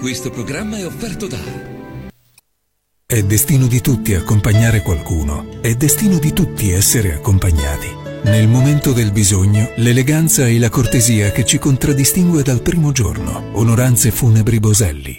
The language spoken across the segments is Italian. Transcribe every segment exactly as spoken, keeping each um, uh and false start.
Questo programma è offerto da... È destino di tutti accompagnare qualcuno. È destino di tutti essere accompagnati. Nel momento del bisogno, l'eleganza e la cortesia che ci contraddistingue dal primo giorno. Onoranze Funebri Boselli.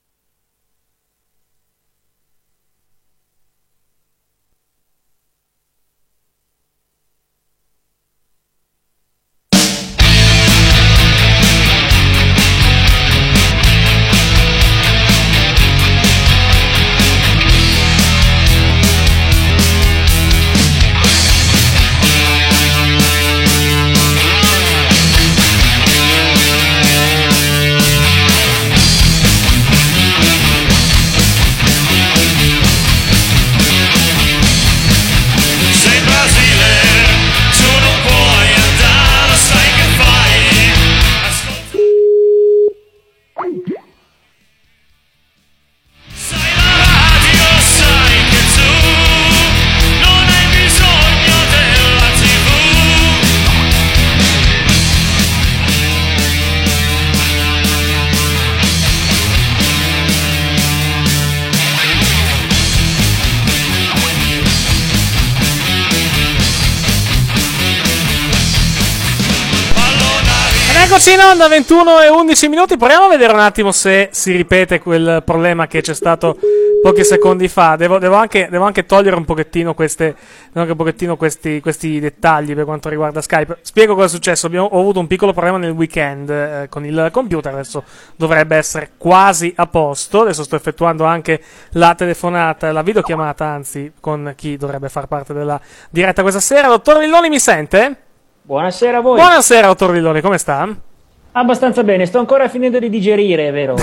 Eccoci in onda, ventuno e undici minuti. Proviamo a vedere un attimo se si ripete quel problema che c'è stato pochi secondi fa. Devo, devo, anche, devo anche togliere un pochettino, queste, anche un pochettino questi, questi dettagli per quanto riguarda Skype. Spiego cosa è successo. Abbiamo, ho avuto un piccolo problema nel weekend eh, con il computer. Adesso dovrebbe essere quasi a posto. Adesso sto effettuando anche la telefonata, la videochiamata, anzi, con chi dovrebbe far parte della diretta questa sera. Dottor Villoni, mi sente? Buonasera a voi. Buonasera, dottor Villoni, come sta? Abbastanza bene, sto ancora finendo di digerire, è vero?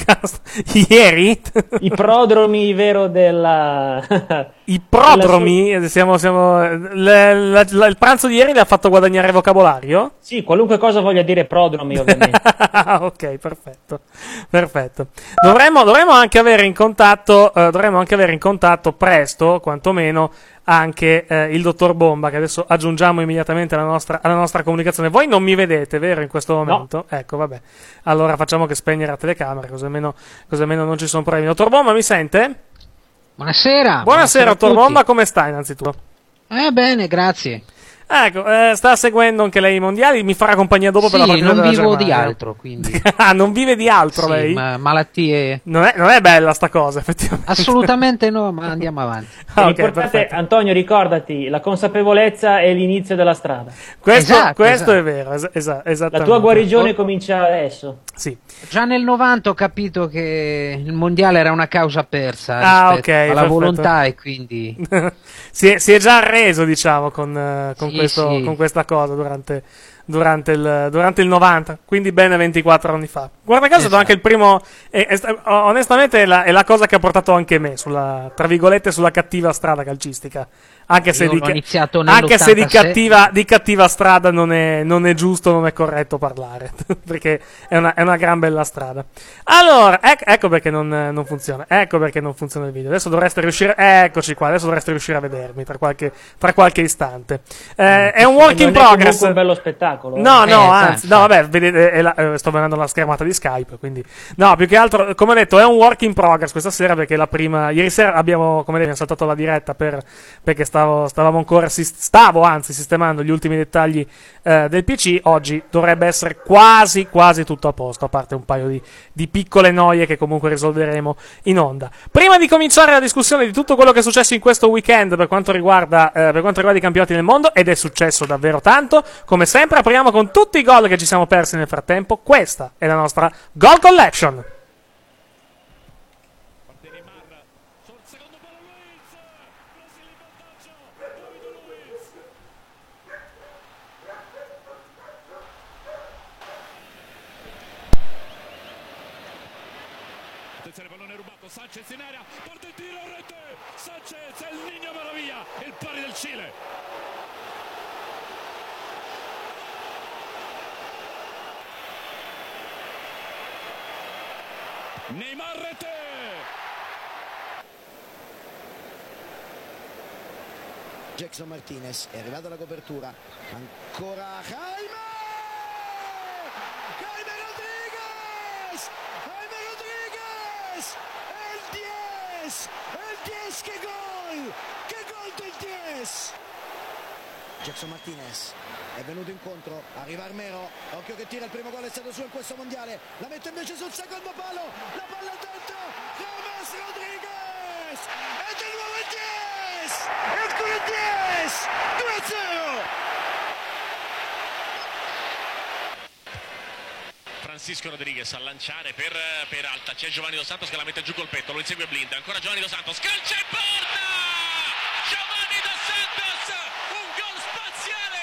Ieri? I prodromi, vero, della... I prodromi? Della... Siamo, siamo... Le, la, la, il pranzo di ieri le ha fatto guadagnare vocabolario? Sì, qualunque cosa voglia dire prodromi, ovviamente. Ok, perfetto. Perfetto. Dovremmo, dovremmo anche avere in contatto, eh, dovremmo anche avere in contatto presto, quantomeno, anche eh, il dottor Bomba, che adesso aggiungiamo immediatamente alla nostra, alla nostra comunicazione. Voi non mi vedete, vero, in questo momento? No. Ecco, vabbè. Allora facciamo che spegnere la telecamera, così almeno, così almeno non ci sono problemi. Dottor Bomba, mi sente? Buonasera. Buonasera, buonasera dottor Bomba, come sta innanzitutto? Eh, bene, grazie. Ecco, eh, sta seguendo anche lei i mondiali, mi farà compagnia dopo sì, per la partita della Germania. Non vivo Germania. di altro, quindi. Ah, non vive di altro sì, lei? Ma malattie. Non è, non è bella sta cosa, effettivamente. Assolutamente no, ma andiamo avanti. Ah, okay, l'importante, perfetto. Antonio, ricordati, la consapevolezza è l'inizio della strada. Questo, esatto, questo esatto. è vero, es- es- esattamente. La tua guarigione comincia adesso. Sì. Già nel novanta ho capito che il mondiale era una causa persa Ah, rispetto ok, alla perfetto. volontà e quindi si, è, si è già arreso, diciamo, con, uh, con, sì, questo, sì. con questa cosa durante, durante, il, durante il novanta, quindi bene ventiquattro anni fa. Guarda caso, esatto. È stato anche il primo. È, è, onestamente, è la, è la cosa che ha portato anche me sulla, tra virgolette, sulla cattiva strada calcistica. Anche se, di, anche se di, cattiva, di cattiva strada non è, non è giusto, non è corretto parlare, perché è una, è una gran bella strada. Allora, ec- ecco perché non, non funziona, ecco perché non funziona il video. Adesso dovreste riuscire, eccoci qua, adesso dovreste riuscire a vedermi tra qualche, tra qualche istante. Eh, è un work in progress. È un bello spettacolo. No, eh. no, eh, anzi, no, vabbè, vedete, è la, eh, sto vedendo la schermata di Skype, quindi no, più che altro, come ho detto, è un work in progress questa sera, perché la prima, ieri sera abbiamo, come detto, abbiamo saltato la diretta per, perché stavo, stavamo ancora stavo anzi sistemando gli ultimi dettagli eh, del P C. Oggi dovrebbe essere quasi quasi tutto a posto, a parte un paio di, di piccole noie che comunque risolveremo in onda. Prima di cominciare la discussione di tutto quello che è successo in questo weekend per quanto riguarda, eh, per quanto riguarda i campionati del mondo, ed è successo davvero tanto, come sempre apriamo con tutti i gol che ci siamo persi nel frattempo. Questa è la nostra Goal Collection. Sanchez in area, porta il tiro, rete, Sanchez, el niño maravilla, il pari del Cile. Neymar, rete. Jackson Martinez, è arrivata la copertura, ancora Jaime! Jaime Rodriguez! Jaime Rodriguez! diez! El diez, che gol! Che gol del diez! Jackson Martinez è venuto incontro, arriva Armero, occhio che tira, il primo gol è stato suo in questo mondiale, la mette invece sul secondo palo, la palla dentro, James Rodriguez, e di nuovo il diez, e ancora il diez, due a zero! Francisco Rodriguez a lanciare per Peralta, c'è Giovanni Dos Santos che la mette giù col petto, lo insegue Blind, ancora Giovanni Dos Santos, calcia in porta! Giovanni Dos Santos, un gol spaziale!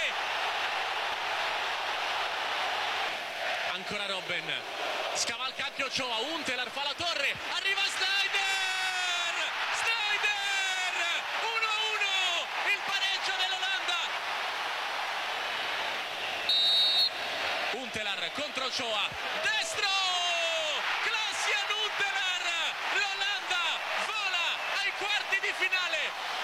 Ancora Robben, scavalca anche Ochoa, Huntelaar fa la torre, arriva Sneijder! Sneijder! uno a uno, il pareggio dell'Olanda! Huntelaar contro Ochoa, destro! Klaas-Jan Huntelaar! L'Olanda vola ai quarti di finale!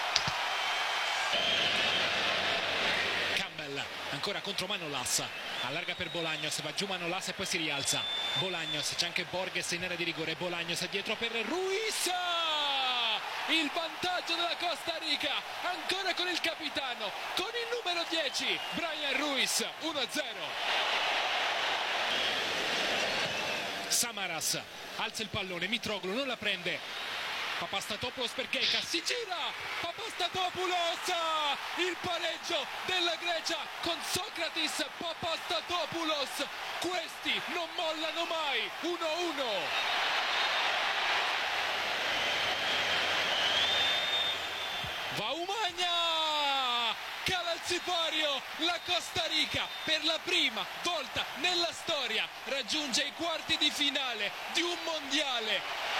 Campbell ancora contro Manolas, allarga per Bolaños, va giù Manolas e poi si rialza. Bolaños, c'è anche Borges in area di rigore, Bolaños è dietro per Ruiz, il vantaggio della Costa Rica, ancora con il capitano, con il numero dieci, Brian Ruiz, uno a zero. Samaras alza il pallone, Mitroglou non la prende, Papastatopoulos per Gekas, si gira, Papastatopoulos, il pareggio della Grecia con Socrates, Papastatopoulos, questi non mollano mai, uno a uno. Va Umagna, cala il sipario, la Costa Rica per la prima volta nella storia raggiunge i quarti di finale di un mondiale.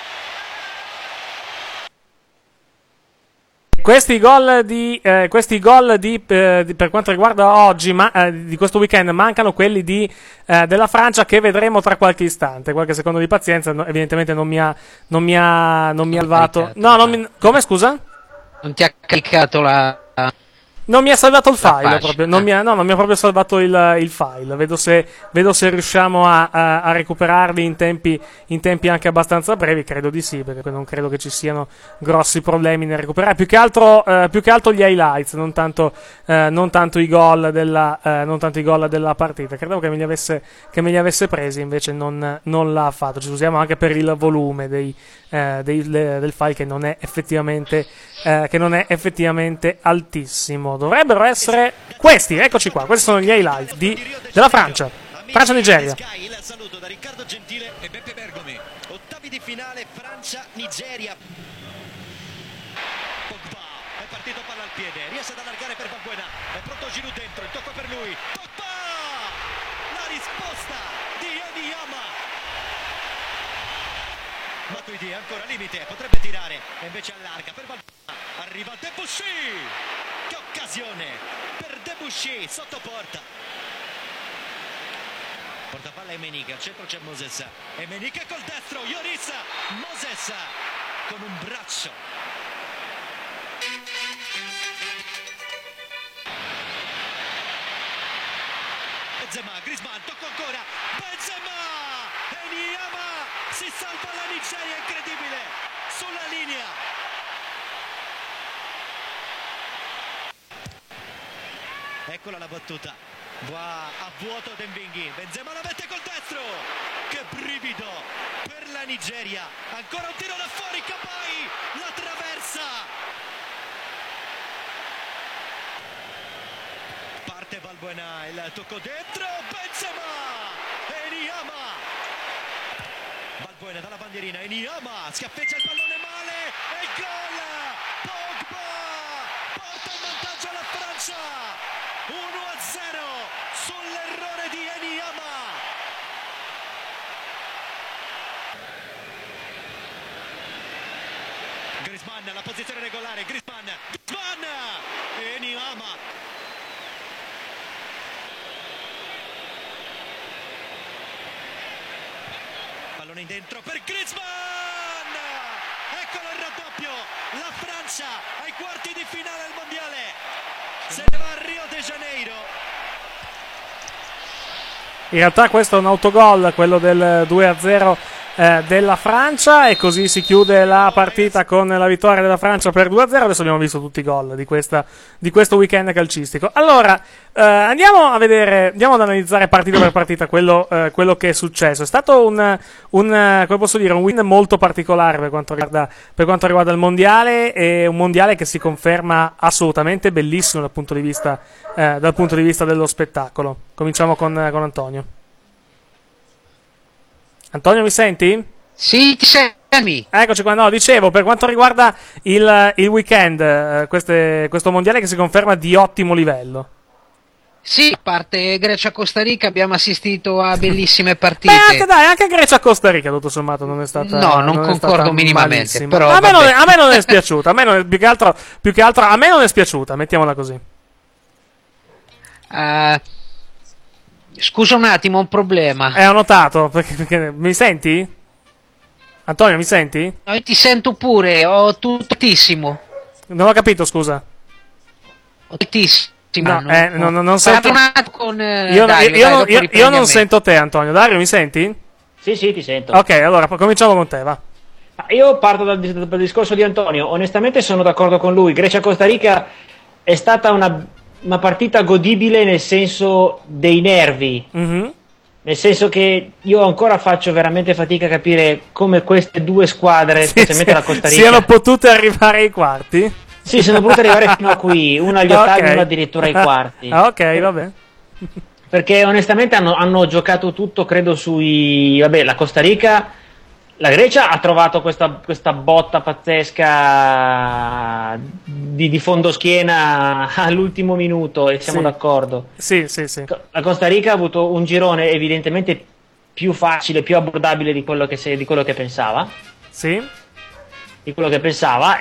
Questi gol di, eh, questi gol di, eh, di, per quanto riguarda oggi, ma, eh, di questo weekend, mancano quelli di, eh, della Francia, che vedremo tra qualche istante. Qualche secondo di pazienza, no, evidentemente non mi ha, non mi ha, non mi ha salvato. No, non mi, come scusa? Non ti ha caricato la... Non mi ha salvato il La file, proprio. Non, mi ha, no, non mi ha proprio salvato il, il file. Vedo se, vedo se riusciamo a, a, a recuperarli in tempi, in tempi anche abbastanza brevi. Credo di sì, perché non credo che ci siano grossi problemi nel recuperare. Più che altro, eh, più che altro gli highlights, non tanto, eh, non tanto i gol della, eh, non tanto i gol della partita. Credevo che me li avesse, che me li avesse presi, invece non, non l'ha fatto. Ci usiamo anche per il volume dei, eh, dei, le, del file, che non è effettivamente, eh, che non è effettivamente altissimo. Dovrebbero essere questi, eccoci qua, questi sono gli highlight di, della Francia, Francia-Nigeria. Il saluto da Riccardo Gentile e Beppe Bergomi. Ottavi di finale Francia-Nigeria. Pogba è partito, palla al piede, riesce ad allargare per Valbuena, è pronto Giroud dentro, il tocco per lui. Pogba! La risposta di Eniyama. Matuidi ancora limite, potrebbe tirare e invece allarga per Valbuena. Arriva Debussy. Che occasione per Debussy sotto porta. Portapalla Emenike, al centro c'è Moses. Emenike col destro, Lloris, Moses con un braccio. Benzema, Griezmann, tocco ancora. Benzema! Eniyama si salva la Nigeria, incredibile, sulla linea. Eccola la battuta, va a vuoto Denvinghi, Benzema la mette col destro, che brivido per la Nigeria, ancora un tiro da fuori, Capai la traversa, parte Valbuena, il tocco dentro, Benzema, Eniyama, Valbuena dalla bandierina, Eniyama schiaffeggia il pallone male e gol, Pogba porta in vantaggio alla Francia. uno a zero sull'errore di Eniyama. Griezmann, la posizione regolare, Griezmann, Griezmann, Eniyama. Pallone in dentro per Griezmann. Eccolo il raddoppio, la Francia ai quarti di finale al mondiale. Se ne va a Rio de Janeiro. In realtà questo è un autogol, quello del due a zero eh, della Francia, e così si chiude la partita con la vittoria della Francia per due a zero. Adesso abbiamo visto tutti i gol di, questa, di questo weekend calcistico. Allora, eh, andiamo a vedere, andiamo ad analizzare partita per partita quello, eh, quello che è successo. È stato un, un, come posso dire, un weekend molto particolare per quanto riguarda, per quanto riguarda il mondiale, e un mondiale che si conferma assolutamente bellissimo dal punto di vista, eh, dal punto di vista dello spettacolo. Cominciamo con, con Antonio. Antonio, mi senti? Sì, ti senti? Eccoci qua. No, dicevo, per quanto riguarda il, il weekend, eh, queste, questo mondiale che si conferma di ottimo livello. Sì, a parte Grecia-Costa Rica abbiamo assistito a bellissime partite. Beh, anche, dai, anche Grecia-Costa Rica, tutto sommato, non è stata. No, non, non concordo minimamente. Però, a, me non è, a me non è spiaciuta. A me non è, più che altro, più che altro, a me non è spiaciuta, mettiamola così. Uh, scusa un attimo, ho un problema. Eh, ho notato. Perché, perché, mi senti? Antonio, mi senti? No, ti sento pure, ho tuttissimo. Non ho capito, scusa. Ho tuttissimo. No, eh, no, no, non sento. Con, eh, io, Dario, io, dai, io, io, io non sento te, Antonio. Dario, mi senti? Sì, sì, ti sento. Ok, allora cominciamo con te, va. Io parto dal, dal discorso di Antonio. Onestamente sono d'accordo con lui. Grecia-Costa Rica è stata una, una partita godibile nel senso dei nervi. Mm-hmm. Nel senso che io ancora faccio veramente fatica a capire come queste due squadre, sì, specialmente sì, la Costa Rica, siano potute arrivare ai quarti. Sì, sono potute arrivare fino a qui, una agli ottavi, okay. Una addirittura ai quarti. Ah, ok, vabbè. Perché onestamente hanno, hanno giocato tutto, credo, sui... Vabbè, la Costa Rica, la Grecia ha trovato questa, questa botta pazzesca di, di fondoschiena all'ultimo minuto, e siamo sì. d'accordo. Sì, sì, sì. La Costa Rica ha avuto un girone evidentemente più facile, più abbordabile di quello che, se, di quello che pensava. Sì. Di quello che pensava,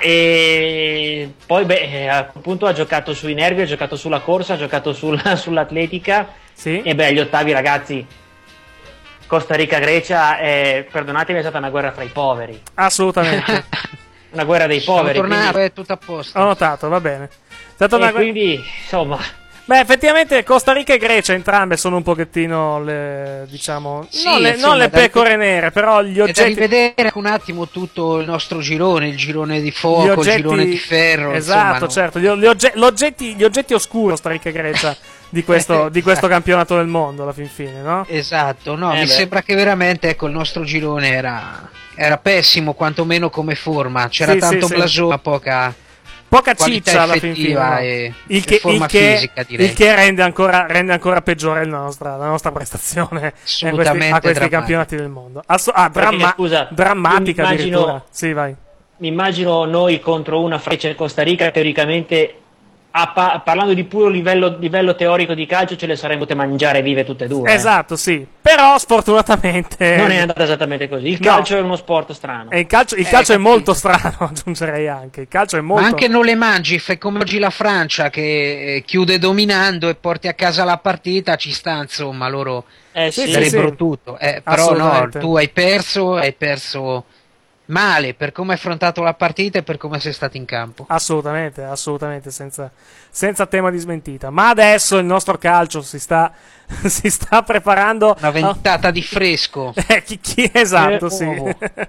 e poi beh, a quel punto ha giocato sui nervi, ha giocato sulla corsa, ha giocato sulla, sull'atletica. Sì. E beh, agli ottavi, ragazzi, Costa Rica-Grecia, eh, perdonatemi, è stata una guerra fra i poveri. Assolutamente. Una guerra dei poveri. Tornato, quindi... è tutto a posto. Ho notato, va bene. È e una... quindi, insomma... Beh, effettivamente Costa Rica e Grecia entrambe sono un pochettino le, diciamo, sì, non le, insomma, non le pecore nere, però gli oggetti... È da rivedere un attimo tutto il nostro girone, il girone di fuoco, oggetti... il girone di ferro. Esatto, insomma, certo, gli, gli, ogge... gli, oggetti, gli oggetti oscuri Costa Rica e Grecia di questo, di questo campionato del mondo, alla fin fine, no? Esatto, no, eh mi beh. sembra che veramente, ecco, il nostro girone era, era pessimo, quantomeno come forma, c'era sì, tanto sì, blasone, sì. ma poca... Poca qualità ciccia alla fin fine, no? e, il, che, e forma il, che, fisica, direi. il che rende ancora, rende ancora peggiore la nostra, la nostra prestazione a questi, a questi campionati del mondo. Asso- ah, dramma- Perché, scusa, drammatica immagino, addirittura. Sì, vai. Mi immagino noi contro una Francia e Costa Rica, teoricamente, a pa- parlando di puro livello, livello teorico di calcio, ce le saremmo potute mangiare vive tutte e due. Esatto, eh. sì. Però sfortunatamente non è andata esattamente così. Il no. calcio è uno sport strano. E il calcio, il eh, calcio è molto strano, aggiungerei anche. Il calcio è molto... Ma anche non le mangi, fai come oggi la Francia che eh, chiude dominando e porti a casa la partita, ci sta, insomma, loro eh, sì, darebbero sì. tutto. Eh, però no, tu hai perso, hai perso male per come hai affrontato la partita e per come sei stato in campo. Assolutamente, assolutamente, senza, senza tema di smentita. Ma adesso il nostro calcio si sta, si sta preparando... Una ventata a... di fresco. Eh, chi, chi, esatto, eh, sì. oh.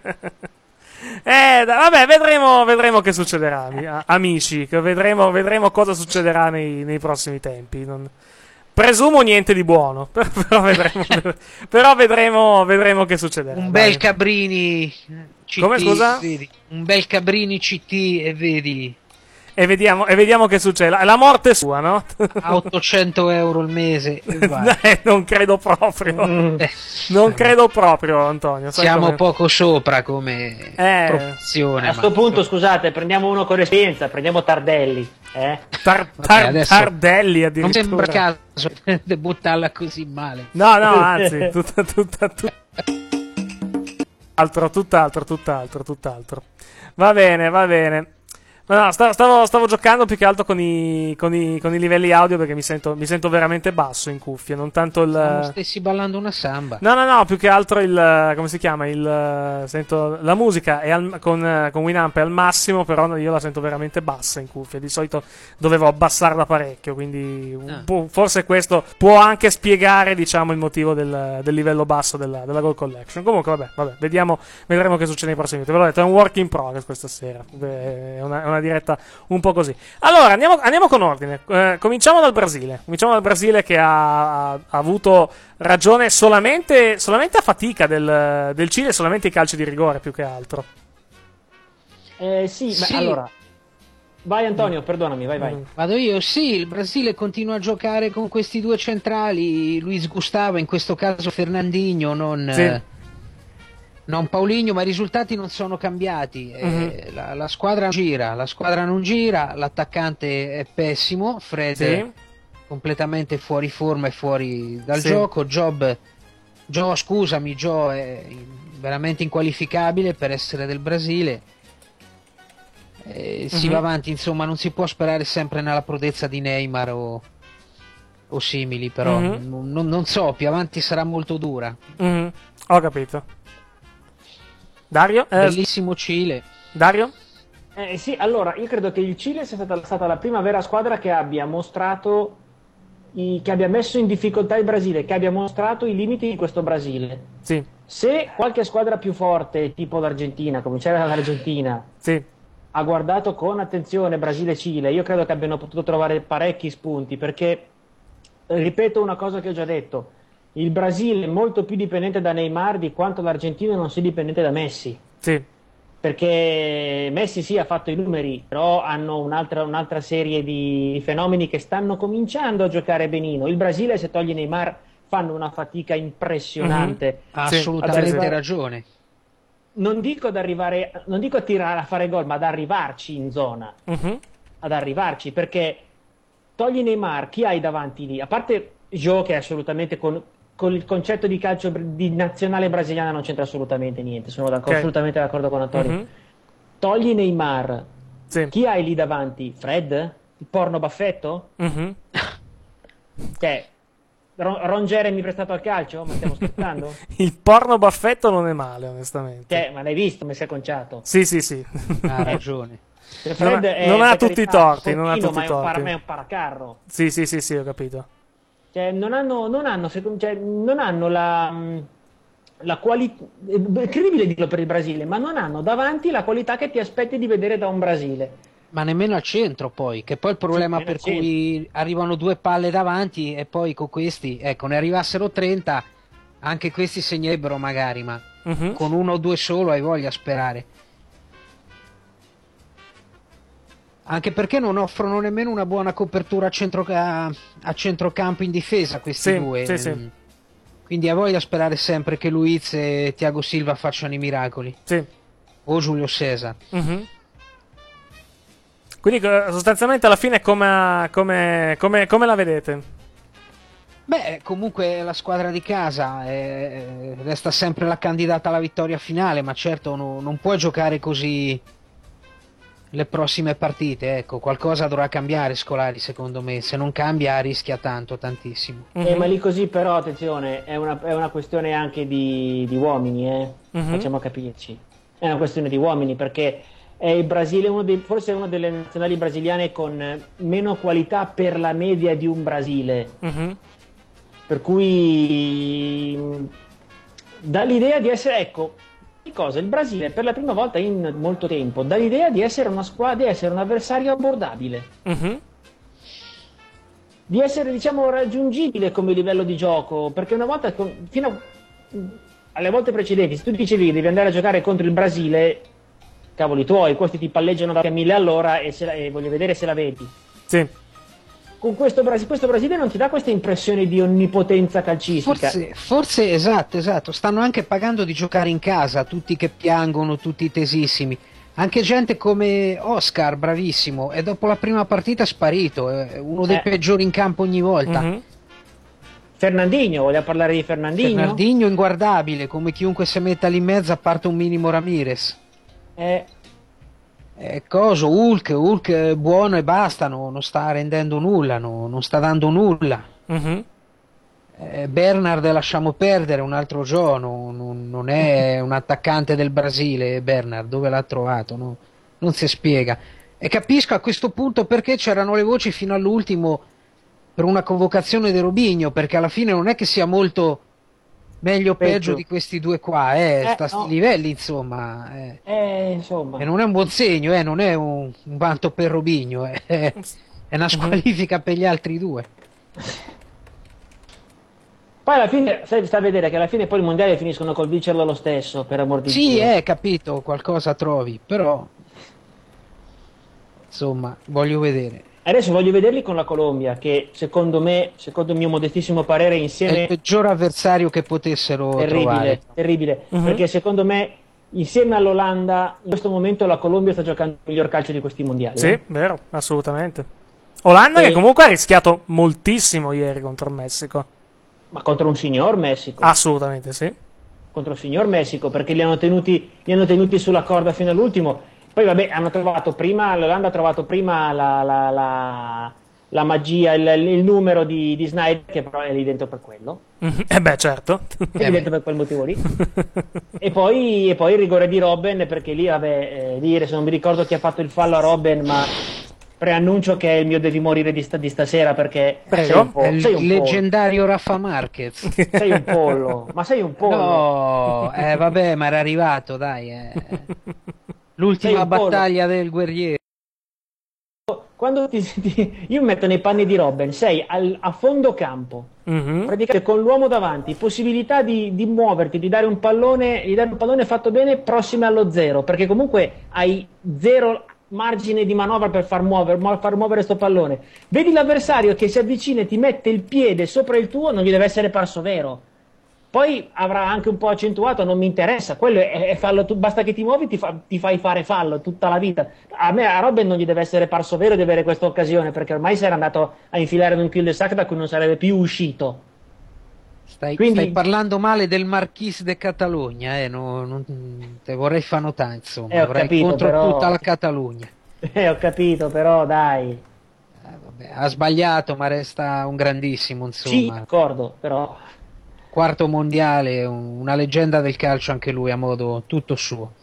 Eh, vabbè, vedremo, vedremo che succederà, amici, che vedremo, vedremo cosa succederà nei, nei prossimi tempi. Non... Presumo niente di buono, però vedremo, però vedremo, vedremo che succederà. Un bel Cabrini C T, come, scusa? Vedi. Un bel Cabrini C T e vedi. E vediamo, e vediamo che succede. La, la morte sua, no? A ottocento euro al mese. eh, non credo proprio. Mm. Non credo proprio, Antonio. Siamo come... poco sopra come eh, proporzione. A sto ma... punto, scusate, prendiamo uno con esperienza, prendiamo Tardelli. Eh? Tar- tar- Vabbè, Tardelli addirittura. Non sembra caso di buttarla così male. No, no, anzi, tutta, tutta, tutta... Altro, tutt'altro, tutt'altro, tutt'altro. Va bene, va bene. No, stavo, stavo, stavo giocando più che altro con i, con i, con i livelli audio perché mi sento, mi sento veramente basso in cuffia, non tanto il... Come stessi ballando una samba. No, no, no, più che altro il... come si chiama? Il... sento... la musica è al, con, con Winamp è al massimo, però io la sento veramente bassa in cuffia. Di solito dovevo abbassarla parecchio, quindi ah. può, forse questo può anche spiegare, diciamo, il motivo del, del livello basso della, della Gold Collection. Comunque, vabbè, vabbè, vediamo, vedremo che succede nei prossimi minuti. Ve l'ho detto, è un work in progress questa sera. È una, è una diretta un po' così. Allora andiamo, andiamo con ordine. Eh, cominciamo dal Brasile. Cominciamo dal Brasile che ha, ha avuto ragione solamente, solamente a fatica del, del Cile, solamente i calci di rigore più che altro. Eh, sì, sì. Ma allora vai Antonio, perdonami, vai vai. Vado io, sì, il Brasile continua a giocare con questi due centrali, Luis Gustavo, in questo caso Fernandinho, non... Sì. Eh, non Paulinho, ma i risultati non sono cambiati. Mm-hmm. eh, la, la squadra gira, la squadra non gira, l'attaccante è pessimo, Fred Sì. è completamente fuori forma e fuori dal Sì. gioco. Job, Joe, scusami, Joe è veramente inqualificabile per essere del Brasile. Eh, si Mm-hmm. va avanti, insomma, non si può sperare sempre nella prodezza di Neymar o, o simili, però Mm-hmm. non, non, non so, più avanti sarà molto dura. Mm-hmm. Ho capito. Dario? Eh, Bellissimo Cile. Dario? Eh, sì, allora io credo che il Cile sia stata, stata la prima vera squadra che abbia mostrato i, che abbia messo in difficoltà il Brasile, che abbia mostrato i limiti di questo Brasile. Sì. Se qualche squadra più forte, tipo l'Argentina, come c'era l'Argentina, Sì. ha guardato con attenzione Brasile e Cile, io credo che abbiano potuto trovare parecchi spunti, perché ripeto una cosa che ho già detto: il Brasile è molto più dipendente da Neymar di quanto l'Argentina non sia dipendente da Messi. Sì. Perché Messi sì ha fatto i numeri, però hanno un'altra, un'altra serie di fenomeni che stanno cominciando a giocare benino. Il Brasile, se togli Neymar, fanno una fatica impressionante. Mm-hmm. Ha assolutamente arrivare... ragione. Non dico ad arrivare, non dico a tirare a fare gol, ma ad arrivarci in zona. Mm-hmm. Ad arrivarci, perché togli Neymar, chi hai davanti lì? A parte Joe, che è assolutamente con, con il concetto di calcio di nazionale brasiliana non c'entra assolutamente niente, sono d'accordo, Okay. assolutamente d'accordo con Antonio. Mm-hmm. Togli Neymar, Sì. chi hai lì davanti? Fred? Il porno baffetto? Mm-hmm. Cioè, Ron, Ron Jeremy prestato al calcio? Ma stiamo scherzando? Il porno baffetto non è male, onestamente. Cioè, ma l'hai visto, mi si è conciato. Sì, sì, sì. Ha ragione. Fred Non ha- è, non ha per tutti i carità, torti, non ha fortino, tutti ma i è un, para, torti. ma è un paracarro. Sì, sì, sì, sì, ho capito. Cioè, non hanno, non hanno, secondo, cioè, non hanno la, la qualità, è incredibile dirlo per il Brasile, ma non hanno davanti la qualità che ti aspetti di vedere da un Brasile. Ma nemmeno al centro poi, che poi il problema Sì, per nemmeno al cui arrivano due palle davanti e poi con questi, ecco, ne arrivassero trenta, anche questi segnerebbero magari, ma Mhm. con uno o due solo hai voglia a sperare. Anche perché non offrono nemmeno una buona copertura a, centro, a, a centrocampo in difesa questi Sì, due. sì, sì. Mm. Quindi hai voglia a sperare sempre che Luiz e Thiago Silva facciano i miracoli. Sì. O Giulio Cesar. Mhm. Quindi eh, sostanzialmente alla fine come, come, come, come la vedete? Beh, comunque la squadra di casa eh, resta sempre la candidata alla vittoria finale, ma certo no, non puoi giocare così le prossime partite, ecco, qualcosa dovrà cambiare Scolari secondo me, se non cambia rischia tanto, tantissimo. Mhm. Eh, ma lì così però, attenzione, è una, è una questione anche di, di uomini, eh? Mhm. Facciamo capirci. È una questione di uomini, perché è il Brasile uno dei, forse è una delle nazionali brasiliane con meno qualità per la media di un Brasile. Mhm. Per cui mh, dà l'idea di essere, ecco, di cosa? Il Brasile per la prima volta in molto tempo dà l'idea di essere una squadra, di essere un avversario abbordabile, Mhm. di essere, diciamo, raggiungibile come livello di gioco, perché una volta, con- fino a- alle volte precedenti, se tu dicevi che devi andare a giocare contro il Brasile, cavoli tuoi, questi ti palleggiano da mille all'ora e, se la- e voglio vedere se la vedi. Sì. Con questo, Brasi- questo Brasile non ti dà questa impressione di onnipotenza calcistica. Forse, forse esatto, esatto, stanno anche pagando di giocare in casa, tutti che piangono, tutti tesissimi. Anche gente come Oscar, bravissimo, e dopo la prima partita è sparito, è uno dei Eh. peggiori in campo ogni volta. Mhm. Fernandinho, vogliamo parlare di Fernandinho? Fernandinho inguardabile, come chiunque si metta lì in mezzo a parte un minimo Ramirez. Eh, Eh, coso, Hulk, Hulk è buono e basta, no, non sta rendendo nulla, no, non sta dando nulla. Mm-hmm. Eh, Bernard lasciamo perdere, un altro giorno, non, non è un attaccante del Brasile. Bernard, dove l'ha trovato? No? Non si spiega. E capisco a questo punto perché c'erano le voci fino all'ultimo per una convocazione di Robinho, perché alla fine non è che sia molto meglio o peggio, peggio di questi due qua, eh, eh sta a no. sti livelli, insomma. Eh. Eh, insomma. E non è un buon segno, eh, non è un, un vanto per Robinho, eh, è una squalifica per gli altri due. Poi alla fine, sai, sta a vedere che alla fine poi il mondiale finiscono col vincerlo lo stesso, per amor di Dio. Sì, eh, capito, qualcosa trovi, però insomma, voglio vedere. Adesso voglio vederli con la Colombia, che secondo me, secondo il mio modestissimo parere, insieme... È il peggior avversario che potessero terribile, trovare. Terribile, uh-huh. Perché secondo me, insieme all'Olanda, in questo momento la Colombia sta giocando il miglior calcio di questi mondiali. Sì, eh? vero, assolutamente. Olanda e... che comunque ha rischiato moltissimo ieri contro il Messico. Ma contro un signor Messico. Assolutamente sì. Contro il signor Messico, perché li hanno tenuti, li hanno tenuti sulla corda fino all'ultimo. Poi vabbè, hanno trovato prima, l'Olanda ha trovato prima la, la, la, la magia, il, il numero di, di Snyder, che però è lì dentro per quello. Eh beh, certo. È lì dentro per quel motivo lì. e, poi, e poi il rigore di Robben, perché lì, vabbè, eh, dire, se non mi ricordo chi ha fatto il fallo a Robben, ma preannuncio che è il mio devi morire di, sta, di stasera, perché Prego. sei un po', È il sei un leggendario Rafa Marquez. Sei un pollo, ma sei un pollo. No, eh, vabbè, ma era arrivato, dai. Eh. L'ultima battaglia del guerriero. Quando ti, ti, io mi metto nei panni di Robben, sei al, a fondo campo, mm-hmm. praticamente con l'uomo davanti, possibilità di, di muoverti, di dare un pallone, di dare un pallone fatto bene prossime allo zero, perché comunque hai zero margine di manovra per far muovere, far muovere sto pallone. Vedi l'avversario che si avvicina e ti mette il piede sopra il tuo, non gli deve essere parso vero. Poi avrà anche un po' accentuato, non mi interessa, quello è, è fallo, tu, basta che ti muovi, ti, fa, ti fai fare fallo tutta la vita. A me, a Robben non gli deve essere parso vero di avere questa occasione, perché ormai si era andato a infilare in un kill de sac da cui non sarebbe più uscito. Stai, Quindi... stai parlando male del Marquis de Catalogna, eh, no, non, te vorrei fare notare, insomma, eh, vorrei capito, contro però... tutta la Catalogna. Eh, ho capito, però dai. Eh, vabbè, ha sbagliato, ma resta un grandissimo, insomma. Sì, d'accordo, però... Quarto mondiale, una leggenda del calcio anche lui, a modo tutto suo.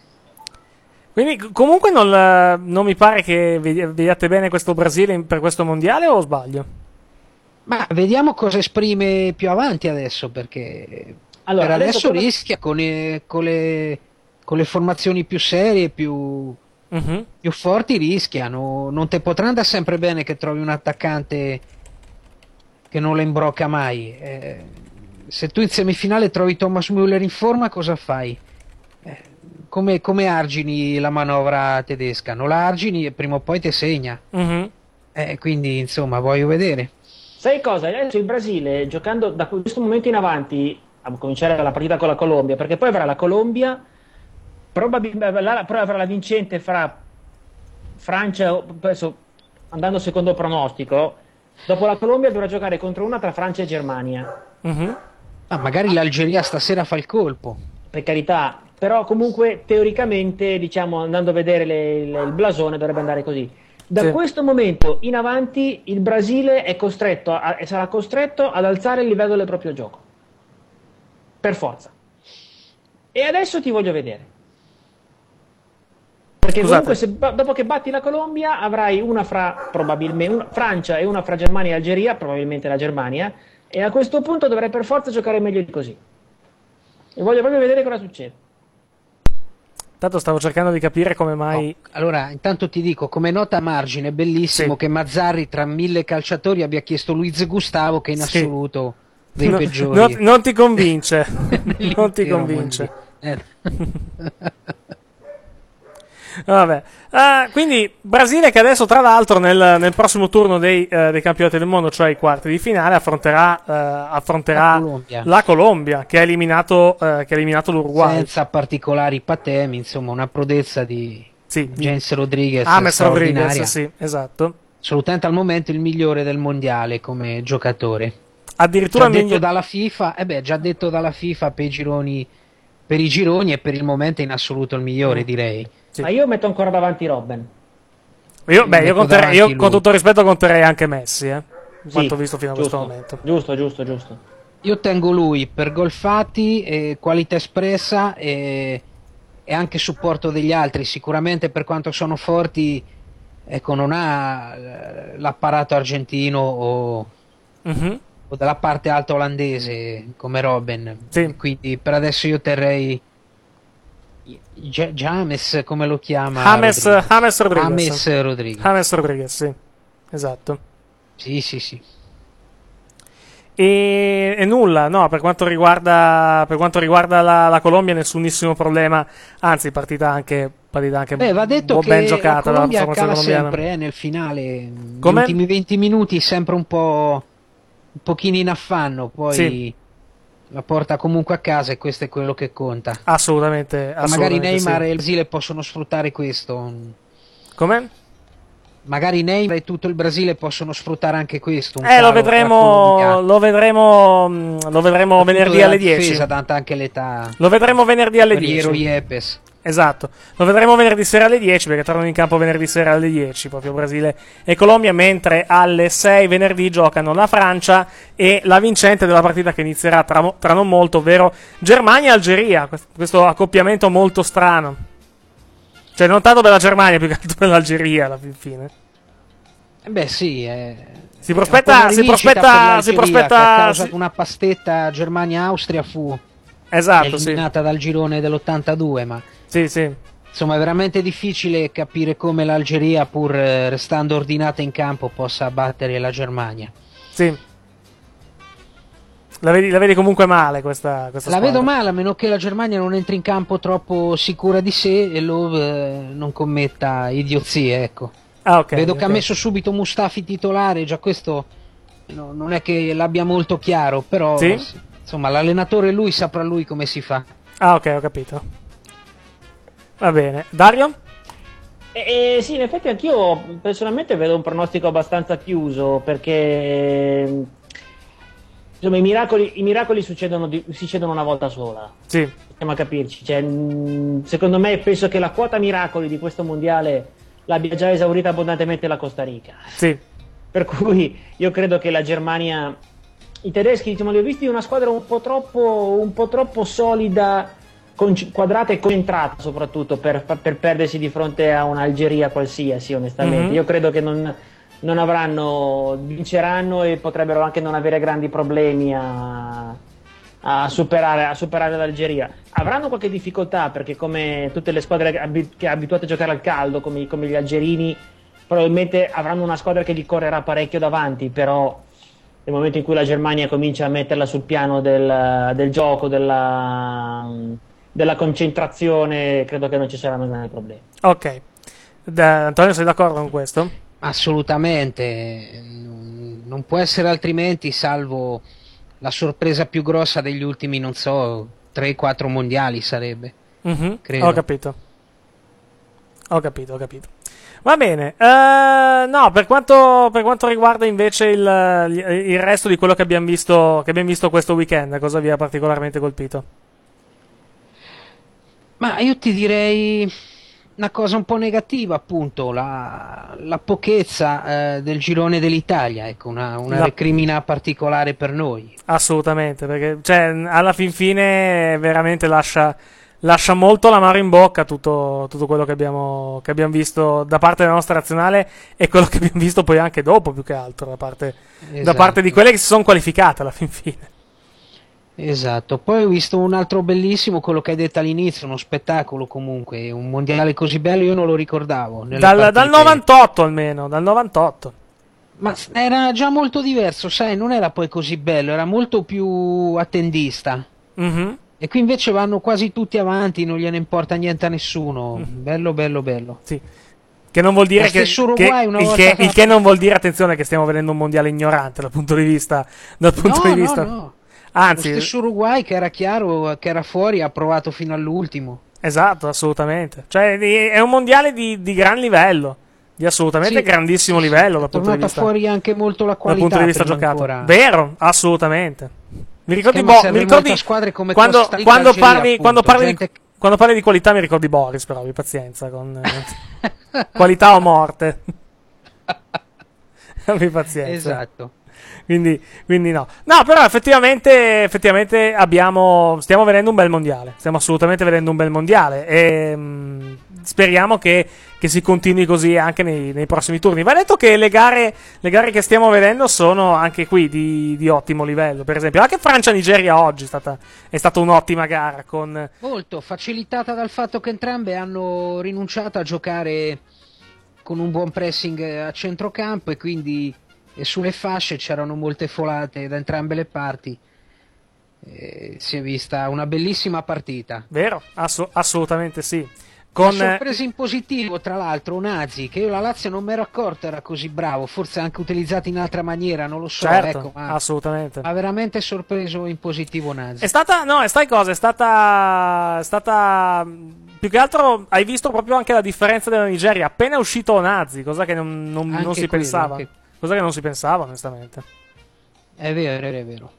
Quindi comunque non, non mi pare che vediate bene questo Brasile per questo mondiale, o sbaglio? Ma vediamo cosa esprime più avanti adesso, perché allora, per adesso, adesso come... rischia con le, con, le, con le formazioni più serie, più, uh-huh. più forti, rischiano. Non te potrà andare sempre bene che trovi un attaccante che non la imbrocca mai. Eh, se tu in semifinale trovi Thomas Müller in forma, cosa fai? Eh, come, come argini la manovra tedesca? Non la argini e prima o poi ti segna. Uh-huh. Eh, quindi insomma voglio vedere. Sai cosa? Adesso il Brasile, giocando da questo momento in avanti, a cominciare la partita con la Colombia, perché poi avrà la Colombia, probabilmente avrà la vincente fra Francia, adesso, andando secondo pronostico, dopo la Colombia dovrà giocare contro una tra Francia e Germania. Uh-huh. Ah, magari l'Algeria stasera fa il colpo. Per carità, però comunque teoricamente, diciamo, andando a vedere le, le, il blasone dovrebbe andare così. Da sì. questo momento in avanti il Brasile è costretto a, sarà costretto ad alzare il livello del proprio gioco. Per forza. E adesso ti voglio vedere. Perché Scusate. comunque se, dopo che batti la Colombia avrai una fra probabilmente una, Francia e una fra Germania e Algeria, probabilmente la Germania, e a questo punto dovrai per forza giocare meglio di così. E voglio proprio vedere cosa succede. Tanto stavo cercando di capire come mai... Oh, allora, intanto ti dico, come nota a margine, è bellissimo sì. che Mazzarri tra mille calciatori abbia chiesto Luiz Gustavo, che in sì. assoluto dei no, peggiori. No, non ti convince. non ti convince. Eh. Vabbè. Uh, quindi Brasile che adesso tra l'altro nel, nel prossimo turno dei, uh, dei campionati del mondo, cioè i quarti di finale, affronterà, uh, affronterà la, Colombia. la Colombia che ha eliminato, uh, che ha eliminato l'Uruguay senza particolari patemi, insomma una prodezza di sì. James Rodriguez, James Rodriguez, sì, esatto, assolutamente al momento il migliore del mondiale come giocatore, addirittura già detto miglior... dalla FIFA, eh beh, già detto dalla FIFA per i gironi per i gironi e per il momento in assoluto il migliore, direi. Sì. Ma io metto ancora davanti Robben. Io, beh, io, conterei, io con tutto rispetto conterei anche Messi, eh, Sì, quanto visto fino a giusto, questo momento. Giusto, giusto, giusto. Io tengo lui per gol fatti, e qualità espressa e, e anche supporto degli altri. Sicuramente per quanto sono forti, ecco, non ha eh, l'apparato argentino o, Mm-hmm. o dalla parte alta olandese come Robben. Sì. Quindi per adesso io terrei J- James, come lo chiama? James, Rodriguez. James Rodriguez. James Rodriguez. James Rodriguez, sì, esatto. Sì, sì, sì. E, e nulla, no, per quanto riguarda, per quanto riguarda la, la Colombia nessunissimo problema, anzi partita anche, partita anche Beh, va detto bo- che ben giocata la dalla Colombia formazione cala colombiana. sempre eh, nel finale. Gli Come? ultimi venti minuti sempre un po' un pochino in affanno, poi Sì. la porta comunque a casa e questo è quello che conta. Assolutamente, Magari assolutamente Neymar sì. e il Brasile possono sfruttare questo. Come? Magari Neymar e tutto il Brasile possono sfruttare anche questo. un Eh, lo calo vedremo, colombiano. lo vedremo, mh, lo vedremo Soprattutto venerdì della alle dieci. difesa, data anche l'età. Lo vedremo venerdì alle Guerriero dieci. Yepes. Esatto, lo vedremo venerdì sera alle dieci perché tornano in campo venerdì sera alle dieci, proprio Brasile e Colombia, mentre alle sei venerdì giocano la Francia e la vincente della partita che inizierà tra, mo- tra non molto, ovvero Germania-Algeria, quest- questo accoppiamento molto strano. Cioè non tanto per la Germania, più che altro per l'Algeria alla fin fine. Eh beh sì, eh, Si è un po' prospetta, una si rivincita prospetta, per si l'Algeria, che ha prospetta, causato si- una pastetta Germania-Austria, fu esatto, sì, eliminata dal girone dell'ottantadue, ma sì, sì. insomma è veramente difficile capire come l'Algeria, pur eh, restando ordinata in campo, possa battere la Germania. Sì. La vedi, la vedi comunque male questa, questa La squadra. vedo male, a meno che la Germania non entri in campo troppo sicura di sé e lo eh, non commetta idiozie, ecco. Ah, ok. Vedo ok. che ha messo subito Mustafi titolare, già questo no, non è che l'abbia molto chiaro, però Sì? s- insomma l'allenatore lui saprà lui come si fa. Ah, ok, ho capito. Va bene. Dario? E, e sì, in effetti anch'io personalmente vedo un pronostico abbastanza chiuso perché insomma i miracoli, i miracoli succedono, di- succedono una volta sola. Sì. Stiamo a capirci. Cioè, mh, secondo me penso che la quota miracoli di questo mondiale l'abbia già esaurita abbondantemente la Costa Rica. Sì. Per cui io credo che la Germania, i tedeschi, diciamo, li ho visti una squadra un po' troppo, un po' troppo solida, conc- quadrata e concentrata soprattutto per, per perdersi di fronte a un'Algeria qualsiasi, onestamente. Mhm. Io credo che non, non avranno, vinceranno e potrebbero anche non avere grandi problemi a, a superare, a superare l'Algeria. Avranno qualche difficoltà perché come tutte le squadre abi- che abituate a giocare al caldo, come, come gli algerini, probabilmente avranno una squadra che gli correrà parecchio davanti, però nel momento in cui la Germania comincia a metterla sul piano del, del gioco, della, della concentrazione, credo che non ci saranno grandi problemi. Ok. Da- Antonio, sei d'accordo con questo? Assolutamente, non non può essere altrimenti, salvo la sorpresa più grossa degli ultimi, non so, tre quattro mondiali sarebbe. Mhm, Credo. Ho capito. Ho capito, ho capito. Va bene. Eh, no, per quanto, per quanto riguarda invece il, il resto di quello che abbiamo visto, che abbiamo visto questo weekend, cosa vi ha particolarmente colpito? Ma io ti direi una cosa un po' negativa, appunto, la, la pochezza eh, del girone dell'Italia, ecco, una, una La- recrimina particolare per noi. Assolutamente, perché cioè, alla fin fine veramente lascia, lascia molto l'amaro in bocca tutto, tutto quello che abbiamo, che abbiamo visto da parte della nostra nazionale e quello che abbiamo visto poi anche dopo, più che altro, da parte, da Esatto. parte di quelle che si sono qualificate alla fin fine. Esatto, poi ho visto un altro bellissimo, quello che hai detto all'inizio, uno spettacolo comunque, un mondiale così bello io non lo ricordavo. nelle Dal, partite. dal novantotto almeno, dal novantotto. Ma era già molto diverso, sai, non era poi così bello, era molto più attendista. Mhm. E qui invece vanno quasi tutti avanti, non gliene importa niente a nessuno. Mm. Bello, bello, bello. Sì. Che non vuol dire Lo che, stesso Uruguay che- una il, volta che fa- il che non vuol dire, attenzione, che stiamo vedendo un mondiale ignorante dal punto di vista dal punto No, di no, vista no. anzi, Lo stesso Uruguay che era chiaro, che era fuori, ha provato fino all'ultimo. esatto, assolutamente. Cioè di- è un mondiale di, di gran livello, di assolutamente Sì, grandissimo sì, sì. livello È dal punto di tornata vista fuori anche molto la dal qualità punto di vista prima giocato. ancora. Vero, assolutamente. Mi ricordi, Schema Bo- serve mi ricordi molto a squadre come quando, Costa Rica, quando Algeria, parli, appunto, quando parli, gente- di, quando parli di qualità mi ricordi Boris, però abbi pazienza con eh, qualità o morte. Abbi pazienza. Esatto. Quindi, quindi no. No, però effettivamente, effettivamente abbiamo, stiamo vedendo un bel mondiale. Stiamo assolutamente vedendo un bel mondiale. E mh, speriamo che, che si continui così anche nei, nei prossimi turni. Va detto che le gare, le gare che stiamo vedendo sono anche qui di, di ottimo livello. Per esempio, anche Francia-Nigeria oggi è stata, è stata un'ottima gara. Con... Molto facilitata dal fatto che entrambe hanno rinunciato a giocare con un buon pressing a centrocampo e quindi e sulle fasce c'erano molte folate da entrambe le parti. E si è vista una bellissima partita. Vero? Ass- assolutamente sì. Con Con sorpresa in positivo, tra l'altro, Nazi, che io la Lazio non mi ero accorto era così bravo, forse anche utilizzato in altra maniera, non lo so, certo, ecco, ma assolutamente. ha veramente sorpreso in positivo Nazi. È stata, no, sai cosa? È stata, è stata, più che altro hai visto proprio anche la differenza della Nigeria. Appena è uscito Nazi, cosa che non, non, non si quello, pensava. anche... Cosa che non si pensava, onestamente. È vero, è vero.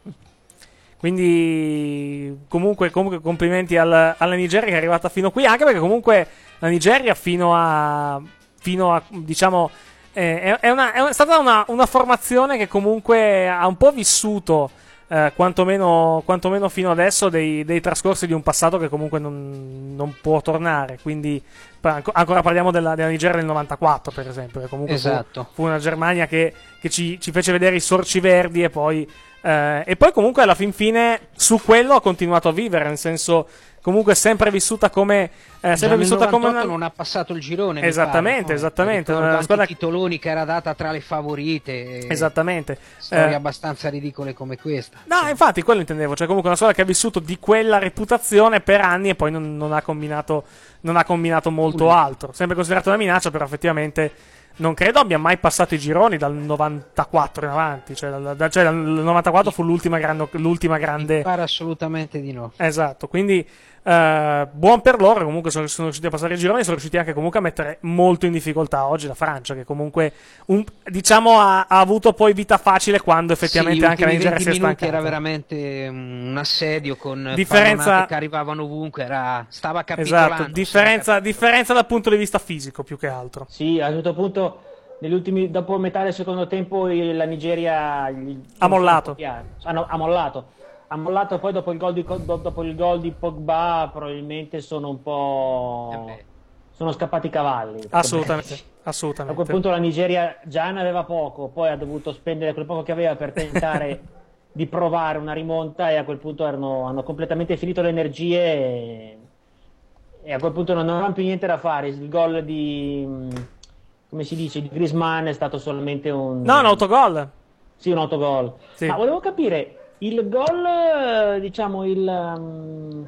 Quindi, comunque, comunque complimenti al, alla Nigeria che è arrivata fino qui, anche perché comunque la Nigeria fino a, fino a diciamo, eh, è, è, una, è stata una, una formazione che comunque ha un po' vissuto, eh, quantomeno, quantomeno fino adesso, dei, dei trascorsi di un passato che comunque non, non può tornare. Quindi, ancora parliamo della, della Nigeria del novantaquattro, per esempio, che comunque esatto. fu, fu una Germania che, che ci, ci fece vedere i sorci verdi e poi... Eh, e poi comunque alla fin fine su quello ha continuato a vivere, nel senso comunque sempre vissuta come eh, sempre vissuta come una... non ha passato il girone, esattamente, mi pare, no? esattamente una squadra... titoloni che era data tra le favorite, esattamente, storie eh... abbastanza ridicole come questa. No, sì. Infatti quello intendevo, cioè comunque una squadra che ha vissuto di quella reputazione per anni e poi non, non ha combinato non ha combinato molto uh. altro, sempre considerata una minaccia, però effettivamente non credo abbia mai passato i gironi dal novantaquattro in avanti, cioè dal, da, cioè dal novantaquattro fu l'ultima, gran, l'ultima grande... Mi pare assolutamente di no. Esatto, quindi eh, buon per loro, comunque sono, sono riusciti a passare i gironi, sono riusciti anche comunque a mettere molto in difficoltà oggi la Francia, che comunque un, diciamo ha, ha avuto poi vita facile quando effettivamente sì, anche la Nigeria si è stancata. Era veramente un assedio con differenza... che arrivavano ovunque, era... stava capitolando. Esatto, differenza, differenza dal punto di vista fisico più che altro. Sì, a un certo punto negli ultimi, dopo metà del secondo tempo la Nigeria gli, ha mollato. Hanno, ha mollato ha mollato poi dopo il gol di, dopo il gol di Pogba probabilmente sono un po' eh sono scappati i cavalli, assolutamente, assolutamente. A quel punto la Nigeria già ne aveva poco, poi ha dovuto spendere quel poco che aveva per tentare di provare una rimonta e a quel punto erano, hanno completamente finito le energie e, e a quel punto non avevano più niente da fare. Il gol di, come si dice, di Griezmann è stato solamente un... No, un autogol. Sì, un autogol. Sì. Ma volevo capire, il gol, diciamo, il... Um,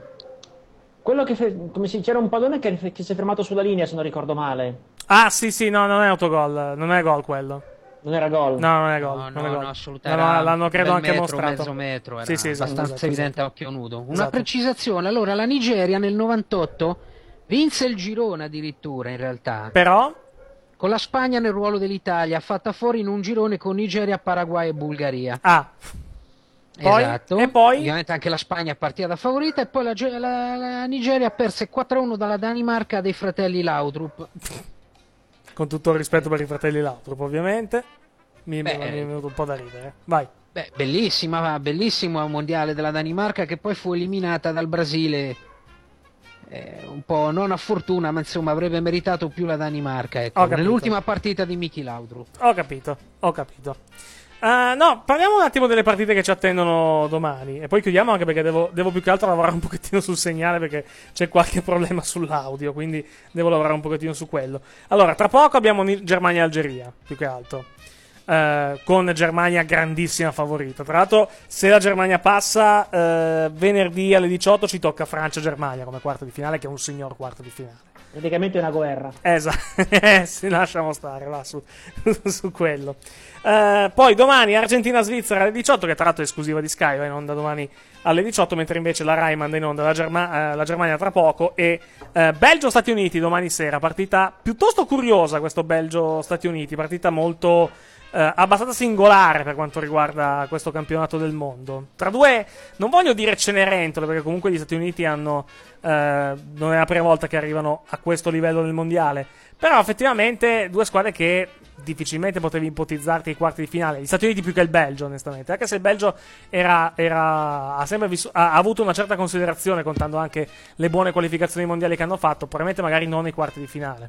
quello che... Fe, come si, c'era un pallone che, che si è fermato sulla linea, se non ricordo male. Ah, sì, sì, no, non è autogol, non è gol quello. Non era gol? No, non è gol. No, non no, è gol. no, assolutamente. No, no, l'hanno credo anche metro, mostrato. Mezzo metro, era sì, sì, esatto, abbastanza esatto, evidente esatto. a occhio nudo. Una Esatto. precisazione, allora la Nigeria nel novantotto vinse il girone addirittura in realtà. Però? Con la Spagna nel ruolo dell'Italia, fatta fuori in un girone con Nigeria, Paraguay e Bulgaria. Ah. Poi? Esatto. E poi? Ovviamente anche la Spagna partiva da favorita e poi la, la, la Nigeria perse quattro a uno dalla Danimarca dei fratelli Laudrup. Con tutto il rispetto per i fratelli Laudrup, ovviamente. Mi, Beh, mi è venuto un po' da ridere. Vai. Beh, bellissima, bellissimo mondiale della Danimarca che poi fu eliminata dal Brasile. Eh, un po' non a fortuna, ma insomma avrebbe meritato più la Danimarca, ecco, nell'ultima partita di Miki Laudrup. Ho capito, ho capito. Uh, no, parliamo un attimo delle partite che ci attendono domani e poi chiudiamo, anche perché devo, devo più che altro lavorare un pochettino sul segnale perché c'è qualche problema sull'audio, quindi devo lavorare un pochettino su quello. Allora, tra poco abbiamo Germania-Algeria, più che altro, uh, con Germania grandissima favorita. Tra l'altro, se la Germania passa, uh, venerdì alle diciotto ci tocca Francia-Germania come quarto di finale, che è un signor quarto di finale. Praticamente è una guerra. Esatto, sì, lasciamo stare, va, su, su quello. Uh, poi domani Argentina-Svizzera alle diciotto, che tra l'altro è esclusiva di Sky, va in onda domani alle diciotto, mentre invece la Rai manda in onda la, Germa- uh, la Germania tra poco, e uh, Belgio-Stati Uniti domani sera, partita piuttosto curiosa, questo Belgio-Stati Uniti, partita molto... eh, abbastanza singolare per quanto riguarda questo campionato del mondo. Tra due, non voglio dire Cenerentole, perché comunque gli Stati Uniti hanno, eh, non è la prima volta che arrivano a questo livello nel mondiale, però effettivamente due squadre che difficilmente potevi ipotizzarti ai quarti di finale. Gli Stati Uniti più che il Belgio, onestamente, anche se il Belgio era, era, ha sempre vissu- ha, ha avuto una certa considerazione, contando anche le buone qualificazioni mondiali che hanno fatto, probabilmente magari non ai quarti di finale.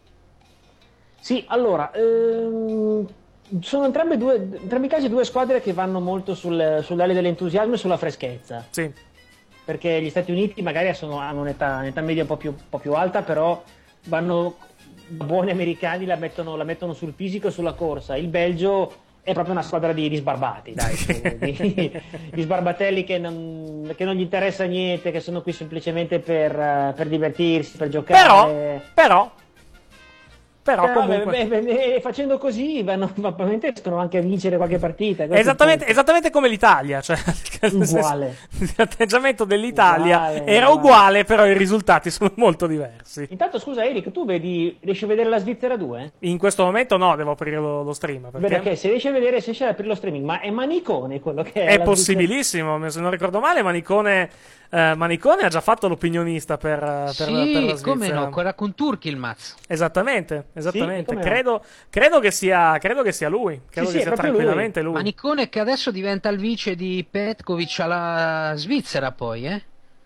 Sì, allora, ehm, sono entrambe due, entrambi i casi due squadre che vanno molto sul, sull'ale dell'entusiasmo e sulla freschezza. Sì. Perché gli Stati Uniti magari sono, hanno un'età, un'età media un po' più, un po' più alta, però vanno... buoni americani la mettono, la mettono sul fisico e sulla corsa. Il Belgio è proprio una squadra di, di sbarbati, dai, di, di sbarbatelli che non, che non gli interessa niente, che sono qui semplicemente per, per divertirsi, per giocare. Però, però, però, però comunque... beh, beh, facendo così vanno, probabilmente riescono anche a vincere qualche partita. Esattamente, esattamente come l'Italia, cioè uguale. L'atteggiamento dell'Italia uguale, era uguale. uguale, però i risultati sono molto diversi. Intanto scusa Eric, tu vedi, riesci a vedere la Svizzera due? In questo momento no, devo aprire lo, lo stream. Perché, perché se riesci a vedere, se riesci ad aprire lo streaming, ma è Manicone quello che è. È la possibilissimo, Svizzera. Se non ricordo male, Manicone, eh, Manicone ha già fatto l'opinionista per, per, sì, per la Svizzera. come no, quella con Turkilmaz. Esattamente, esattamente. Sì, credo, no. credo, che sia, credo che sia lui. Credo sì, che sì, sia tranquillamente lui. lui. Manicone che adesso diventa il vice di Petkovic alla Svizzera, poi, eh?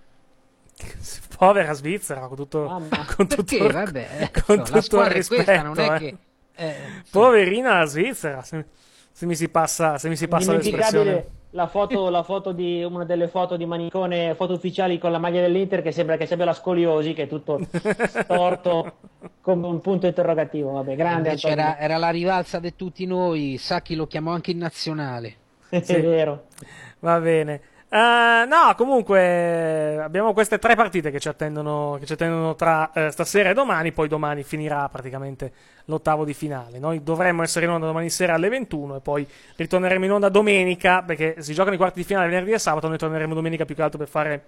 Povera Svizzera, con tutto, con tutto, Perché, vabbè, con no, tutto la squadra il rispetto, è questa, non è eh. che eh, poverina la Svizzera, se, se mi si passa, se mi si passa l'espressione. La foto, la foto di una delle foto di Manicone, foto ufficiali con la maglia dell'Inter, che sembra che abbia la scoliosi, che è tutto storto come un punto interrogativo. Vabbè, grande. Era, era la rivalsa di tutti noi. Sacchi lo chiamò anche in nazionale. È sì. vero. Va bene. Uh, no, comunque abbiamo queste tre partite che ci attendono, che ci attendono tra uh, stasera e domani. Poi domani finirà praticamente l'ottavo di finale. Noi dovremmo essere in onda domani sera alle ventuno e poi ritorneremo in onda domenica, perché si giocano i quarti di finale venerdì e sabato. Noi torneremo domenica più che altro per fare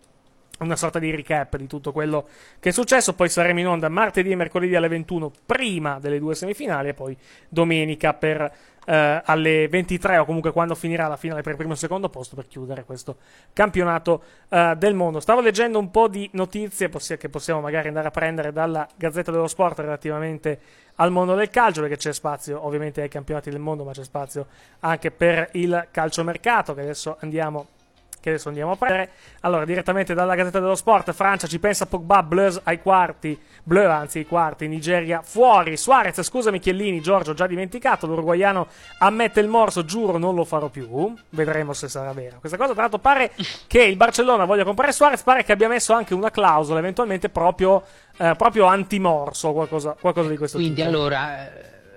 una sorta di recap di tutto quello che è successo. Poi saremo in onda martedì e mercoledì alle ventuno prima delle due semifinali, e poi domenica per Uh, alle ventitré, o comunque quando finirà la finale per il primo e secondo posto, per chiudere questo campionato uh, del mondo. Stavo leggendo un po' di notizie possi- che possiamo magari andare a prendere dalla Gazzetta dello Sport relativamente al mondo del calcio, perché c'è spazio ovviamente ai campionati del mondo, ma c'è spazio anche per il calciomercato, che adesso andiamo che adesso andiamo a prendere. Allora, direttamente dalla Gazzetta dello Sport: Francia ci pensa Pogba, Bleu ai quarti, Bleu anzi ai quarti, Nigeria fuori, Suarez scusami Chiellini, Giorgio già dimenticato, l'uruguaiano ammette il morso, giuro non lo farò più, vedremo se sarà vero questa cosa. Tra l'altro pare che il Barcellona voglia comprare Suarez, pare che abbia messo anche una clausola eventualmente proprio, eh, proprio antimorso, qualcosa, qualcosa di questo Quindi, tipo. Quindi allora...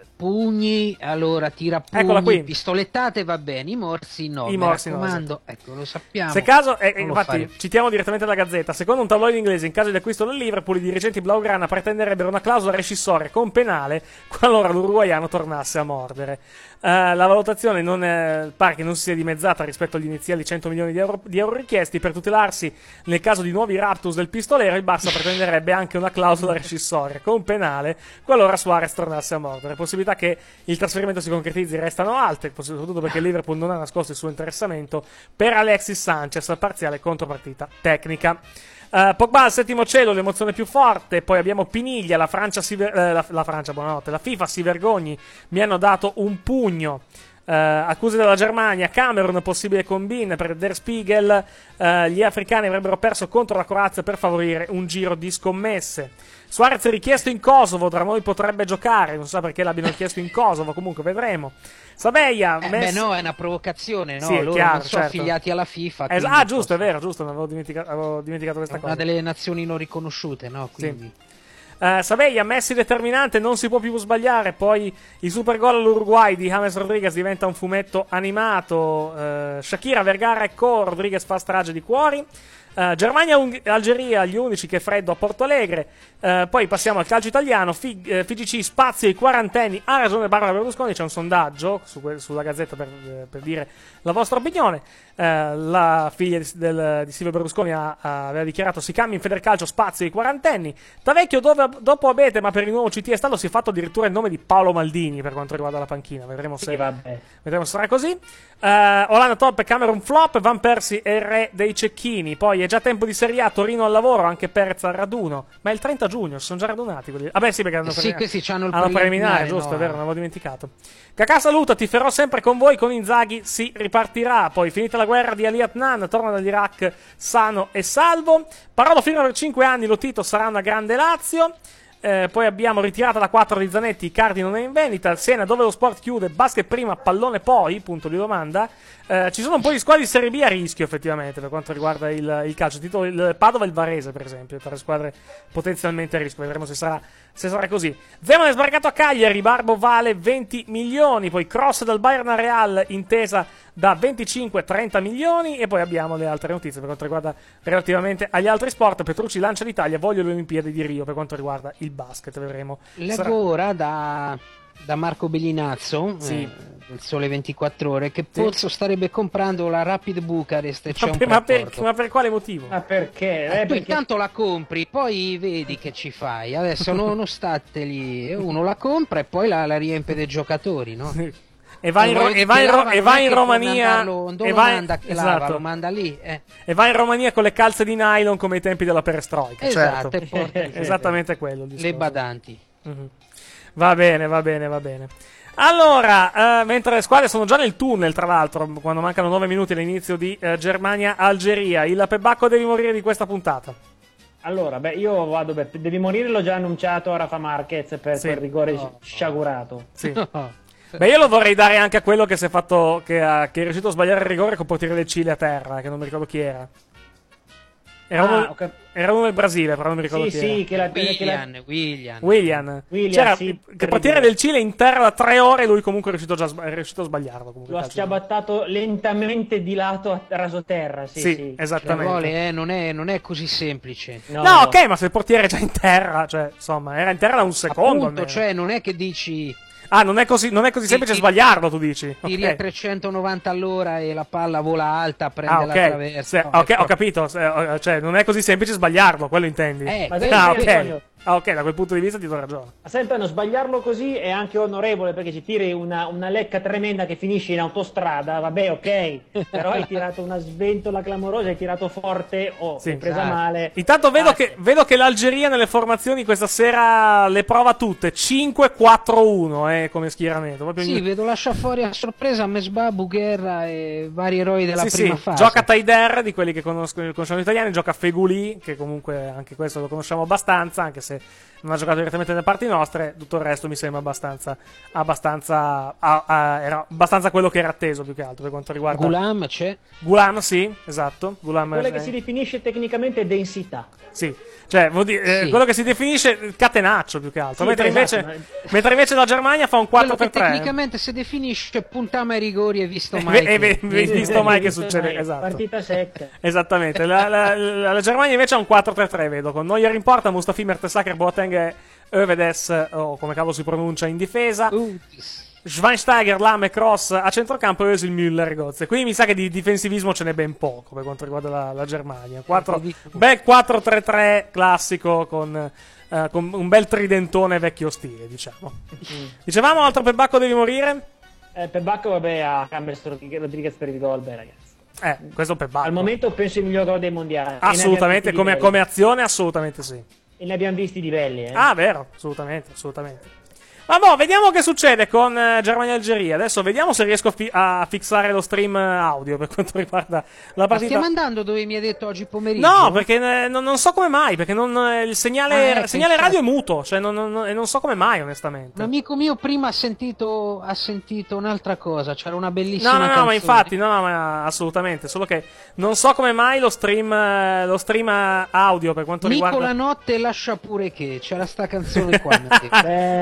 pugni, allora tira pugni, pistolettate va bene, i morsi no, I mi morsi raccomando, no, ecco, lo sappiamo. Se caso, eh, infatti, citiamo direttamente la Gazzetta: secondo un tabloide inglese, in caso di acquisto del Liverpool, i dirigenti blaugrana pretenderebbero una clausola rescissoria con penale qualora l'uruguaiano tornasse a mordere. Uh, la valutazione non è, pare che non sia dimezzata rispetto agli iniziali cento milioni di euro, di euro richiesti. Per tutelarsi nel caso di nuovi raptus del pistolero, il Barça pretenderebbe anche una clausola rescissoria con penale qualora Suarez tornasse a mordere. Possibilità che il trasferimento si concretizzi restano alte, soprattutto perché il Liverpool non ha nascosto il suo interessamento per Alexis Sanchez, parziale contropartita tecnica. Uh, Pogba al settimo cielo, l'emozione più forte. Poi abbiamo Piniglia, la Francia, si ver- eh, la, la Francia, buonanotte, la FIFA si vergogni, mi hanno dato un pugno. Uh, accuse della Germania, Camerun possibile combine per Der Spiegel, uh, gli africani avrebbero perso contro la Croazia per favorire un giro di scommesse. Suarez è richiesto in Kosovo, tra noi potrebbe giocare, non so perché l'abbiano chiesto in Kosovo, comunque vedremo. Sabeia, eh, Messi... beh no, è una provocazione, no? Sì, Loro chiaro, non sono certo. affiliati alla FIFA. Es- ah, giusto, è vero, giusto, avevo dimenticato, avevo dimenticato questa è cosa. Una delle nazioni non riconosciute, no? Quindi... Sì. Uh, Sabeia, Messi determinante, non si può più sbagliare. Poi il super gol all'Uruguay di James Rodriguez diventa un fumetto animato. uh, Shakira, Vergara e Co. Rodriguez fa strage di cuori. Uh, Germania, Ung- Algeria, gli unici che freddo a Porto Alegre. Uh, poi passiamo al calcio italiano. F- uh, F G C spazio ai quarantenni. Ha ragione Barbara Berlusconi. C'è un sondaggio su que- sulla Gazzetta per, uh, per dire la vostra opinione. Uh, la figlia di, del, di Silvio Berlusconi ha, ha, aveva dichiarato: si cambia in Federcalcio spazio ai quarantenni. Tavecchio dove, dopo Abete, ma per il nuovo C T è stato, si è fatto addirittura il nome di Paolo Maldini per quanto riguarda la panchina. Vedremo se, Sì, vabbè. vedremo se sarà così. Uh, Olanda top e Cameron flop. Van Persie è il re dei cecchini. Poi è già tempo di Serie A, Torino al lavoro, anche Perez al raduno. Ma è il trenta giugno, si sono già radunati quelli. Vabbè, sì, perché hanno Sì, premi- questi c'hanno il hanno preliminare, preliminare, giusto, no, è vero, eh. non avevo dimenticato. Cacà saluta, ti farò sempre con voi, con Inzaghi si ripartirà. Poi finita la guerra di Ali Adnan, torna dall'Iraq sano e salvo. Parolo fino per cinque anni, Lotito sarà una grande Lazio. Eh, poi abbiamo ritirata la quattro di Zanetti, Icardi non è in vendita. Siena dove lo sport chiude, basket prima, pallone poi, punto di domanda. Eh, ci sono un po' di squadre di Serie B a rischio effettivamente per quanto riguarda il, il calcio. Titolo il Padova e il Varese per esempio, tra le squadre potenzialmente a rischio. Vedremo se sarà, se sarà così. Zeman è sbarcato a Cagliari, Barbo vale venti milioni. Poi cross dal Bayern a Real, intesa da venticinque trenta milioni. E poi abbiamo le altre notizie per quanto riguarda relativamente agli altri sport. Petrucci lancia l'Italia, voglio le Olimpiadi di Rio per quanto riguarda il basket. Vedremo. Leggo Sarà... ora da, da Marco Bellinazzo, Sì. eh, del Sole ventiquattro Ore, che Pozzo starebbe comprando la Rapid Bucarest e c'è Ma un per, ma, per, rapporto. ma per quale motivo? Ma perché? Eh, Tu perché... intanto la compri, poi vedi che ci fai. Adesso non, non state lì, uno la compra e poi la, la riempie dei giocatori, no? E va in, Ro- e va in, Ro- e va in Romania non e lo va in- manda che esatto. lava, lo manda lì, eh. E va in Romania con le calze di nylon come ai tempi della perestroica. Esatto, certo. e porti Esattamente quello il le discorso. badanti. Mhm. Va bene, va bene, va bene. Allora, eh, mentre le squadre sono già nel tunnel, tra l'altro, quando mancano nove minuti all'inizio di eh, Germania-Algeria, il pebacco devi morire di questa puntata. Allora, beh, io vado per... Devi morire, l'ho già annunciato a Rafa Marquez per Sì. quel rigore No. sciagurato. Sì. Beh, io lo vorrei dare anche a quello che si è fatto, che, ha, che è riuscito a sbagliare il rigore col portiere del Cile a terra, che non mi ricordo chi era. Era, Ah, uno, ho cap- era uno del Brasile, però non mi ricordo Sì, chi era. sì, che la... che la... William, William. William. William, C'era sì, il- che per portiere rigore. del Cile in terra da tre ore e lui comunque è riuscito, già a sba- è riuscito a sbagliarlo. Comunque, Lo ha calcio. sciabattato lentamente di lato a raso terra, sì, Sì, sì. Ci esattamente. vuole, eh, non, è, non è così semplice. No, No, ok, ma se il portiere è già in terra, cioè, insomma, era in terra da un secondo. Appunto, almeno. cioè non è che dici Ah, non è così, non è così Sì, semplice sì. sbagliarlo, tu dici. tiri Ok. a trecentonovanta all'ora e la palla vola alta, prende Ah, la ok. traversa. Se- No, ok, ecco. ho capito. se- eh, Cioè, non è così semplice sbagliarlo, quello intendi. Eh, Ma sai ah, che, ok. Antonio? Ah, ok, da quel punto di vista ti do ragione. Ma senta, non sbagliarlo così è anche onorevole perché ci tiri una, una lecca tremenda che finisce in autostrada, vabbè, ok, però hai tirato una sventola clamorosa, hai tirato forte o Sì, hai presa esatto. male. Intanto vedo Ah, che, vedo che l'Algeria nelle formazioni questa sera le prova tutte. cinque quattro uno, eh, come schieramento. Proprio Sì, ogni- vedo lascia fuori a sorpresa Mesbah, Bugherra e vari eroi della Sì, prima sì, fase. gioca Taider, di quelli che conoscono, conosciamo gli italiani, gioca Feguli, che comunque anche questo lo conosciamo abbastanza, anche se non ha giocato direttamente nelle parti nostre, tutto il resto mi sembra abbastanza, abbastanza, ah, ah, era abbastanza quello che era atteso più che altro per quanto riguarda... Gulam c'è. Gulam, sì, esatto, Gulam, Quella eh, che si definisce tecnicamente densità. sì, cioè vuol dire, eh, Sì. quello che si definisce catenaccio più che altro, Sì, mentre, esatto, invece, mentre invece la Germania fa un quattro Quello per che tre. tecnicamente si definisce puntama ai rigori e visto E mai ve- e ve- che- ve- visto mai che Visto succede, mai, esatto. Partita secca. Esattamente, la, la- la- la Germania invece ha un quattro tre tre, vedo, con Neuer in porta, Mustafi, Mertesacker, Boateng e Övedes, o come cavolo si pronuncia, in difesa, Utis. Schweinsteiger, Lahm e Kroos a centrocampo e Özil, Müller e Götze. Quindi mi sa che di difensivismo ce n'è ben poco per quanto riguarda la, la Germania. Quattro- bel quattro tre tre classico con, eh, con un bel tridentone vecchio stile, diciamo. Dicevamo, altro per Bacco devi morire? Eh, per Bacco, vabbè, a James Rodriguez per il gol, beh, ragazzi. Eh, questo per Bacco. Al momento penso il miglior gol dei mondiali. Assolutamente, E ne abbiamo visti come, di come belli. azione, assolutamente sì. E ne abbiamo visti di belli, eh. Ah, vero, assolutamente, assolutamente. Ma boh, vediamo che succede con eh, Germania e Algeria. Adesso vediamo se riesco a, fi- a fissare lo stream eh, audio per quanto riguarda la Ma partita. stiamo andando dove mi hai detto oggi pomeriggio? No, perché eh, non, non so come mai, perché non, eh, il segnale, Ah, ecco, il segnale infatti. radio è muto, cioè non, non- e non so come mai, onestamente. Un amico mio prima ha sentito, ha sentito un'altra cosa, c'era una bellissima No, no, no, canzone. ma infatti, no, no, ma assolutamente. Solo che non so come mai lo stream, eh, lo stream eh, audio per quanto Nicola riguarda. Notte lascia pure che, c'era sta canzone qua. mi ha detto. Bella.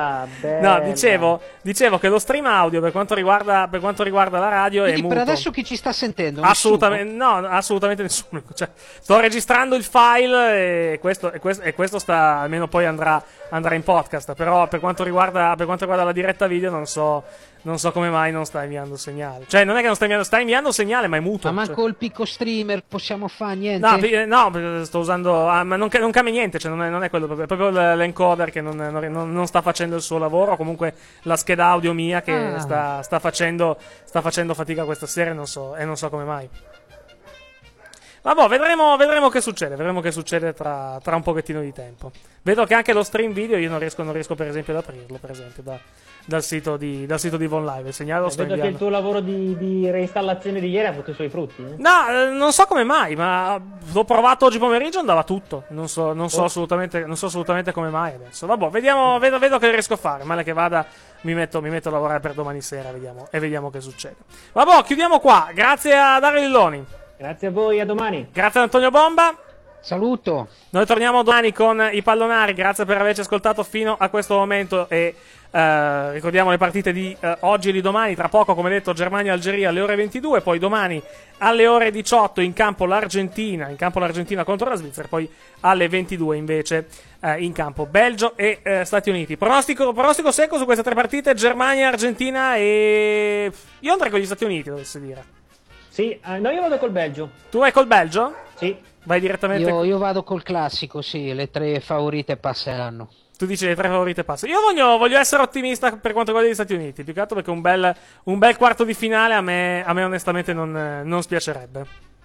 bella, bella. No, dicevo, dicevo che lo stream audio per quanto riguarda, per quanto riguarda la radio Quindi è per muto. adesso chi ci sta sentendo? Assolutamente no, assolutamente nessuno. Cioè, sto registrando il file e questo, e questo, e questo sta, almeno poi andrà, andrà in podcast. Però per quanto riguarda, per quanto riguarda la diretta video non so, non so come mai non sta inviando segnale. Cioè non è che non sta inviando, sta inviando segnale ma è muto. Ma manco cioè. il picco streamer possiamo fare niente? No, pi- no, sto usando, ah, ma non, ca- non cambia niente, cioè non è, non è quello, è proprio l- l'encoder che non, non, non sta facendo il suo lavoro. Comunque la scheda audio mia che Ah. sta, sta, facendo, sta facendo fatica questa sera e non so, e non so come mai. Vabbè, vedremo, vedremo che succede, vedremo che succede tra, tra un pochettino di tempo. Vedo che anche lo stream video io non riesco, non riesco per esempio ad aprirlo, per esempio, da, dal, sito di, dal sito di Von Live. Il segnale lo Eh, sto vedo che il inviando. tuo lavoro di, di reinstallazione di ieri ha avuto i suoi frutti. eh? No, eh, non so come mai, ma l'ho provato oggi pomeriggio, andava tutto. Non so, non so, Oh. assolutamente, non so assolutamente come mai adesso. Vabbè, vediamo, vedo, vedo che riesco a fare. Male che vada, mi metto, mi metto a lavorare per domani sera, vediamo, e vediamo che succede. Vabbè, chiudiamo qua. Grazie a Dario Lilloni. Grazie a voi, a domani. Grazie ad Antonio Bomba. Saluto. Noi torniamo domani con i pallonari. Grazie per averci ascoltato fino a questo momento. E eh, ricordiamo le partite di eh, oggi e di domani. Tra poco, come detto, Germania-Algeria alle ore ventidue. Poi domani alle ore diciotto in campo l'Argentina. In campo l'Argentina contro la Svizzera. Poi alle ventidue invece eh, in campo Belgio e eh, Stati Uniti. Pronostico, pronostico secco su queste tre partite: Germania, Argentina e. Io andrei con gli Stati Uniti, dovessi dire. Sì, eh, no, io vado col Belgio. Tu vai col Belgio? Sì. Vai direttamente. Io, io vado col classico, sì, le tre favorite passeranno. Tu dici le tre favorite passano. Io voglio, voglio essere ottimista per quanto riguarda gli Stati Uniti. Più che altro perché un bel, un bel quarto di finale a me, a me onestamente non, non spiacerebbe.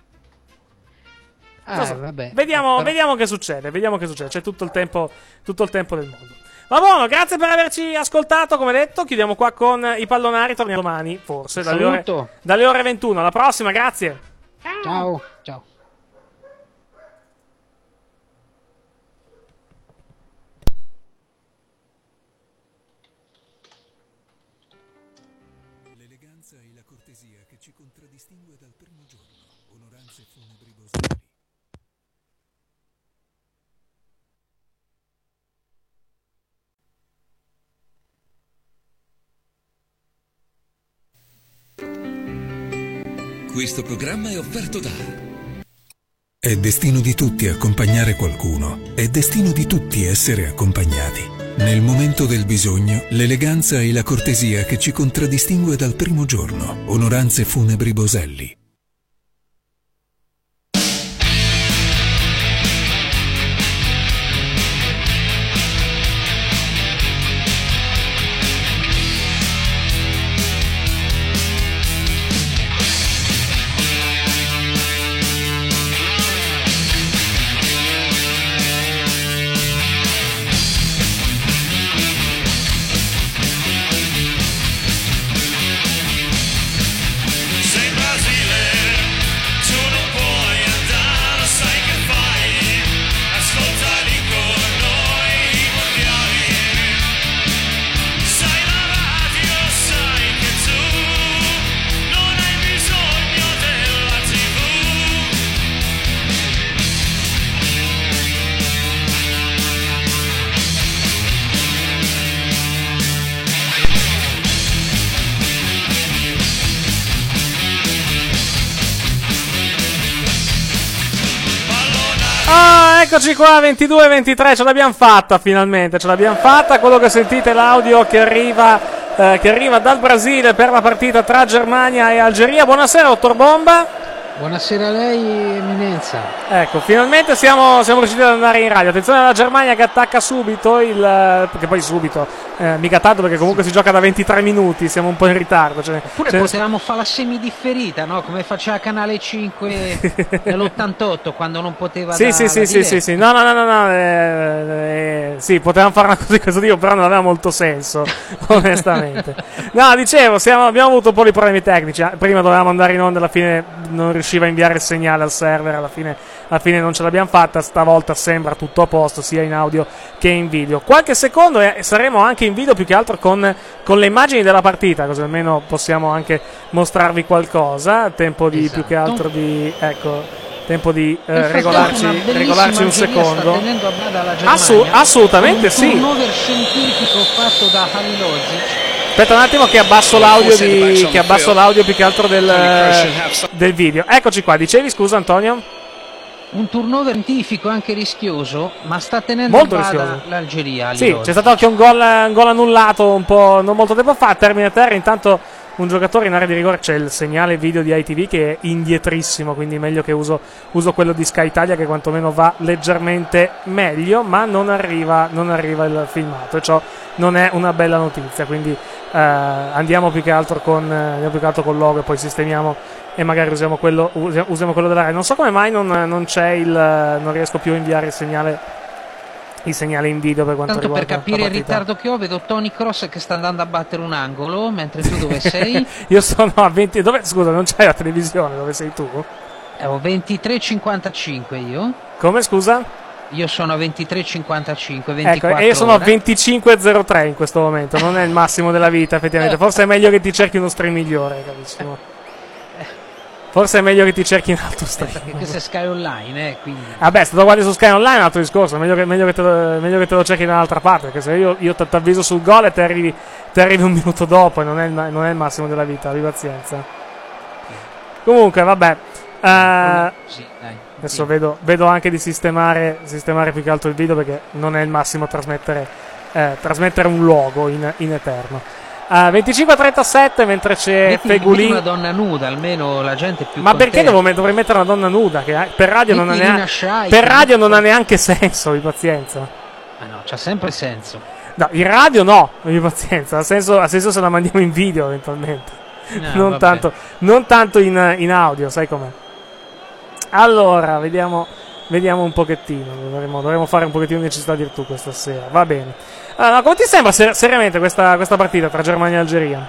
Ah, Non so. vabbè. Vediamo, Però- vediamo che succede. Vediamo che succede. C'è tutto il tempo, tutto il tempo del mondo. Va buono, grazie per averci ascoltato. Come detto, chiudiamo qua con i pallonari. Torniamo domani, forse, dalle ore, Saluto. dalle ore ventuno. Alla prossima, grazie. Ciao, ciao. L'eleganza e la cortesia che ci contraddistingue dal primo giorno. Onoranze funebri Boselli. Questo programma è offerto da È destino di tutti accompagnare qualcuno. È destino di tutti essere accompagnati. Nel momento del bisogno, l'eleganza e la cortesia che ci contraddistingue dal primo giorno. Onoranze funebri Boselli. Sei in Brasile, tu non puoi andare, sai che fai? Ascoltali con noi i mondiali. Sai la radio, sai che tu non hai bisogno della tivù. Ah, eccoci qua, ventidue ventitré, ce l'abbiamo fatta finalmente, ce l'abbiamo fatta. Quello che sentite è l'audio che arriva, eh, che arriva dal Brasile per la partita tra Germania e Algeria. Buonasera, dottor Bomba. Buonasera a lei, eminenza. Ecco, finalmente siamo, siamo riusciti ad andare in radio. Attenzione alla Germania che attacca subito il... perché poi subito, eh, mica tanto perché comunque si gioca da ventitré minuti, siamo un po' in ritardo. Cioè, Oppure ce ne- potevamo fare la semidifferita, no? Come faceva Canale cinque nell'ottantotto quando non poteva Sì, da- sì, la sì, sì, diretta. sì, sì, no, no, no, no, no, eh, eh, sì, potevamo fare una cosa di questo tipo, però non aveva molto senso, onestamente. No, dicevo, siamo- abbiamo avuto un po' di problemi tecnici, eh, prima dovevamo andare in onda, alla fine non riusciva a inviare il segnale al server, alla fine, alla fine non ce l'abbiamo fatta, stavolta sembra tutto a posto, sia in audio che in video. Qualche secondo e saremo anche in video più che altro con, con le immagini della partita, così almeno possiamo anche mostrarvi qualcosa, tempo di Esatto. più che altro di, ecco... tempo di eh, regolarci, regolarci un secondo. Assu- assolutamente sì. Un turnover scientifico fatto da Halilovic. Aspetta un attimo che abbasso l'audio di, che abbasso l'audio più che altro del, del video. Eccoci qua, dicevi scusa Antonio? Un turnover scientifico anche rischioso, ma sta tenendo molto in bada rischioso. l'Algeria. Sì, c'è stato anche un gol, un gol annullato un po' non molto tempo fa, termine a terra, intanto un giocatore in area di rigore, c'è il segnale video di I T V che è indietrissimo, quindi meglio che uso, uso quello di Sky Italia che quantomeno va leggermente meglio, ma non arriva, non arriva il filmato e ciò non è una bella notizia, quindi eh, andiamo più che altro con eh, andiamo più che altro col logo e poi sistemiamo e magari usiamo quello, usiamo, usiamo quello della Rai. Non so come mai non, non c'è il non riesco più a inviare il segnale il segnale in video per quanto Tanto riguarda per capire la il ritardo che ho, vedo Tony Cross che sta andando a battere un angolo, mentre tu dove sei? Io sono a venti. Dove, scusa, non c'hai la televisione? Dove sei tu? Eh, ho ventitré cinquantacinque io. Come, scusa? Io sono a ventitré cinquantacinque, ventiquattro ecco, e io sono ore. a venticinque zero tre in questo momento. Non è il massimo della vita, effettivamente. Forse è meglio che ti cerchi uno stream migliore, carissimo. Forse è meglio che ti cerchi un altro stream. Perché questo è Sky Online, eh, quindi. Vabbè, se lo guardi su Sky Online è un altro discorso. Meglio che, meglio che, te, lo, meglio che te lo cerchi da un'altra parte. Perché se io, io ti avviso sul gol e ti arrivi, ti arrivi un minuto dopo e non è, il, non è il massimo della vita. Abbi pazienza. Comunque, vabbè. Uh, sì, dai, adesso vedo, vedo anche di sistemare, sistemare più che altro il video perché non è il massimo trasmettere, eh, trasmettere un logo in, in eterno. Uh, venticinque a trentasette mentre c'è Fegulin. Una donna nuda, almeno la gente è più ma contenta. perché devo, dovrei mettere una donna nuda che per radio, non ha, neanche, Shai, per radio non ha neanche senso, di pazienza. Ah no, c'ha sempre senso. No, in radio no, di pazienza, ha senso, ha senso se la mandiamo in video eventualmente. No, non, tanto, non tanto in, in audio, sai com'è. Allora, vediamo, vediamo un pochettino, dovremmo, dovremmo fare un pochettino di necessità virtù questa sera, va bene. Allora, come ti sembra ser- seriamente questa, questa partita tra Germania e Algeria?